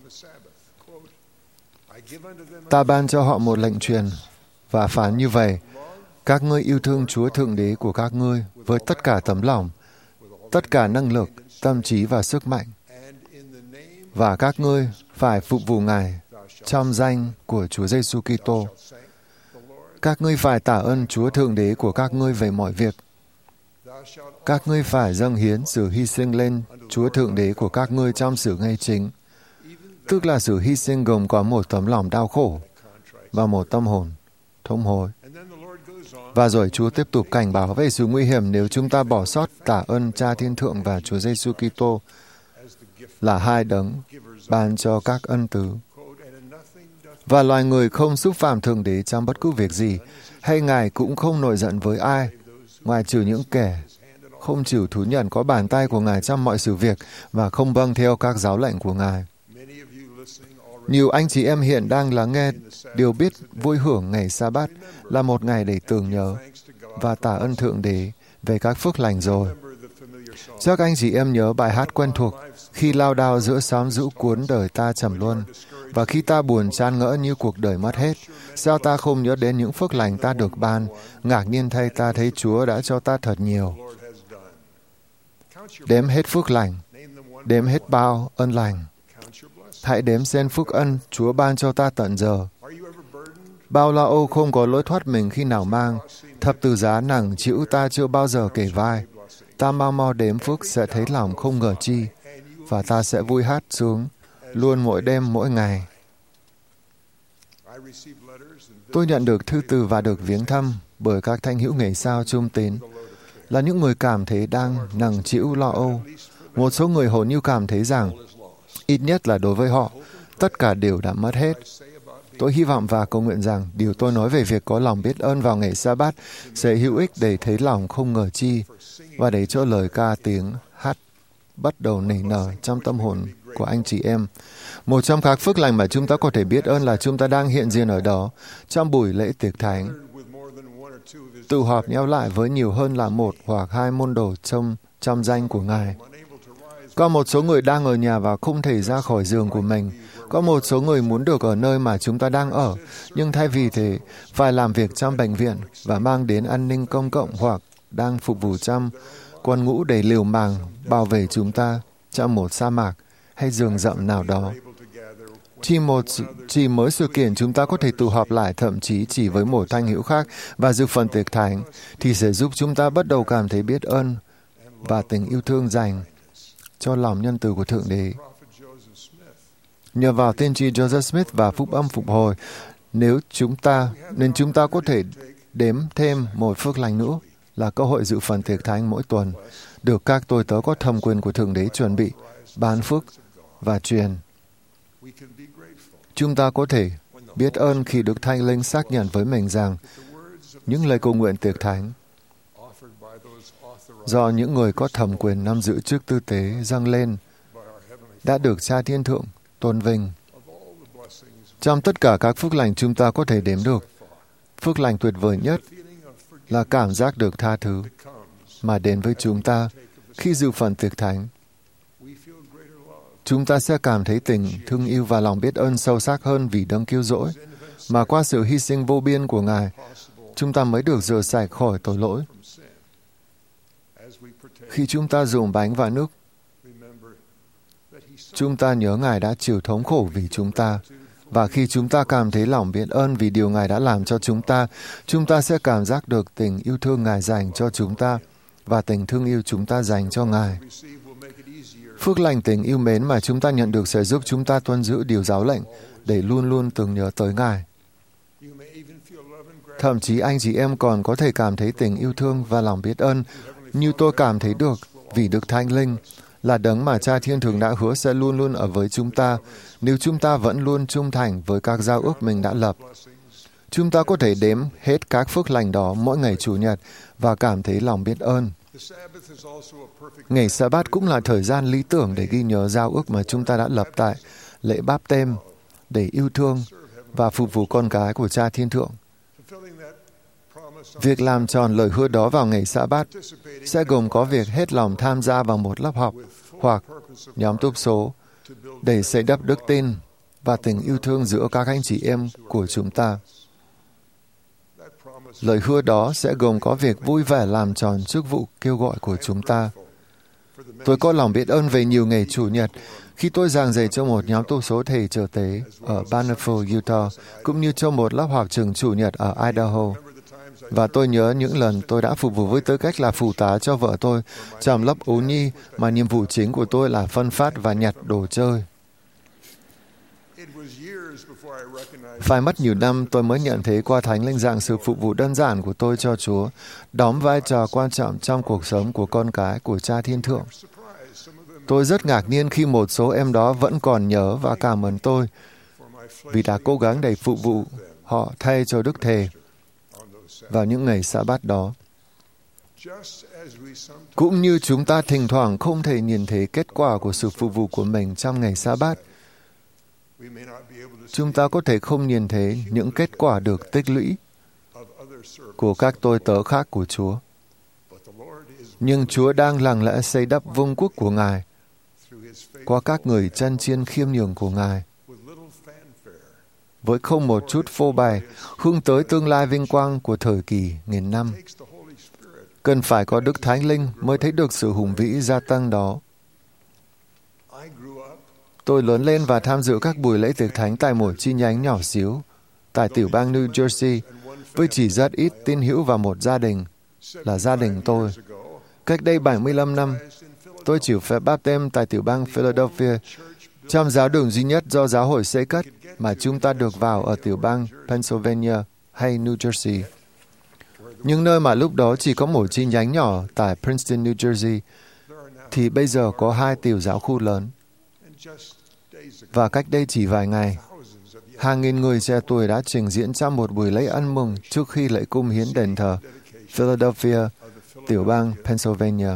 Ta ban cho họ một lệnh truyền và phán như vậy: các ngươi yêu thương Chúa Thượng Đế của các ngươi với tất cả tấm lòng, tất cả năng lực, tâm trí và sức mạnh. Và các ngươi phải phục vụ Ngài trong danh của Chúa Giêsu Kitô. Các ngươi phải tạ ơn Chúa Thượng Đế của các ngươi về mọi việc. Các ngươi phải dâng hiến sự hy sinh lên Chúa Thượng Đế của các ngươi trong sự ngay chính, tức là sự hy sinh gồm có một tấm lòng đau khổ và một tâm hồn thống hối. Và rồi Chúa tiếp tục cảnh báo về sự nguy hiểm nếu chúng ta bỏ sót tạ ơn Cha Thiên Thượng và Chúa Giêsu Kitô là hai đấng ban cho các ân tứ. Và loài người không xúc phạm Thượng Đế trong bất cứ việc gì, hay Ngài cũng không nổi giận với ai, ngoài trừ những kẻ không chịu thú nhận có bàn tay của Ngài trong mọi sự việc và không vâng theo các giáo lệnh của Ngài. Nhiều anh chị em hiện đang lắng nghe đều biết vui hưởng ngày Sa-bát là một ngày để tưởng nhớ và tạ ơn Thượng Đế về các phước lành rồi. Chắc anh chị em nhớ bài hát quen thuộc: khi lao đao giữa sóng dữ cuốn đời ta trầm luân, và khi ta buồn chan ngỡ như cuộc đời mất hết, sao ta không nhớ đến những phước lành ta được ban? Ngạc nhiên thay, ta thấy Chúa đã cho ta thật nhiều. Đếm hết phước lành, đếm hết bao ơn lành. Hãy đếm xem phước ân Chúa ban cho ta tận giờ. Bao lo âu không có lối thoát mình khi nào mang, thập tự giá nặng chịu ta chưa bao giờ kể vai. Ta mau mau đếm phước sẽ thấy lòng không ngờ chi, và ta sẽ vui hát sướng luôn mỗi đêm mỗi ngày. Tôi nhận được thư từ và được viếng thăm bởi các thánh hữu ngày sau trung tín, là những người cảm thấy đang nặng chịu lo âu. Một số người hầu như cảm thấy rằng, ít nhất là đối với họ, tất cả đều đã mất hết. Tôi hy vọng và cầu nguyện rằng điều tôi nói về việc có lòng biết ơn vào ngày Sa-bát sẽ hữu ích để thấy lòng không ngờ chi và để cho lời ca tiếng hát bắt đầu nảy nở trong tâm hồn của anh chị em. Một trong các phước lành mà chúng ta có thể biết ơn là chúng ta đang hiện diện ở đó trong buổi lễ tiệc thánh, tụ họp nhau lại với nhiều hơn là một hoặc hai môn đồ trong danh của Ngài. Có một số người đang ở nhà và không thể ra khỏi giường của mình. Có một số người muốn được ở nơi mà chúng ta đang ở, nhưng thay vì thế, phải làm việc trong bệnh viện và mang đến an ninh công cộng hoặc đang phục vụ trong quân ngũ để liều mạng bảo vệ chúng ta trong một sa mạc hay rừng rậm nào đó. Chỉ mỗi sự kiện chúng ta có thể tụ họp lại, thậm chí chỉ với một thánh hữu khác và dự phần tiệc thánh, thì sẽ giúp chúng ta bắt đầu cảm thấy biết ơn và tình yêu thương dành cho lòng nhân từ của Thượng Đế. Nhờ vào tiên tri Joseph Smith và phúc âm phục hồi, nên chúng ta có thể đếm thêm một phước lành nữa. là cơ hội dự phần tiệc thánh mỗi tuần, được các tôi tớ có thẩm quyền của Thượng Đế chuẩn bị, ban phước và truyền. Chúng ta có thể biết ơn khi Đức Thánh Linh xác nhận với mình rằng những lời cầu nguyện tiệc thánh do những người có thẩm quyền nắm giữ chức tư tế dâng lên đã được Cha Thiên Thượng tôn vinh. Trong tất cả các phước lành chúng ta có thể đếm được, phước lành tuyệt vời nhất là cảm giác được tha thứ mà đến với chúng ta khi dự phần tiệc thánh. Chúng ta sẽ cảm thấy tình thương yêu và lòng biết ơn sâu sắc hơn vì đấng cứu rỗi, mà qua sự hy sinh vô biên của Ngài, chúng ta mới được rửa sạch khỏi tội lỗi. Khi chúng ta dùng bánh và nước, chúng ta nhớ Ngài đã chịu thống khổ vì chúng ta. Và khi chúng ta cảm thấy lòng biết ơn vì điều Ngài đã làm cho chúng ta sẽ cảm giác được tình yêu thương Ngài dành cho chúng ta và tình thương yêu chúng ta dành cho Ngài. Phước lành tình yêu mến mà chúng ta nhận được sẽ giúp chúng ta tuân giữ điều giáo lệnh để luôn luôn tưởng nhớ tới Ngài. Thậm chí anh chị em còn có thể cảm thấy tình yêu thương và lòng biết ơn như tôi cảm thấy được vì Đức Thánh Linh là đấng mà Cha Thiên Thượng đã hứa sẽ luôn luôn ở với chúng ta nếu chúng ta vẫn luôn trung thành với các giao ước mình đã lập. Chúng ta có thể đếm hết các phước lành đó mỗi ngày Chủ nhật và cảm thấy lòng biết ơn. Ngày Sa-bát cũng là thời gian lý tưởng để ghi nhớ giao ước mà chúng ta đã lập tại lễ báp têm để yêu thương và phục vụ con cái của Cha Thiên Thượng. Việc làm tròn lời hứa đó vào ngày Sa-bát sẽ gồm có việc hết lòng tham gia vào một lớp học hoặc nhóm túc số để xây đắp đức tin và tình yêu thương giữa các anh chị em của chúng ta. Lời hứa đó sẽ gồm có việc vui vẻ làm tròn chức vụ kêu gọi của chúng ta. Tôi có lòng biết ơn về nhiều ngày Chủ nhật khi tôi giảng dạy cho một nhóm túc số thầy trợ tế ở Bannerful, Utah, cũng như cho một lớp học trường Chủ nhật ở Idaho. Và tôi nhớ những lần tôi đã phục vụ với tư cách là phụ tá cho vợ tôi trong lớp ấu nhi mà nhiệm vụ chính của tôi là phân phát và nhặt đồ chơi. Phải mất nhiều năm tôi mới nhận thấy qua Thánh Linh rằng sự phục vụ đơn giản của tôi cho Chúa đóng vai trò quan trọng trong cuộc sống của con cái của Cha Thiên Thượng. Tôi rất ngạc nhiên khi một số em đó vẫn còn nhớ và cảm ơn tôi vì đã cố gắng để phục vụ họ thay cho Đức Thề vào những ngày Sa-bát đó. Cũng như chúng ta thỉnh thoảng không thể nhìn thấy kết quả của sự phục vụ của mình trong ngày Sa-bát, chúng ta có thể không nhìn thấy những kết quả được tích lũy của các tôi tớ khác của Chúa. Nhưng Chúa đang lặng lẽ xây đắp vương quốc của Ngài qua các người chân chiên khiêm nhường của Ngài, với không một chút phô bày, hướng tới tương lai vinh quang của thời kỳ nghìn năm. Cần phải có Đức Thánh Linh mới thấy được sự hùng vĩ gia tăng đó. Tôi lớn lên và tham dự các buổi lễ tiệc thánh tại một chi nhánh nhỏ xíu, tại tiểu bang New Jersey, với chỉ rất ít tín hữu và một gia đình, là gia đình tôi. Cách đây 75 năm, tôi chịu phép báp têm tại tiểu bang Philadelphia, trong giáo đường duy nhất do giáo hội xây cất mà chúng ta được vào ở tiểu bang Pennsylvania hay New Jersey. Nhưng nơi mà lúc đó chỉ có một chi nhánh nhỏ tại Princeton, New Jersey, thì bây giờ có 2 tiểu giáo khu lớn. Và cách đây chỉ vài ngày, hàng nghìn người trẻ tuổi đã trình diễn trong một buổi lễ ăn mừng trước khi lễ cung hiến đền thờ Philadelphia, tiểu bang Pennsylvania.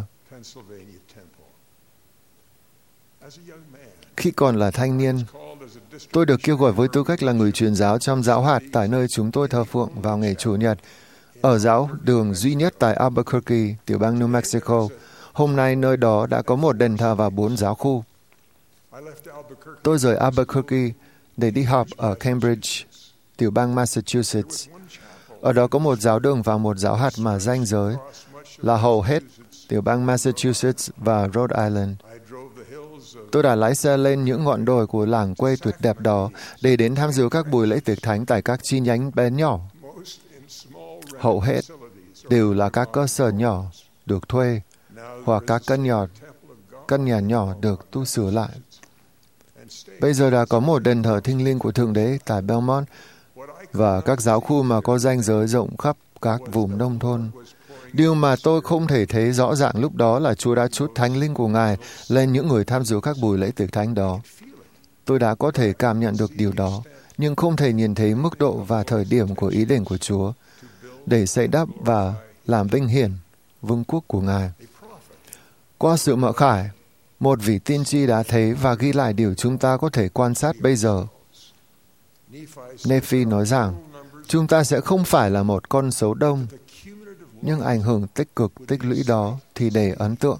Khi còn là thanh niên, tôi được kêu gọi với tư cách là người truyền giáo trong giáo hạt tại nơi chúng tôi thờ phượng vào ngày Chủ nhật, ở giáo đường duy nhất tại Albuquerque, tiểu bang New Mexico. Hôm nay nơi đó đã có một đền thờ và 4 giáo khu. Tôi rời Albuquerque để đi học ở Cambridge, tiểu bang Massachusetts. Ở đó có một giáo đường và một giáo hạt mà ranh giới là hầu hết tiểu bang Massachusetts và Rhode Island. Tôi đã lái xe lên những ngọn đồi của làng quê tuyệt đẹp đó để đến tham dự các buổi lễ tiệc thánh tại các chi nhánh bé nhỏ. Hầu hết đều là các cơ sở nhỏ được thuê hoặc các căn nhà nhỏ được tu sửa lại. Bây giờ đã có một đền thờ thiêng liêng của Thượng Đế tại Belmont và các giáo khu mà có ranh giới rộng khắp các vùng nông thôn. Điều mà tôi không thể thấy rõ ràng lúc đó là Chúa đã trút Thánh Linh của Ngài lên những người tham dự các buổi lễ tiệc thánh đó. Tôi đã có thể cảm nhận được điều đó, nhưng không thể nhìn thấy mức độ và thời điểm của ý định của Chúa để xây đắp và làm vinh hiển vương quốc của Ngài. Qua sự mặc khải, một vị tiên tri đã thấy và ghi lại điều chúng ta có thể quan sát bây giờ. Nephi nói rằng, chúng ta sẽ không phải là một con số đông, nhưng ảnh hưởng tích cực tích lũy đó thì đầy ấn tượng.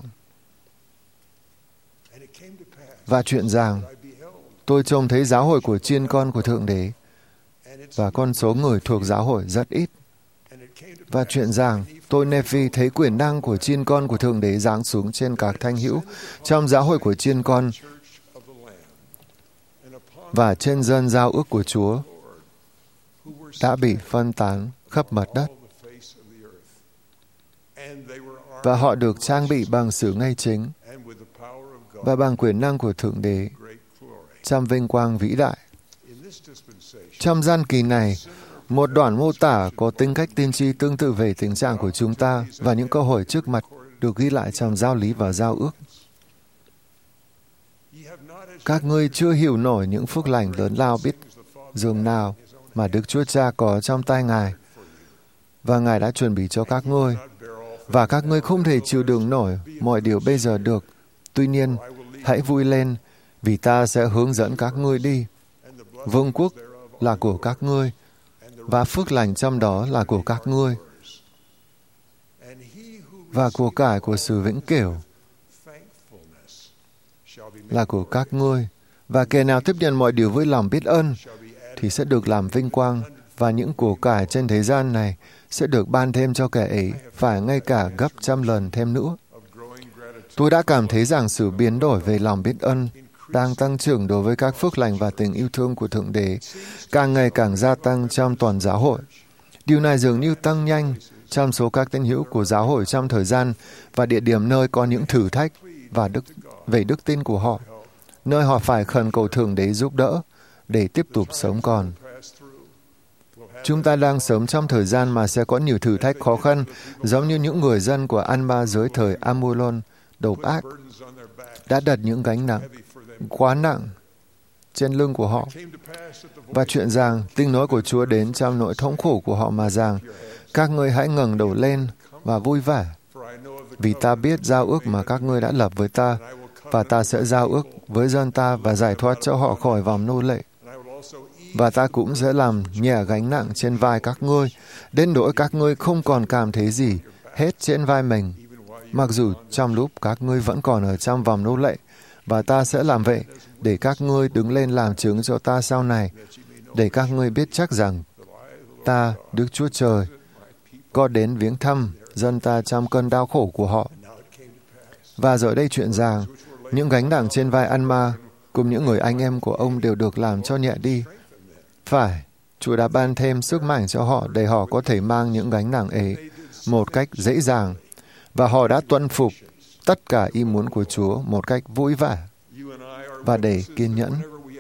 Và chuyện rằng, tôi trông thấy giáo hội của chiên con của Thượng Đế, và con số người thuộc giáo hội rất ít. Và chuyện rằng, tôi Nephi thấy quyền năng của chiên con của Thượng Đế giáng xuống trên các thánh hữu trong giáo hội của chiên con và trên dân giao ước của Chúa đã bị phân tán khắp mặt đất. Và họ được trang bị bằng sự ngay chính và bằng quyền năng của Thượng Đế trong vinh quang vĩ đại. Trong gian kỳ này, một đoạn mô tả có tính cách tiên tri tương tự về tình trạng của chúng ta và những câu hỏi trước mặt được ghi lại trong giáo lý và giao ước. Các ngươi chưa hiểu nổi những phước lành lớn lao biết dường nào mà Đức Chúa Cha có trong tay Ngài, và Ngài đã chuẩn bị cho các ngươi, và các ngươi không thể chịu đựng nổi mọi điều bây giờ được. Tuy nhiên, hãy vui lên, vì ta sẽ hướng dẫn các ngươi đi. Vương quốc là của các ngươi, và phước lành trong đó là của các ngươi, và của cải của sự vĩnh cửu là của các ngươi. Và kẻ nào tiếp nhận mọi điều với lòng biết ơn thì sẽ được làm vinh quang, và những của cải trên thế gian này sẽ được ban thêm cho kẻ ấy, phải ngay cả gấp 100 lần thêm nữa. Tôi đã cảm thấy rằng sự biến đổi về lòng biết ơn đang tăng trưởng đối với các phước lành và tình yêu thương của Thượng Đế, càng ngày càng gia tăng trong toàn giáo hội. Điều này dường như tăng nhanh trong số các tín hữu của giáo hội trong thời gian và địa điểm nơi có những thử thách và về đức tin của họ, nơi họ phải khẩn cầu Thượng Đế giúp đỡ để tiếp tục sống còn. Chúng ta đang sống trong thời gian mà sẽ có nhiều thử thách khó khăn, giống như những người dân của Anba dưới thời Amulon độc ác đã đặt những gánh nặng quá nặng trên lưng của họ. Và chuyện rằng tiếng nói của Chúa đến trong nỗi thống khổ của họ mà rằng, các ngươi hãy ngẩng đầu lên và vui vẻ, vì ta biết giao ước mà các ngươi đã lập với ta, và ta sẽ giao ước với dân ta và giải thoát cho họ khỏi vòng nô lệ. Và ta cũng sẽ làm nhẹ gánh nặng trên vai các ngươi, đến nỗi các ngươi không còn cảm thấy gì hết trên vai mình, mặc dù trong lúc các ngươi vẫn còn ở trong vòng nô lệ. Và ta sẽ làm vậy để các ngươi đứng lên làm chứng cho ta sau này, để các ngươi biết chắc rằng ta, Đức Chúa Trời, có đến viếng thăm dân ta trong cơn đau khổ của họ. Và giờ đây chuyện rằng, những gánh nặng trên vai Anma cùng những người anh em của ông đều được làm cho nhẹ đi. Phải, Chúa đã ban thêm sức mạnh cho họ để họ có thể mang những gánh nặng ấy một cách dễ dàng, và họ đã tuân phục tất cả ý muốn của Chúa một cách vui vẻ và đầy kiên nhẫn.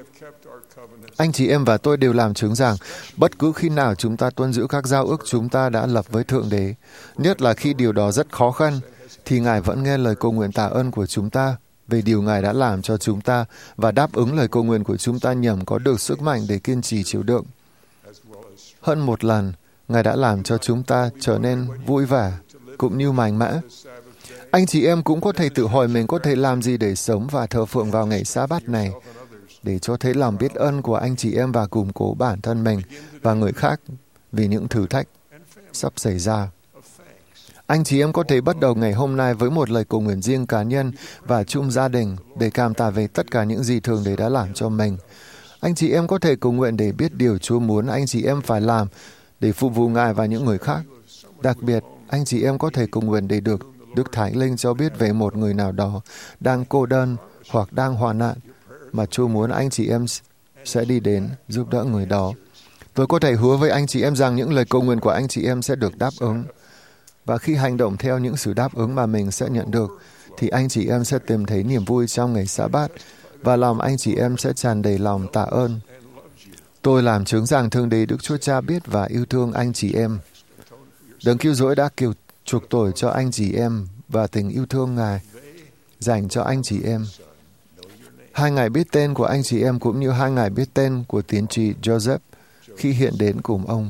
Anh chị em và tôi đều làm chứng rằng, bất cứ khi nào chúng ta tuân giữ các giao ước chúng ta đã lập với Thượng Đế, nhất là khi điều đó rất khó khăn, thì Ngài vẫn nghe lời cầu nguyện tạ ơn của chúng ta về điều Ngài đã làm cho chúng ta và đáp ứng lời cầu nguyện của chúng ta nhằm có được sức mạnh để kiên trì chịu đựng. Hơn một lần, Ngài đã làm cho chúng ta trở nên vui vẻ, cũng như mạnh mẽ. Anh chị em cũng có thể tự hỏi mình có thể làm gì để sống và thờ phượng vào ngày Sa-bát này, để cho thấy lòng biết ơn của anh chị em và củng cố bản thân mình và người khác vì những thử thách sắp xảy ra. Anh chị em có thể bắt đầu ngày hôm nay với một lời cầu nguyện riêng cá nhân và chung gia đình để cảm tạ về tất cả những gì Thượng Đế đã làm cho mình. Anh chị em có thể cầu nguyện để biết điều Chúa muốn anh chị em phải làm để phục vụ Ngài và những người khác. Đặc biệt, anh chị em có thể cầu nguyện để được Đức Thánh Linh cho biết về một người nào đó đang cô đơn hoặc đang hoạn nạn mà Chúa muốn anh chị em sẽ đi đến giúp đỡ người đó. Tôi có thể hứa với anh chị em rằng những lời cầu nguyện của anh chị em sẽ được đáp ứng. Và khi hành động theo những sự đáp ứng mà mình sẽ nhận được, thì anh chị em sẽ tìm thấy niềm vui trong ngày Sa-bát và lòng anh chị em sẽ tràn đầy lòng tạ ơn. Tôi làm chứng rằng Thượng Đế Đức Chúa Cha biết và yêu thương anh chị em. Đấng cứu rỗi đã chuộc tội cho anh chị em và tình yêu thương Ngài dành cho anh chị em. Hai ngài biết tên của anh chị em cũng như hai ngài biết tên của tiến tri Joseph khi hiện đến cùng ông.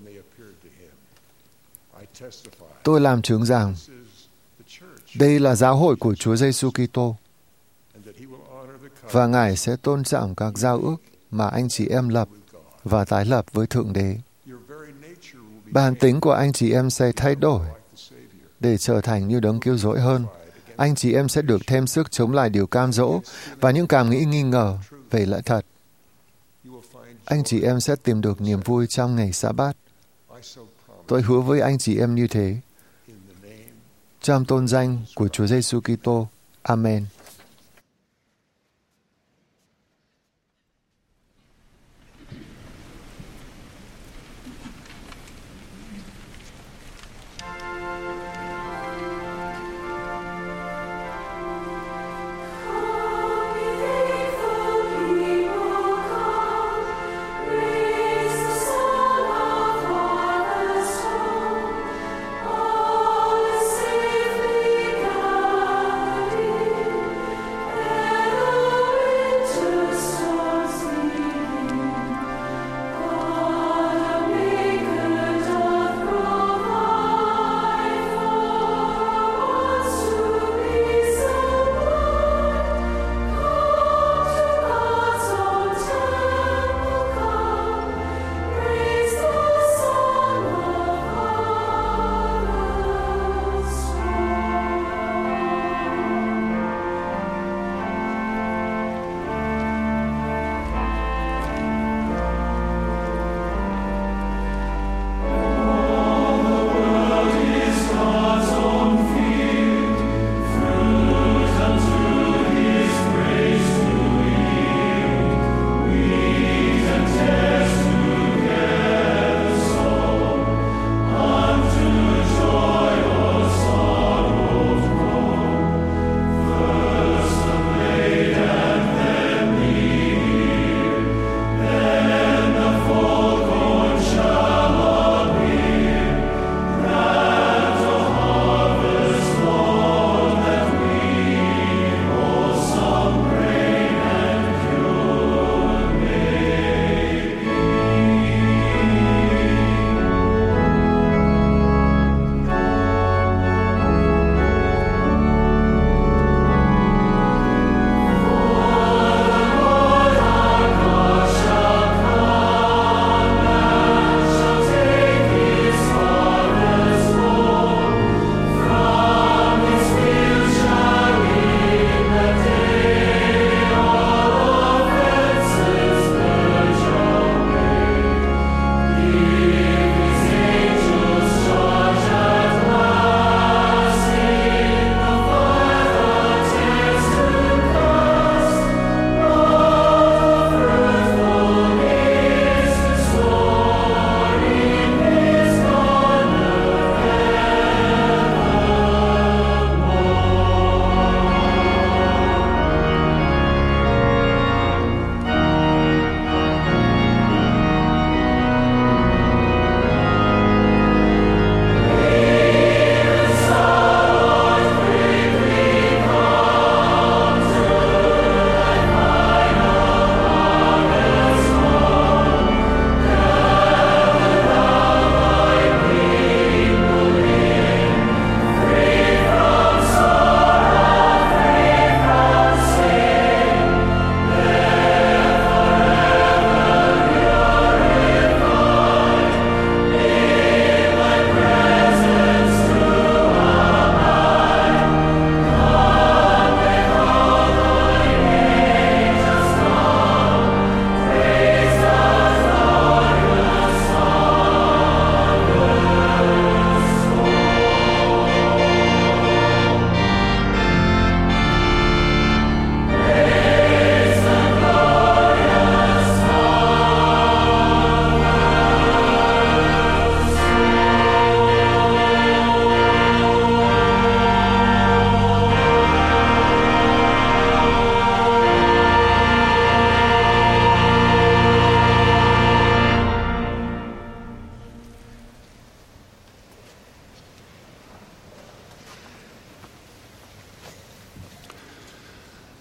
Tôi làm chứng rằng đây là giáo hội của Chúa Giêsu Kitô và Ngài sẽ tôn trọng các giao ước mà anh chị em lập và tái lập với Thượng Đế. Bản tính của anh chị em sẽ thay đổi để trở thành như đấng cứu rỗi hơn. Anh chị em sẽ được thêm sức chống lại điều cam dỗ và những cảm nghĩ nghi ngờ về lẽ thật. Anh chị em sẽ tìm được niềm vui trong ngày Sa-bát. Tôi hứa với anh chị em như thế. Trong tôn danh của Chúa Giêsu Kitô. Amen.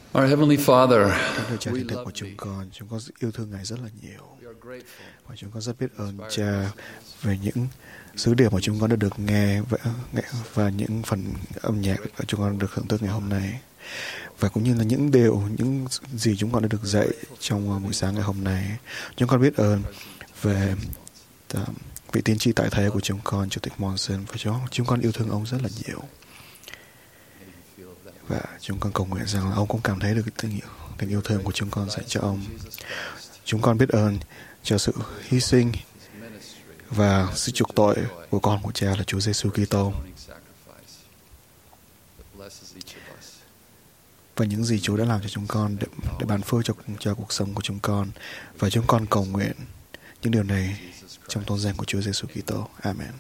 Our Heavenly Father, Các đời Cha thiên thượng của chúng con yêu thương Ngài rất là nhiều. Và chúng con rất biết ơn Cha về những sứ điệp mà chúng con đã được nghe và những phần âm nhạc mà chúng con được hưởng thức ngày hôm nay. Và cũng như là những gì chúng con đã được dạy trong buổi sáng ngày hôm nay. Chúng con biết ơn về vị tiên tri tại thế của chúng con, Chủ tịch Monson, và chúng con yêu thương ông rất là nhiều. Và chúng con cầu nguyện rằng là ông cũng cảm thấy được tình yêu thương của chúng con dành cho ông. Chúng con biết ơn cho sự hy sinh và sự chuộc tội của con của Cha là Chúa Giêsu Kitô. Và những gì Chúa đã làm cho chúng con để ban phước cho cuộc sống của chúng con. Và chúng con cầu nguyện những điều này trong tôn danh của Chúa Giêsu Kitô. Amen.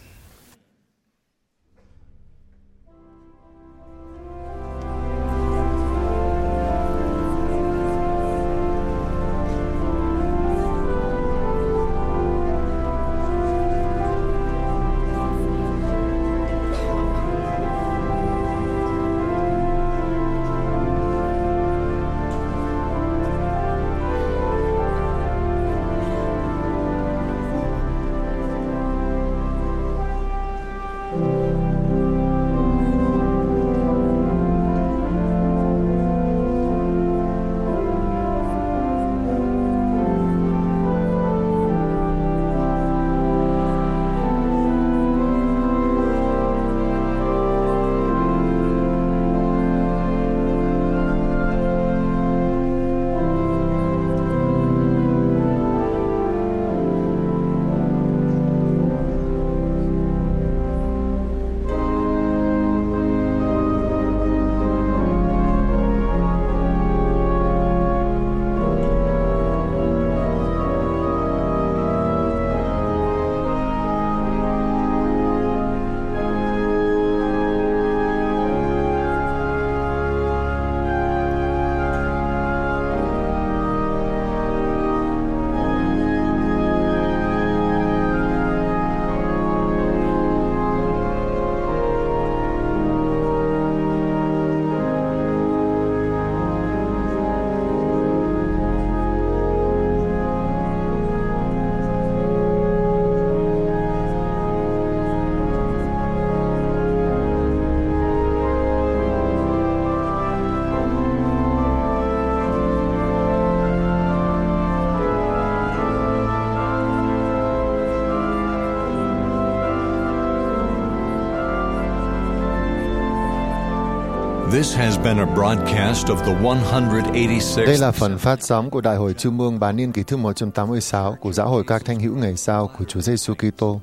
This has been a broadcast of the 186th. Đây là phần phát sóng của Đại hội Trung ương bán niên kỳ thứ 186 của Giáo hội các thánh hữu ngày sau của Chúa Giêsu Kitô.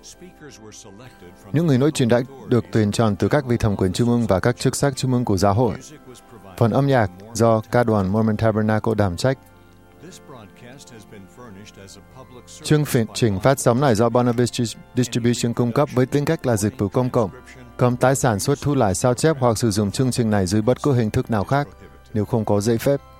Những người nói chuyện đã được tuyển chọn từ các vị thẩm quyền trung ương và các chức sắc trung ương của giáo hội. Phần âm nhạc do ca đoàn Mormon Tabernacle đảm trách. Chương trình phát sóng này do Barnabas Distribution cung cấp với tính cách là dịch vụ công cộng. Cấm tái sản xuất, thu lại, sao chép hoặc sử dụng chương trình này dưới bất cứ hình thức nào khác nếu không có giấy phép.